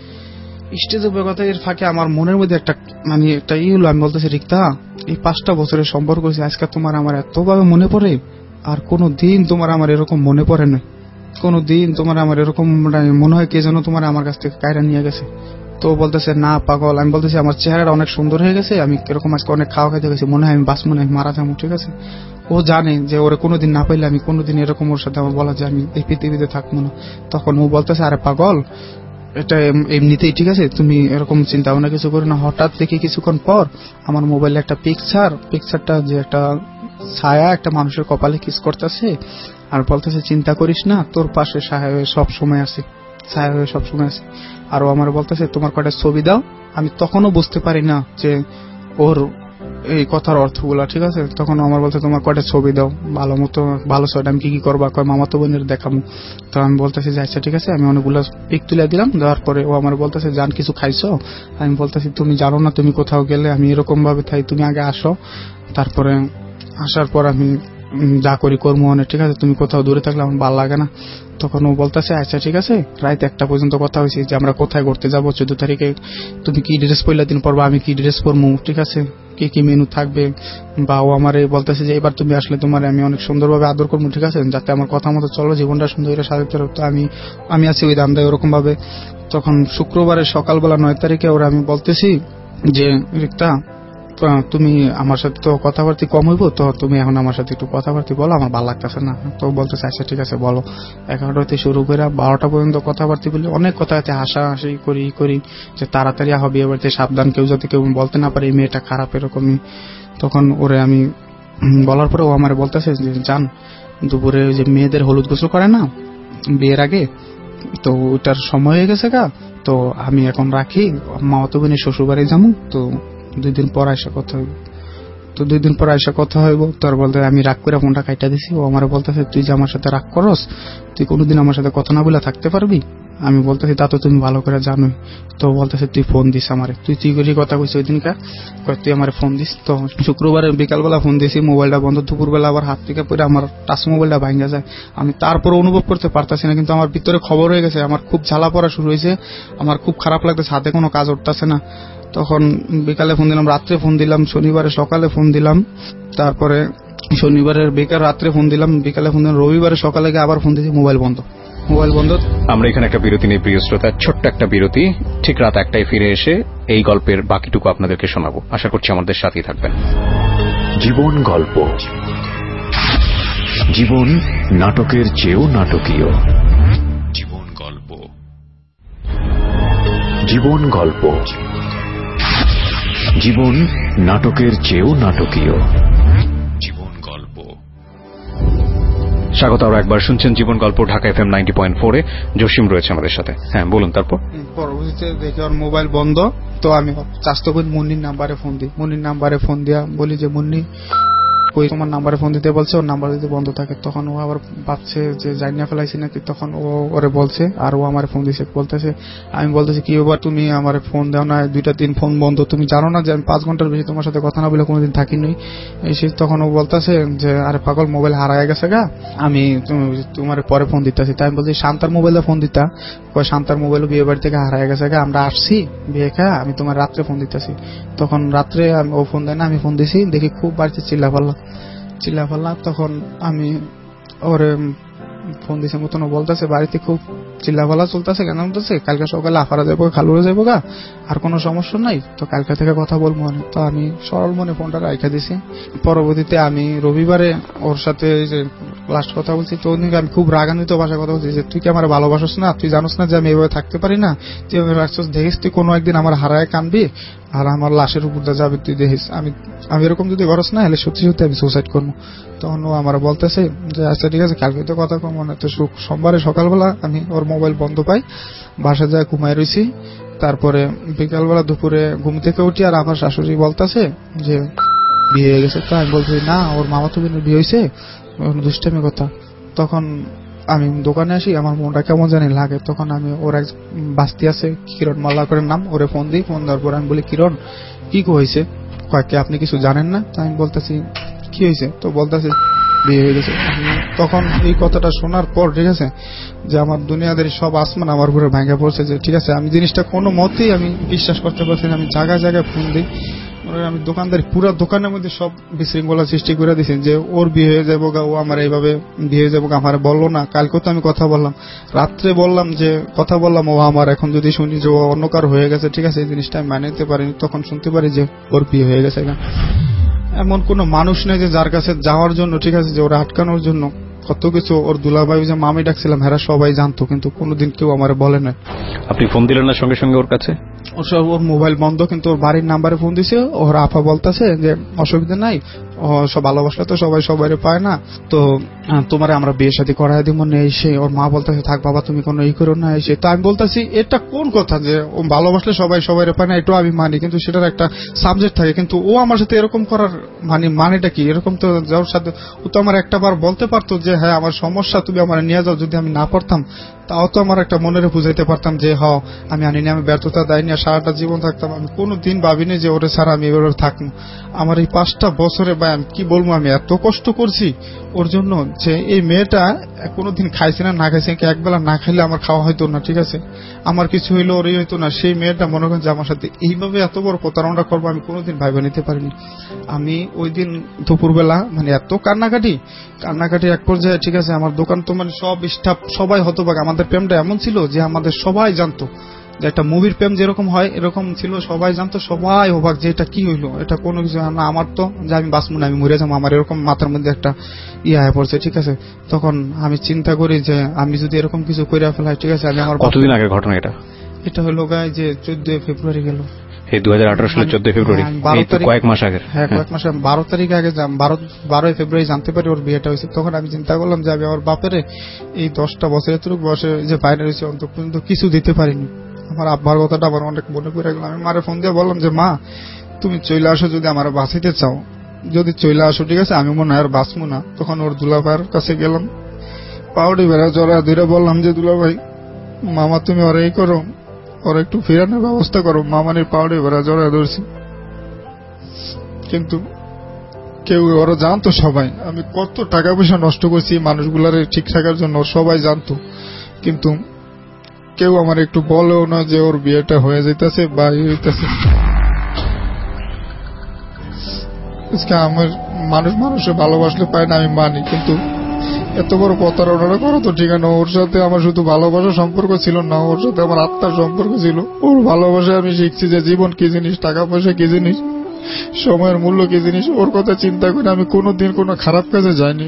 স্টেজে বয়ে কথা এর ফাঁকে আমার মনের মধ্যে একটা মানে একটা ই হলো, আমি বলতেছি রিক্তা এই পাঁচটা বছরের সম্পর্ক হয়েছে, আজকে তোমার আমার এতভাবে মনে পড়ে, আর কোনো দিন তোমার আমার এরকম মনে পড়ে না, কোনো দিন তোমার আমার এরকম মনে হয় কে যেন তোমার আমার কাছ থেকে কায়রা নিয়ে গেছে। তো বলতেছে না পাগল। আমি বলতেছি আমার চেহারাটা অনেক সুন্দর হয়ে গেছে, আমি এরকম আজকে অনেক খাওয়া খাইতে গেছি, মনে হয় আমি বাঁচবো না, মারা যাবো। ঠিক আছে, ও জানে যে ওরে কোনোদিন না পাইলে আমি কোনোদিন এরকম ওর সাথে আমার বলা যায় আমি এই পৃথিবীতে থাকবো না। তখন ও বলতেছে আরে পাগল এটা এমনিতেই ঠিক আছে, তুমি এরকম চিন্তা ভাবনা কিছু করো না। হঠাৎ দেখি কিছুক্ষণ পর আমার মোবাইলে একটা পিকচার, পিকচারটা যে একটা ছায়া একটা মানুষের কপালে কিস করতেছে, আর বলতেছে চিন্তা করিস না, তোর পাশে ছায়া হয়ে সব সময় আছে, ছায়া হয়ে সব সময় আছে। আর ও আমার বলতেছে তোমার কয়টা ছবি দাও। আমি তখনও বুঝতে পারি না যে ওর এই কথার অর্থগুলা, ঠিক আছে। তখন আমার বলতে তোমার কয়টা ছবি দাও ভালো মতো, ভালো ছয়টা আমি কি কি করবা, কয় মামাতো বোনের দেখাবো। তো আমি বলতেছি যে আচ্ছা ঠিক আছে, আমি অনেকগুলো পিক তুলে দিলাম। দেওয়ার পরে ও আমার বলতেছে জান কিছু খাইছো? আমি বলতেছি তুমি জানো না, তুমি কোথাও গেলে আমি এরকম ভাবে থাই, তুমি আগে আসো, তারপরে আসার পর আমি যা করি কর্ম অনেক, ঠিক আছে, তুমি কোথাও দূরে থাকলে আমার ভালো লাগে না। তখন ও বলতেছে আচ্ছা ঠিক আছে, রাত একটা পর্যন্ত কথা হয়েছে যে আমরা কোথায় ঘুরতে যাবো চোদ্দ তারিখে, তুমি কি ড্রেস পয়লা দিন পরবা, আমি কি ড্রেস পরবো, ঠিক আছে, কি কি মেনু থাকবে। বা ও আমার বলতেছে যে এবার তুমি আসলে তোমার আমি অনেক সুন্দরভাবে আদর করবো, ঠিক আছে, যাতে আমার কথা মতো চলো, জীবনটা সুন্দর করে সাজাতে পারো। তো আমি আমি আছি ওই দামদায় ওরকম ভাবে। তখন শুক্রবারের সকালবেলা নয় তারিখে ওরা আমি বলতেছি যে রিক্তা তুমি আমার সাথে তো কথাবার্তা কম হইব, তো তুমি এখন আমার সাথে একটু কথাবার্তা বলো, আমার ভালো লাগতেছে না। তো বলতেছে আচ্ছা ঠিক আছে বলো। এগারোটাতে শুরু করে বারোটা পর্যন্ত কথাবার্তা বলি, অনেক কথাতে হাসা হাসি করি করি যে তাড়াতাড়ি হবে এ বাড়িতে, সাবধান, কেউ যাতে কেউ বলতে না পারে এই মেয়েটা খারাপ এরকমই। তখন ওরে আমি বলার পরে ও আমার বলতেছে যে জান দুপুরে যে মেয়েদের হলুদ গোসল করে না বিয়ের আগে, তো ওটার সময় হয়ে গেছে গা, তো আমি এখন রাখি, মামাতো বোনের শ্বশুর বাড়ি যাবো, তো দুই দিন পর আইসা কথা হইব। তো দুই দিন পর আইসা কথা হইব। তোর বলতে আমি রাগ করে ফোনটা কাইটা দিছি। ও আমার বলতেছে তুই যে আমার সাথে রাগ করস, তুই কোনোদিন আমার সাথে কথা না বলে থাকতে পারবি? আমি বলতেছি তা তো তুমি ভালো করে জানোই। তো বলতেছে তুই ফোন দিস আমারে, তুই তুই করে কথা কইছিস ওই দিনকা, তুই আমার ফোন দিস। তো শুক্রবারে বিকালবেলা ফোন দিয়েছি, মোবাইলটা বন্ধ, দুপুরবেলা আবার হাত থেকে পড়ে আমার টাচ মোবাইলটা ভাঙা যায়। আমি তারপর অনুভব করতে পারতাছি না, কিন্তু আমার ভিতরে খবর হয়ে গেছে, আমার খুব ঝালা পড়া শুরু হয়েছে, আমার খুব খারাপ লাগতেছে, হাতে কোনো কাজ উঠতেছে না। তখন বিকালে ফোন দিলাম, রাত্রে ফোন দিলাম, শনিবারে সকালে ফোন দিলাম, তারপরে শনিবারের বিকাল রাত্রে ফোন দিলাম, বিকালে ফোন দিলাম, রবিবারে সকালে গিয়ে আবার ফোন দিয়েছি, মোবাইল বন্ধ, মোবাইল বন্ধ। আমরা এখানে একটা বিরতি নিয়ে প্রিয় শ্রোতা, ছোট্ট একটা বিরতি, ঠিক রাত একটায় ফিরে এসে এই গল্পের বাকিটুকু আপনাদেরকে শোনাবো। আশা করছি আমাদের সাথেই থাকবেন। জীবন গল্প, জীবন নাটকের চেয়েও নাটকীয়। জীবন গল্প, জীবন গল্প, জীবন নাটকের চেয়েও নাটকীয়। জীবন গল্প। স্বাগত আরো একবার, শুনছেন Jibon Golpo, Dhaka F M ninety point four এ। জসিম রয়েছে আমাদের সাথে। হ্যাঁ বলুন। তারপর পরবর্তীতে দেখি ওর মোবাইল বন্ধ, তো আমি চাস্তো বোন মুন্নির নাম্বারে ফোন দিই, মুন্নির নাম্বারে ফোন দিয়া বলি যে মুন্নি ওই তোমার নাম্বারে ফোন দিতে বলছে, ওর নাম্বার যদি বন্ধ থাকে। তখন ও আবার ভাবছে যে জানিয়া ফেলাইছি নাকি, তখন ও ওরে বলছে, আর ও আমার ফোন দিছে, বলতেছে আমি বলতেছি কি ব্যাপার তুমি আমার ফোন দাও না, দুইটা দিন ফোন বন্ধ, তুমি জানো না যে আমি পাঁচ ঘন্টার বেশি তোমার সাথে কথা না বলে কোনোদিন থাকিনি। এসে তখন ও বলতেছে যে আরে পাগল মোবাইল হারায় গেছে গা, আমি তোমার পরে ফোন দিতেছি। তাই আমি বলছি শান্তার মোবাইলে ফোন দিতা, শান্তার মোবাইল বিয়ে বাড়ি থেকে হারায় গেছে গা, আমরা আসছি বিয়ে খা, আমি তোমার রাত্রে ফোন দিতেছি। তখন রাত্রে ও ফোন দেয় না, আমি ফোন দিছি, দেখি খুব বাড়িতে চিল্লা পাল্লা চিল্লা পাল্লা তখন আমি ওরে ফোন দিছে মতন বলতেছে বাড়িতে খুব চিল্লাপাল্লা চলতেছে, কেন বলতেছে কালকে সকালে আফারা যাবো, খালুরে যাবো গা, আর কোনো সমস্যা নাই, তো কালকে থেকে কথা বলবো। তো আমি সরল মনে ফোনটা রাখা দিছি। পরবর্তীতে আমি রবিবারে ওর সাথে যে লাস্ট কথা বলছি, তো ওদিকে আমি খুব রাগান্বিত ভাষায় কথা বলছি যে তুই কি আমার ভালোবাসিস না, তুই জানোস না যে আমি এভাবে থাকতে পারি না, তুই এভাবে রাখছিস, দেখিস তুই কোনো একদিন আমার হারায় কানবি আর আমার লাশের উপর যাবে, তুই দেখিস আমি আমি এরকম যদি করস না হলে সত্যি সত্যি আমি সুসাইড করবো। তখন ও আমার বলতেছে যে আচ্ছা ঠিক আছে কালকে তো কথা কম, মানে তো সোমবারে সকালবেলা আমি ওর মোবাইল বন্ধ পাই, বাসা যায় ঘুমাই রয়েছি। তারপরে বিকালবেলা দুপুরে ঘুম থেকে উঠি আর আমার শাশুড়ি বলতেছে যে বিয়ে হয়ে গেছে। তো আমি বলছি না, ওর মামা তো বিয়ে হয়েছে, দুষ্টামি কথা। তখন আমি দোকানে আসি, আমার মনটা কেমন জানি লাগে। তখন আমি ওর এক বাস্তি আছে কিরণ মাল্লাকরের নাম, ওরে ফোন দিই। ফোন দেওয়ার পর আমি বলি কিরণ কি হয়েছে, কয়েককে আপনি কিছু জানেন না? আমি বলতেছি কি হয়েছে, তো বলতেছে বিয়ে হয়ে গেছে। তখন এই কথাটা শোনার পর ঠিক আছে যে আমার দুনিয়াদের সব আসমান আমার উপরে ভাঙা পড়ছে, যে ঠিক আছে আমি জিনিসটা কোনো মতেই আমি বিশ্বাস করতে পারছি না। আমি জায়গায় জায়গায় ফোন দিই, আমি দোকানদারি পুরো দোকানের মধ্যে সব বিশৃঙ্খলা সৃষ্টি করে দিয়েছেন যে ওর বিয়ে হয়ে যাবো গা, ও আমার এইভাবে বিয়ে হয়ে যাবো গা, আমার বললো না। কালকে তো আমি কথা বললাম, রাত্রে বললাম যে কথা বললাম, ও আমার এখন যদি শুনি যে ও অন্য কার হয়ে গেছে, ঠিক আছে এই জিনিসটা আমি মানে নিতে পারিনি। তখন শুনতে পারি যে ওর বিয়ে হয়ে গেছে গা। এমন কোন মানুষ নেই যে যার কাছে যাওয়ার জন্য, ঠিক আছে যে ওরা আটকানোর জন্য কত কিছু। ওর দুলাভাই যে মামি ডাকছিলাম হেরা সবাই জানতো, কিন্তু কোনোদিন কেউ আমার বলে না। আপনি ফোন দিলেন না সঙ্গে সঙ্গে ওর কাছে? ওর মোবাইল বন্ধ, কিন্তু ওর বাড়ির নাম্বারে ফোন দিছে। ওর আপা বলতেছে যে অসুবিধা নাই, সব ভালোবাসলে তো সবাই সবাই পায় না, তো তোমার আমরা বিয়ে শাদী করাই দিব না এসে। ওর মা বলতেছে থাক বাবা তুমি কোনো ই করো না এসে। তো আমি বলতেছি এটা কোন কথা যে ও ভালোবাসলে সবাই সবাই পায় না, এটাও আমি মানি, কিন্তু সেটার একটা সাবজেক্ট থাকে। কিন্তু ও আমার সাথে এরকম করার মানে মানেটা কি? এরকম তো যাওয়ার সাথে ও তো আমার একটা বার বলতে পারতো যে হ্যাঁ আমার সমস্যা তুমি আমার নিয়ে যাও। যদি আমি না পারতাম তাও তো আমার একটা মনের বুঝাইতে পারতাম যে হ আমি আনিনি, আমি ব্যর্থতা দেয়নি, আর সারাটা জীবন থাকতাম। আমি কোনো দিন ভাবিনি যে ওরে ছাড়া আমি এভাবে থাকবো। আমার এই পাঁচটা বছরে ভাই আমি কি বলবো, আমি এত কষ্ট করছি ওর জন্য যে এই মেয়েটা কোনোদিন খাইছে না, না খাইছে একবেলা না খাইলে আমার খাওয়া হইতো না, ঠিক আছে আমার কিছু হইলো ওর এই হইতো না। সেই মেয়েটা মনে করেন যে আমার সাথে এইভাবে এত বড় প্রতারণা করবো আমি কোনোদিন ভাইবা নিতে পারিনি। আমি ওই দিন দুপুরবেলা মানে এত কান্নাকাটি কান্নাকাটি এক পর্যায়ে ঠিক আছে আমার দোকান তো মানে সব স্টাফ সবাই হতবাক। আমাদের প্রেমটা এমন ছিল যে আমাদের সবাই জানতো যে একটা মুভির প্রেম যেরকম হয় এরকম ছিল, সবাই জানতো, সবাই অবাক যে এটা কি হইলো, এটা কোনো কিছু না। আমার তো যে আমি বাঁচবো না, আমি মরে যাবো, আমার এরকম মাথার মধ্যে একটা ইয়ে হয়ে পড়ছে, ঠিক আছে। তখন আমি চিন্তা করি যে আমি যদি এরকম কিছু করে ফেলাই, ঠিক আছে আমি আমার কতদিন আগের ঘটনা এটা? এটা হলো গায়ে যে চোদ্দই ফেব্রুয়ারি গেল, এই দুই হাজার আঠারো সালের চোদ্দই ফেব্রুয়ারি, কয়েক মাস আগে। হ্যাঁ কয়েক মাস বারো তারিখ আগে বারো বারোই ফেব্রুয়ারি জানতে পারি ওর বিয়েটা হয়েছে। তখন আমি চিন্তা করলাম যে আমি আমার বাপের এই দশটা বছর এতটুকু বয়সে যে বাইরে রয়েছে অন্তত পর্যন্ত কিছু দিতে পারিনি। আমার আব্বার কথাটা আমার অনেক মনে পড়ে গেল। আমি মারে ফোন দিয়ে বললাম যে মা তুমি চলে আসো, যদি আমার বাঁচিতে চাও যদি চলে আসো, ঠিক আছে আমি মনে হয় আর বাঁচবো না। তখন ওর দুলাভাইয়ের কাছে গেলাম, পাউডি বেড়া জড়া ধরে বললাম যে দুলাভাই মামা তুমি ওরা এই করো, ওরা একটু ফেরানোর ব্যবস্থা করো। মামার পাউডি বেড়া জড়া ধরছি, কিন্তু কেউ ওরা জানতো সবাই আমি কত টাকা পয়সা নষ্ট করছি মানুষগুলার ঠিক থাকার জন্য, সবাই জানতো, কিন্তু কেউ আমার একটু বলেও না যে ওর বিয়েটা হয়ে যেতেছে বা হইতেছে। আমার মানুষ মানুষের ভালোবাসলে পায় না আমি মানি, কিন্তু এত বড় প্রতারণা করো তো ঠিকানা। ওর সাথে আমার শুধু ভালোবাসার সম্পর্ক ছিল না, ওর সাথে আমার আত্মার সম্পর্ক ছিল। ওর ভালোবাসায় আমি শিখছি যে জীবন কি জিনিস, টাকা পয়সা কি জিনিস, সময়ের মূল্য কি জিনিস। ওর কথা চিন্তা করে আমি কোনোদিন কোনো খারাপ কাজে যাইনি।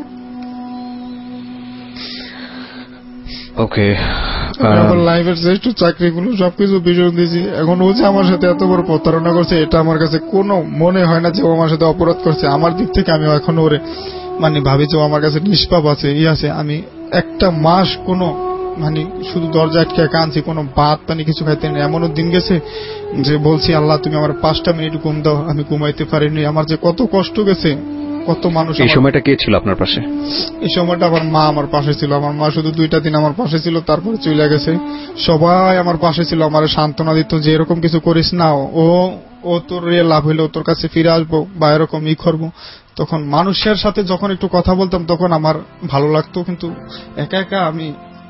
ওকে আমার লাইফের শ্রেষ্ঠ চাকরিগুলো সবকিছু বিসর্জন দিয়েছি। এখন ও যে আমার সাথে এত বড় প্রতারণা করছে এটা আমার কাছে কোনো মনে হয় না যে ও আমার সাথে অপরাধ করছে। আমার দিক থেকে আমি এখন ওরে মানে ভাবি যে আমার কাছে নিষ্পাপ আছে, ই আছে। আমি একটা মাস কোনো মানে শুধু দরজা আটকে কাঁদছি, কোনো ভাত পানি কিছু খাইতে নেই। এমনও দিন গেছে যে বলছি আল্লাহ তুমি আমার পাঁচটা মিনিট ঘুম দাও, আমি ঘুমাইতে পারিনি। আমার যে কত কষ্ট গেছে, কত মানুষ। এই সময়টা কে ছিল আপনার পাশে? এই সময়টা আমার মা আমার পাশে ছিল। আমার মা শুধু দুইটা দিন আমার পাশে ছিল, তারপরে চলে গেছে। সবাই আমার পাশে ছিল, আমার সান্ত্বনা দিত যে এরকম কিছু করিস না, ও ও তোর লাভ হইলো, তোর কাছে ফিরে আসবো বা এরকম ই করবো। তখন মানুষের সাথে যখন একটু কথা বলতাম তখন আমার ভালো লাগতো, কিন্তু একা একা আমি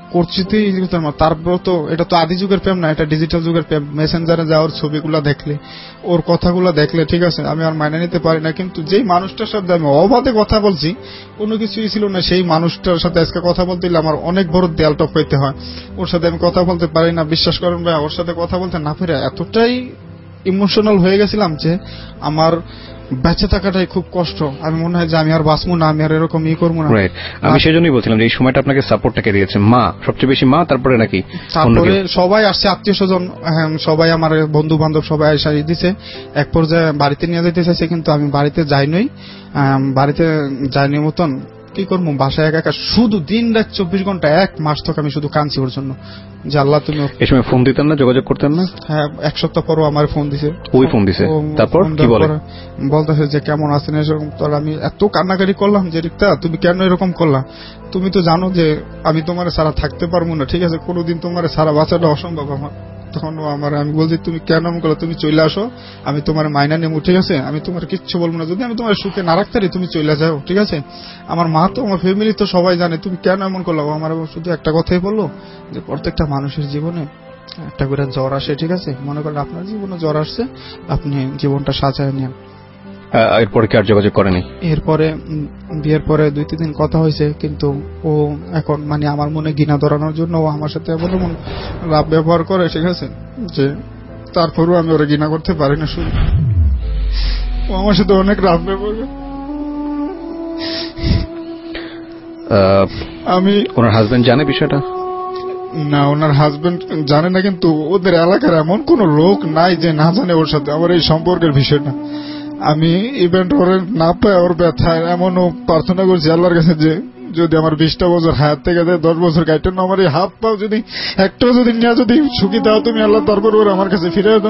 করছিতেই তারপর তো এটা তো আদি যুগের প্রেম না, এটা ডিজিটাল যুগের প্রেম। মেসেঞ্জারে যাওয়ার ছবিগুলো দেখলে, ওর কথাগুলো দেখলে, ঠিক আছে আমি আর মাইনে নিতে পারি না, কিন্তু যেই মানুষটার সাথে আমি অবাধে কথা বলছি, কোনো কিছুই ছিল না, সেই মানুষটার সাথে আজকে কথা বলতে গেলে আমার অনেক বড় দেয়াল টপ হইতে হয়। ওর সাথে আমি কথা বলতে পারি না, বিশ্বাস করেন ভাই, ওর সাথে কথা বলতে না পেরে এতটাই ইমোশনাল হয়ে গেছিলাম যে আমার বেঁচে থাকাটাই খুব কষ্ট। আমি মনে হয় যে আমি আর বাঁচবো না, আমি আর এরকম ই করবো না। আমি সেজন্যই বলছিলাম যে এই সময়টা আপনাকে সাপোর্টটাকে দিয়েছে মা, সবচেয়ে বেশি মা, তারপরে নাকি তারপরে সবাই আসছে, আত্মীয় স্বজন, সবাই আমার বন্ধু বান্ধব সবাই এসে দিছে। এক পর্যায়ে বাড়িতে নিয়ে যেতে চাইছে, কিন্তু আমি বাড়িতে যাইনি, বাড়িতে যাইনি মতন কি করবো, বাসায় একা একা শুধু দিন রাত চব্বিশ ঘন্টা এক মাস থেকে আমি শুধু কাঁদছি ওর জন্য যে আল্লাহ তুমি। এই সময় ফোন দিতেন না, যোগাযোগ করতেন না? হ্যাঁ, এক সপ্তাহ পরও আমার ফোন দিছে। ওই ফোন দিছে, তারপর কি বলে? বলতেছে যে কেমন আছেন এরকম। তো আমি এত কান্নাকারি করলাম যে রিক্তা তুমি কেন এরকম করলা, তুমি তো জানো যে আমি তোমার ছাড়া থাকতে পারবো না, ঠিক আছে কোনোদিন তোমার ছাড়া বাঁচাটা অসম্ভব আমার। তখন আমার আমি বলছি তুমি কেন এমন করো, তুমি চলে আসো, আমি তোমার মাইনা নেবো, ঠিক আছে আমি তোমার কিচ্ছু বলবো না, যদি আমি তোমার সুখে না রাখতে পারি তুমি চলে যাও, ঠিক আছে। আমার মা তো আমার ফ্যামিলি তো সবাই জানে, তুমি কেন এমন করলো। আমার শুধু একটা কথাই বললো যে প্রত্যেকটা মানুষের জীবনে একটা করে জ্বর আসে, ঠিক আছে, মনে করেন আপনার জীবনে জ্বর আসছে, আপনি জীবনটা সাজায় নেন। এরপরে কি আর যোগাযোগ করেনি? এরপরে বিয়ের পরে দুই তিন দিন কথা হয়েছে, কিন্তু ও এখন মানে আমার মনে ঘৃণা ধরানোর জন্য ও আমার সাথে এমন এমন লাভ ব্যবহার করে, ঠিক আছে, যে তারপরেও আমি ওরা ঘৃণা করতে পারি না। শুধু ও আমার সাথে অনেক রাব ব্যবহার করে। আমি ওনার হাজবেন্ড জানে বিষয়টা? না, ওনার হাজবেন্ড জানে না, কিন্তু ওদের এলাকার এমন কোন লোক নাই যে না জানে ওর সাথে আমার এই সম্পর্কের বিষয়টা। আমি ইভেন্ট ওর না পাই, ওর ব্যথায় এমনও প্রার্থনা করছি আল্লাহর কাছে যে যদি আমার বিশটা বছর হায়াত থেকে যায়, দশ বছর গাইটেন আমার এই হাত পাও যদি একটাও যদি নিয়ে যদি সুখী দাও তুমি আল্লাহ, তারপর ওর আমার কাছে ফিরে দাও।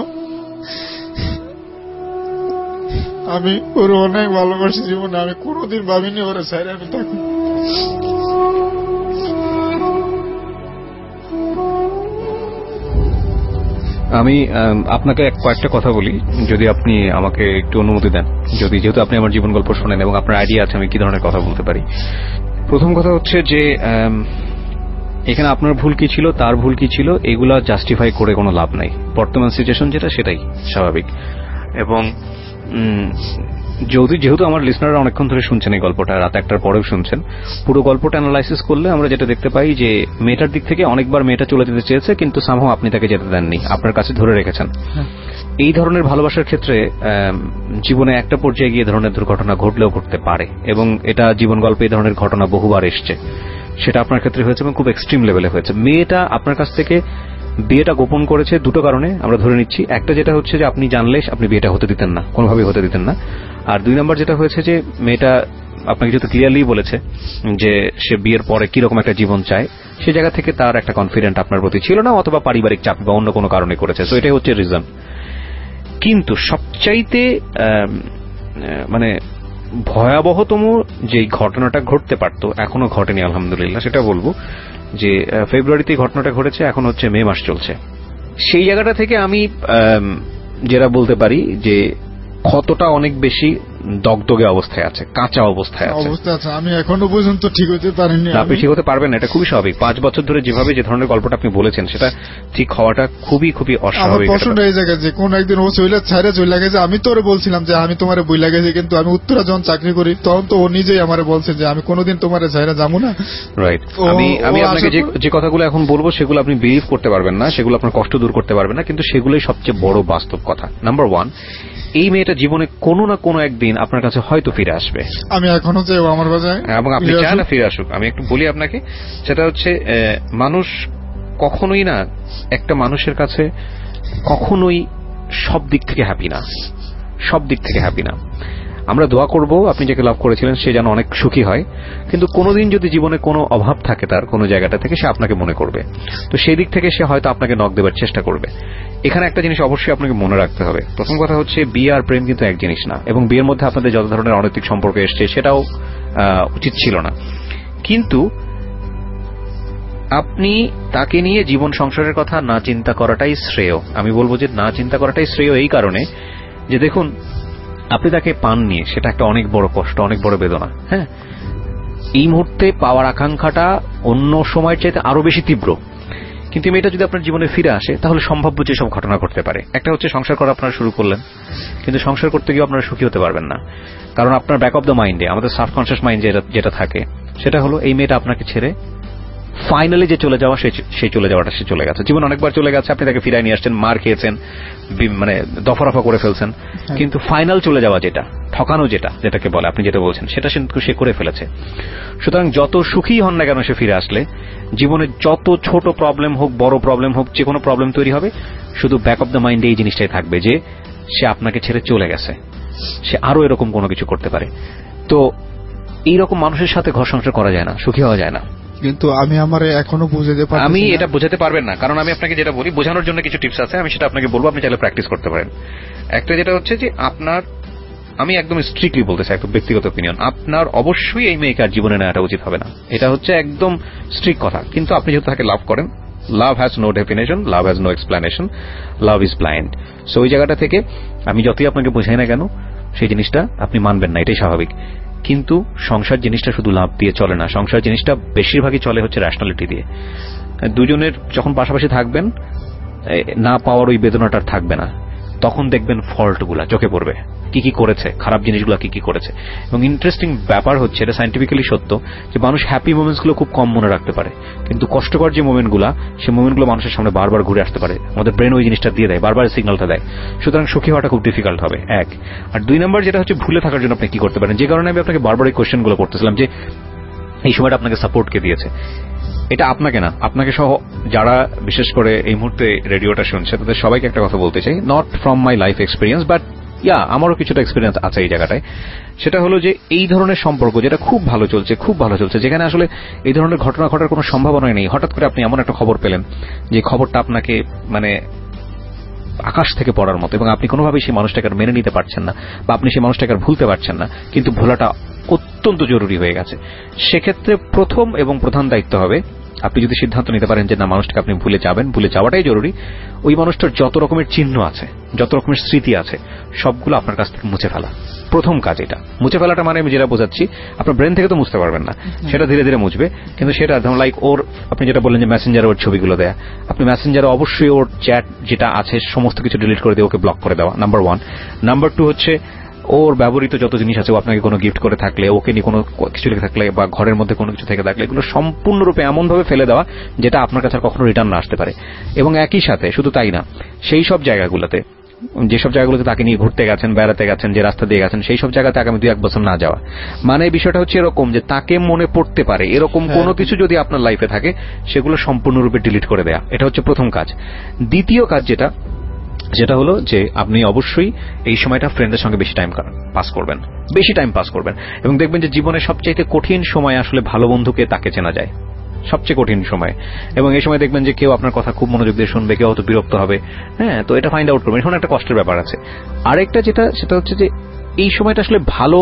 আমি ওর অনেক ভালোবাসি জীবনে, আমি কোনোদিন ভাবিনি ওরা সাইরে আমি থাকি। আমি আপনাকে কয়েকটা কথা বলি, যদি আপনি আমাকে একটু অনুমতি দেন, যদি যেহেতু আপনি আমার জীবন গল্প শোনেন এবং আপনার আইডিয়া আছে আমি কি ধরনের কথা বলতে পারি। প্রথম কথা হচ্ছে যে এখানে আপনার ভুল কি ছিল, তার ভুল কি ছিল, এগুলা জাস্টিফাই করে কোনো লাভ নাই। বর্তমান সিচুয়েশন যেটা সেটাই স্বাভাবিক। এবং যদি যেহেতু আমার লিসনাররা অনেকক্ষণ ধরে শুনছেন এই গল্পটা, রাত একটার পরেও শুনছেন, পুরো গল্পটা অ্যানালাইসিস করলে আমরা যেটা দেখতে পাই যে মেয়েটার দিক থেকে অনেকবার মেয়েটা চলে যেতে চেয়েছে, কিন্তু সামহাও আপনি তাকে যেতে দেননি, আপনার কাছে ধরে রেখেছেন। এই ধরনের ভালোবাসার ক্ষেত্রে জীবনে একটা পর্যায়ে গিয়ে ধরনের দুর্ঘটনা ঘটলেও ঘটতে পারে, এবং এটা জীবন গল্পে এই ধরনের ঘটনা বহুবার এসছে। সেটা আপনার ক্ষেত্রে হয়েছে এবং খুব এক্সট্রিম লেভেলে হয়েছে। মেয়েটা আপনার কাছ থেকে বিয়েটা গোপন করেছে দুটো কারণে আমরা ধরে নিচ্ছি। একটা যেটা হচ্ছে যে আপনি জানলে আপনি বিয়েটা হতে দিতেন না, কোনোভাবেই হতে দিতেন না। আর দুই নম্বর যেটা হয়েছে যে মেয়েটা আপনাকে যেহেতু ক্লিয়ারলি বলেছে যে সে বিয়ের পরে কিরকম একটা জীবন চায়, সে জায়গা থেকে তার একটা কনফিডেন্ট আপনার প্রতি ছিল না, অথবা পারিবারিক চাপ বা অন্য কোনো কারণে করেছে। তো এটাই হচ্ছে রিজন। কিন্তু সবচাইতে মানে ভয়াবহতম যে ঘটনাটা ঘটতে পারত, এখনো ঘটেনি আলহামদুলিল্লাহ, সেটা বলবো যে ফেব্রুয়ারিতে ঘটনাটা ঘটেছে, এখন হচ্ছে মে মাস চলছে। সেই জায়গাটা থেকে আমি যেটা বলতে পারি যে ক্ষতটা অনেক বেশি দগদগে অবস্থায় আছে, কাঁচা অবস্থায় আছে। আমি এখনো পর্যন্ত ঠিক হতে পারিনি। আপনি ঠিক হতে পারবেন না, এটা খুবই স্বাভাবিক। পাঁচ বছর ধরে যেভাবে যে ধরনের গল্পটা আপনি বলেছেন সেটা ঠিক হওয়াটা খুবই খুবই অস্বাভাবিক। প্রশ্ন এই জায়গায় যে কোন একদিন ও চলে ছাড়ে চলে গেছে, আমি তো ওরে বলছিলাম যে আমি তোমারে বইলা গেছি, কিন্তু আমি উত্তরা যখন চাকরি করি তখন তো ও নিজেই আমারে বলছে যে আমি কোনোদিন তোমারে ছাইরা যাবো না। রাইট। আমি আমি আপনাকে যে কথাগুলো এখন বলবো সেগুলো আপনি বিলিভ করতে পারবেন না, সেগুলো আপনার কষ্ট দূর করতে পারবেন না, কিন্তু সেগুলোই সবচেয়ে বড় বাস্তব কথা। নাম্বার ওয়ান, এই মেয়েটা জীবনে কোনো না কোনো একদিন আপনার কাছে হয়তো ফিরে আসবে। আমি এখনো চাই আমার বাজায়, এবং আপনি চান না ফিরে আসুক। আমি একটু বলি আপনাকে, সেটা হচ্ছে মানুষ কখনোই না, একটা মানুষের কাছে কখনোই সব দিক থেকে হ্যাপি না, সব দিক থেকে হ্যাপি না। আমরা দোয়া করব আপনি যাকে লাভ করেছিলেন সে যেন অনেক সুখী হয়, কিন্তু কোনোদিন যদি জীবনে কোনো অভাব থাকে তার কোনো জায়গাটা থেকে, সে আপনাকে মনে করবে। তো সেই দিক থেকে সে হয়তো আপনাকে নক দেবার চেষ্টা করবে। এখানে একটা জিনিস অবশ্যই আপনাকে মনে রাখতে হবে। প্রথম কথা হচ্ছে বিয়ে আর প্রেম কিন্তু এক জিনিস না, এবং বিয়ের মধ্যে আপনাদের যত ধরনের অনৈতিক সম্পর্ক এসছে সেটাও উচিত ছিল না। কিন্তু আপনি তাকে নিয়ে জীবন সংসারের কথা না চিন্তা করাটাই শ্রেয়। আমি বলবো যে না চিন্তা করাটাই শ্রেয় এই কারণে যে দেখুন, আপনি তাকে পাননি, সেটা একটা অনেক বড় কষ্ট, অনেক বড় বেদনা। হ্যাঁ, এই মুহূর্তে পাওয়ার আকাঙ্ক্ষাটা অন্য সময়ের চাইতে আরো বেশি তীব্র, কিন্তু মেয়েটা যদি আপনার জীবনে ফিরে আসে তাহলে সম্ভাব্য যেসব ঘটনা ঘটতে পারে, একটা হচ্ছে সংসার করা আপনারা শুরু করলেন, কিন্তু সংসার করতে গিয়ে আপনারা সুখী হতে পারবেন না, কারণ আপনার ব্যাক অফ দ্য মাইন্ডে, আমাদের সাবকনশিয়াস মাইন্ড যেটা থাকে সেটা হলো এই মেয়েটা আপনাকে ছেড়ে ফাইনালি যে চলে যাওয়া সেই চলে যাওয়াটা সে চলে গেছে। জীবন অনেকবার চলে গেছে, আপনি তাকে ফিরায় নিয়ে আসছেন, মার খেয়েছেন, মানে দফা রফা করে ফেলছেন, কিন্তু ফাইনাল চলে যাওয়া যেটা, ঠকানো যেটা, যেটাকে বলে আপনি যেটা বলছেন, সেটা কিন্তু সে করে ফেলেছে। সুতরাং যত সুখী হন না কেন সে ফিরে আসলে, জীবনে যত ছোট প্রবলেম হোক, বড় প্রবলেম হোক, যে কোনো প্রবলেম তৈরি হবে, শুধু ব্যাক অফ দ্য মাইন্ডে এই জিনিসটাই থাকবে যে সে আপনাকে ছেড়ে চলে গেছে, সে আরো এরকম কোনো কিছু করতে পারে। তো এইরকম মানুষের সাথে ঘর সংসার করা যায় না, সুখী হওয়া যায় না। কিন্তু আমি আমার এখনো বুঝাতে পারি, আমি এটা বোঝাতে পারবেন না, কারণ আমি আপনাকে যেটা বলি বোঝানোর জন্য কিছু টিপস আছে, আমি সেটা আপনাকে বলবো, আপনি চাইলে প্র্যাকটিস করতে পারেন। একটা যেটা হচ্ছে যে আপনার, আমি একদম স্ট্রিক্টলি বলতে চাই, একদম ব্যক্তিগত অপিনিয়ন, আপনার অবশ্যই এই মেয়েকে আর জীবনে নেওয়াটা উচিত হবে না, এটা হচ্ছে একদম স্ট্রিক্ট কথা। কিন্তু আপনি যেহেতু তাকে লাভ করেন, love has no definition, love has no explanation, love is blind. So ওই জায়গাটা থেকে আমি যতই আপনাকে বোঝাই না কেন সেই জিনিসটা আপনি মানবেন না, এটাই স্বাভাবিক। কিন্তু সংসার জিনিসটা শুধু লাভ দিয়ে চলে না, সংসার জিনিসটা বেশিরভাগই চলে হচ্ছে র্যাশনালিটি দিয়ে। দুজনের যখন পাশাপাশি থাকবেন, না পাওয়ার ওই বেদনাটা থাকবে না, তখন দেখবেন ফল্টগুলা চোখে পড়বে, কি কি করেছে, খারাপ জিনিসগুলো কি কি করেছে। এবং ইন্টারেস্টিং ব্যাপার হচ্ছে, এটা সায়েন্টিফিক্যালি সত্য, যে মানুষ হ্যাপি মোমেন্টসগুলো খুব কম মনে রাখতে পারে, কিন্তু কষ্টকর যে মোমেন্টগুলো, সেই মোমেন্টগুলো মানুষের সামনে বারবার ঘুরে আসতে পারে, আমাদের ব্রেন ওই জিনিসটা দিয়ে দেয়, বারবার সিগন্যালটা দেয়। সুতরাং সুখী হওয়াটা খুব ডিফিকাল্ট হবে, এক। আর দুই নম্বর যেটা হচ্ছে, ভুলে থাকার জন্য আপনি কি করতে পারেন, যে কারণে আমি আপনাকে বারবার এই কোয়েশ্চেনগুলো করতেছিলাম যে এই সময়টা আপনাকে সাপোর্ট কে দিয়েছে। এটা আপনাকে না, আপনাকে সহ যারা বিশেষ করে এই মুহূর্তে রেডিওটা শুনছে তাদের সবাইকে একটা কথা বলতে চাই, not from my life experience, but yeah আমারও কিছুটা এক্সপিরিয়েন্স আছে এই জায়গাটায়। সেটা হলো যে এই ধরনের সম্পর্ক যেটা খুব ভালো চলছে, খুব ভালো চলছে, যেখানে আসলে এই ধরনের ঘটনা ঘটার কোনো সম্ভাবনাই নেই, হঠাৎ করে আপনি এমন একটা খবর পেলেন যে খবরটা আপনাকে মানে আকাশ থেকে পড়ার মতো, এবং আপনি কোনোভাবেই সেই মানুষটাকে মেনে নিতে পারছেন না, বা আপনি সেই মানুষটাকে ভুলতে পারছেন না, কিন্তু ভোলাটা অত্যন্ত জরুরি হয়ে গেছে। সেক্ষেত্রে প্রথম এবং প্রধান দায়িত্ব হবে, আপনি যদি সিদ্ধান্ত নিতে পারেন যে না মানুষটাকে আপনি ভুলে যাবেন, ভুলে যাওয়াটাই জরুরি, ওই মানুষটার যত রকমের চিহ্ন আছে, যত রকমের স্মৃতি আছে, সবগুলো আপনার কাছ থেকে মুছে ফেলা। প্রথম কাজ এটা। মুছে ফেলাটা মানে আমি যেটা বোঝাচ্ছি, আপনার ব্রেন থেকে তো মুছতে পারবেন না, সেটা ধীরে ধীরে মুছবে, কিন্তু সেটা ধরুন লাইক ওর, আপনি যেটা বললেন যে মেসেঞ্জারে ওর ছবিগুলো দেয়া, আপনি মেসেঞ্জারে অবশ্যই ওর চ্যাট যেটা আছে সমস্ত কিছু ডিলিট করে দিয়ে ওকে ব্লক করে দেওয়া, নাম্বার ওয়ান। নাম্বার টু হচ্ছে ওর ব্যবহৃত যত জিনিস আছে, ও আপনাকে কোনো গিফট করে থাকলে, ওকে নিয়ে কোনো কিছু লিখে থাকলে, বা ঘরের মধ্যে কোনো কিছু থেকে থাকলে, এগুলো সম্পূর্ণরূপে এমনভাবে ফেলে দেওয়া যেটা আপনার কাছে কখনো রিটার্ন না আসতে পারে। এবং একই সাথে শুধু তাই না, সেই সব জায়গাগুলোতে, যেসব জায়গাগুলোতে তাকে নিয়ে ঘুরতে গেছেন, বেড়াতে গেছেন, যে রাস্তা দিয়ে গেছেন, সেই সব জায়গাতে আগামী দুই এক বছর না যাওয়া। মানে বিষয়টা হচ্ছে এরকম যে তাকে মনে পড়তে পারে এরকম কোনো কিছু যদি আপনার লাইফে থাকে, সেগুলো সম্পূর্ণরূপে ডিলিট করে দেয়া। এটা হচ্ছে প্রথম কাজ। দ্বিতীয় কাজ যেটা যেটা হলো যে আপনি অবশ্যই এই সময়টা ফ্রেন্ডের সঙ্গে বেশি টাইম পাস করবেন, বেশি টাইম পাস করবেন, এবং দেখবেন যে জীবনের সবচাইতে কঠিন সময় আসলে ভালো বন্ধুকে তাকে চেনা যায়, সবচেয়ে কঠিন সময়। এবং এই সময় দেখবেন যে কেউ আপনার কথা খুব মনোযোগ দিয়ে শুনবে, কেউ হয়তো বিরক্ত হবে, হ্যাঁ, তো এটা ফাইন্ড আউট করবেন। এখন একটা কষ্টের ব্যাপার আছে। আরেকটা যেটা, সেটা হচ্ছে যে এই সময়টা আসলে ভালো,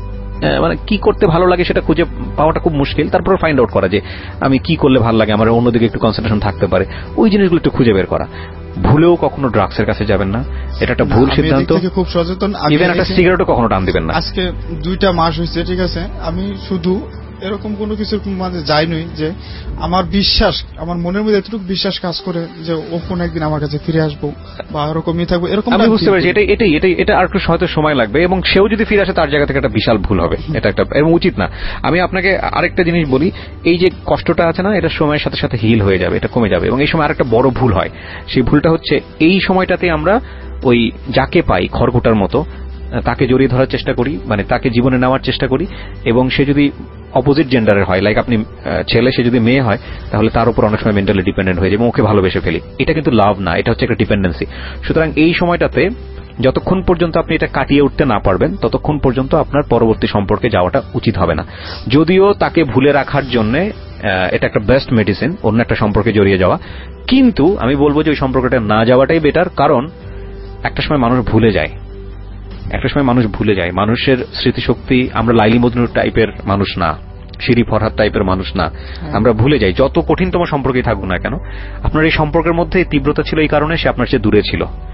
মানে কি করতে ভালো লাগে সেটা খুঁজে পাওয়াটা খুব মুশকিল, তারপর ফাইন্ড আউট করা যে আমি কি করলে ভালো লাগে, আমার অন্যদিকে একটু কনসেন্ট্রেশন থাকতে পারে, ওই জিনিসগুলো একটু খুঁজে বের করা। ভুলেও কখনো ড্রাগসের কাছে যাবেন না, এটা একটা ভুল সিদ্ধান্ত। খুব সচেতন। ইভেন একটা সিগারেটও কখনো টান দিবেন না। আজকে দুইটা মাস হয়েছে, ঠিক আছে, আমি শুধু এরকম কোনো কিছুর মাঝে যাইনি যে আমার বিশ্বাস, আমার মনের মধ্যে এতটুকু বিশ্বাস কাজ করে যে ও কোন একদিন আমার কাছে ফিরে আসবো বা এরকমই থাকবো, এরকম আমি বুঝতে পারছি। এটাই এটাই এটাই এটা আর একটু হয়তো সময় লাগবে, এবং সেও যদি ফিরে আসে তার জায়গা থেকে একটা বিশাল ভুল হবে, এটা একটা এবং উচিত না। আমি আপনাকে আরেকটা জিনিস বলি, এই যে কষ্টটা আছে না, এটা সময়ের সাথে সাথে হিল হয়ে যাবে, এটা কমে যাবে। এবং এই সময় আরেকটা বড় ভুল হয়, সেই ভুলটা হচ্ছে এই সময়টাতে আমরা ওই যাকে পাই খড়কুটার মতো তাকে জড়িয়ে ধরার চেষ্টা করি, মানে তাকে জীবনে নেওয়ার চেষ্টা করি, এবং সে যদি অপোজিট জেন্ডারের হয়, লাইক আপনি ছেলে, সে যদি মেয়ে হয়, তাহলে তার উপর অনেক সময় মেন্টালি ডিপেন্ডেন্ট হয়ে যায় এবং ওকে ভালোবেসে ফেলি। এটা কিন্তু লাভ না, এটা হচ্ছে একটা ডিপেন্ডেন্সি। সুতরাং এই সময়টাতে যতক্ষণ পর্যন্ত আপনি এটা কাটিয়ে উঠতে না পারবেন, ততক্ষণ পর্যন্ত আপনার পরবর্তী সম্পর্কে যাওয়াটা উচিত হবে না। যদিও তাকে ভুলে রাখার জন্য এটা একটা বেস্ট মেডিসিন, অন্য একটা সম্পর্কে জড়িয়ে যাওয়া, কিন্তু আমি বলবো যে ওই সম্পর্কটা না যাওয়াটাই বেটার। কারণ একটা সময় মানুষ ভুলে যায়, একটা সময় মানুষ ভুলে যায়। মানুষের স্মৃতিশক্তি, আমরা লাইলি মজনুর টাইপের মানুষ না, শিরি ফরহাদ টাইপের মানুষ না, আমরা ভুলে যাই। যত কঠিনতম সম্পর্কেই থাকুক না কেন, আপনার এই সম্পর্কের মধ্যে তীব্রতা ছিল এই কারণে সে আপনার চেয়ে দূরে ছিল,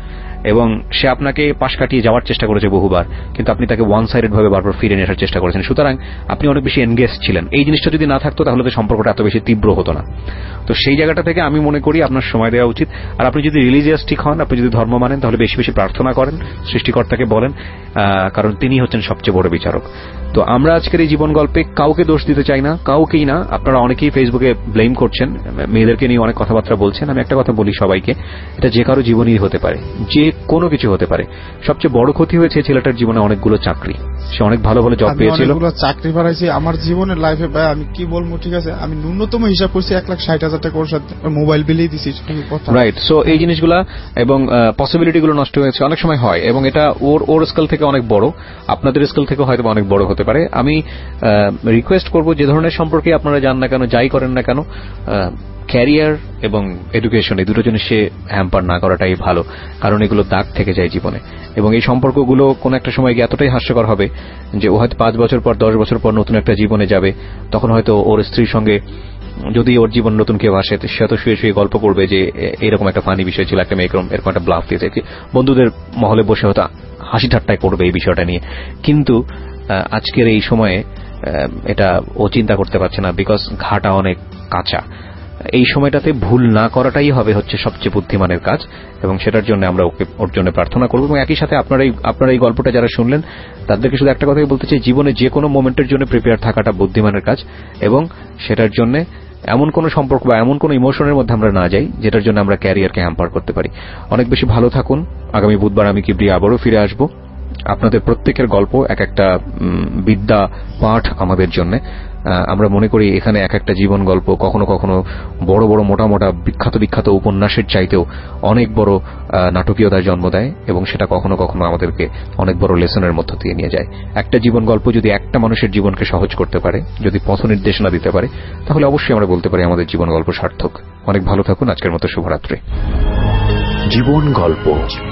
এবং সে আপনাকে পাশ কাটিয়ে যাওয়ার চেষ্টা করেছে বহুবার, কিন্তু আপনি তাকে ওয়ান সাইডেড ভাবে বারবার ফিরে নিয়ে আসার চেষ্টা করেছেন। সুতরাং আপনি অনেক বেশি এনগেজ ছিলেন। এই জিনিসটা যদি না থাকতো তাহলে তো সম্পর্কটা এত বেশি তীব্র হতো না। তো সেই জায়গাটা থেকে আমি মনে করি আপনার সময় দেওয়া উচিত। আর আপনি যদি রিলিজিয়াসটিক হন, আপনি যদি ধর্ম মানেন, তাহলে বেশি বেশি প্রার্থনা করেন, সৃষ্টিকর্তাকে বলেন, কারণ তিনি হচ্ছেন সবচেয়ে বড় বিচারক। তো আমরা আজকের এই জীবন গল্পে কাউকে দোষ দিতে চাই না, কাউকেই না। আপনারা অনেকেই ফেসবুকে ব্লেম করছেন, মেয়েদেরকে নিয়ে অনেক কথাবার্তা বলছেন। আমি একটা কথা বলি সবাইকে, এটা যে কারো জীবনই হতে পারে, যে কোনো কিছু হতে পারে। সবচেয়ে বড় ক্ষতি হয়েছে ছেলেটার জীবনে অনেকগুলো চাকরি, সে অনেক ভালো ভালো জব পেয়েছিল, চাকরি বাড়াইছি। আমার জীবনের লাইফে ভাই আমি কি বলবো, ঠিক আছে, আমি ন্যূনতম হিসাব করছি এক লাখ ষাট হাজার টাকা ওর সাথে মোবাইল বিলেই দিছি, রাইট। সো এই জিনিসগুলা এবং পসিবিলিটি গুলো নষ্ট হয়েছে, অনেক সময় হয়, এবং এটা ওর ওর স্কেল থেকে অনেক বড়, আপনাদের স্কেল থেকে হয়তো অনেক বড় হতে পারে। আমি রিকোয়েস্ট করব, যে ধরনের সম্পর্কে আপনারা যান না কেন, যাই করেন না কেন, ক্যারিয়ার এবং এডুকেশন এই দুটো জিনিসে হ্যাম্পার না করাটাই ভালো, কারণ এগুলো দাগ থেকে যায় জীবনে। এবং এই সম্পর্কগুলো কোন একটা সময় গিয়ে এতটাই হাস্যকর হবে যে ও হয়তো পাঁচ বছর পর দশ বছর পর নতুন একটা জীবনে যাবে, তখন হয়তো ওর স্ত্রীর সঙ্গে যদি ওর জীবন নতুন কেউ আসে, সে তো শুয়ে শুয়ে গল্প করবে যে এরকম একটা ফানি বিষয় ছিল, একটা মেয়ে এরকম একটা ব্লাফ দিয়েছে, বন্ধুদের মহলে বসে হয়তো হাসি ঠাট্টাই করবে এই বিষয়টা নিয়ে। কিন্তু আজকের এই সময়ে এটা ও চিন্তা করতে পারছে না, বিকজ ঘাটা অনেক কাঁচা। এই সময়টাতে ভুল না করাটাই হবে হচ্ছে সবচেয়ে বুদ্ধিমানের কাজ, এবং সেটার জন্য আমরা ওকে ওর জন্য প্রার্থনা করব। এবং একই সাথে আপনারা আপনারা এই গল্পটা যারা শুনলেন তাদেরকে শুধু একটা কথাই বলতে চাই, জীবনে যে কোনো মোমেন্টের জন্য প্রিপেয়ার থাকাটা বুদ্ধিমানের কাজ, এবং সেটার জন্য এমন কোন সম্পর্ক বা এমন কোন ইমোশনের মধ্যে আমরা না যাই যেটার জন্য আমরা ক্যারিয়ারকে হ্যাম্পার করতে পারি। অনেক বেশি ভালো থাকুন। আগামী বুধবার আমি কিবরিয়া আবারও ফিরে আসব। আপনাদের প্রত্যেকের গল্প এক একটা বিদ্যা পাঠ আমাদের জন্য। আমরা মনে করি এখানে এক একটা জীবন গল্প কখনো কখনো বড় বড় মোটা মোটা বিখ্যাত বিখ্যাত উপন্যাসের চাইতেও অনেক বড় নাটকীয়তার জন্ম দেয়, এবং সেটা কখনো কখনো আমাদেরকে অনেক বড় লেসনের মধ্য দিয়ে নিয়ে যায়। একটা জীবন গল্প যদি একটা মানুষের জীবনকে সহজ করতে পারে, যদি পথ নির্দেশনা দিতে পারে, তাহলে অবশ্যই আমরা বলতে পারি আমাদের জীবন গল্প সার্থক। অনেক ভালো থাকুন। আজকের মতো শুভরাত্রি। জীবন গল্প,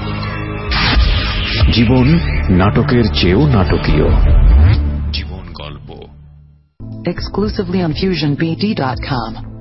জীবন নাটকের চেয়েও নাটকীয়। জীবন গল্প exclusively on fusion b d dot com.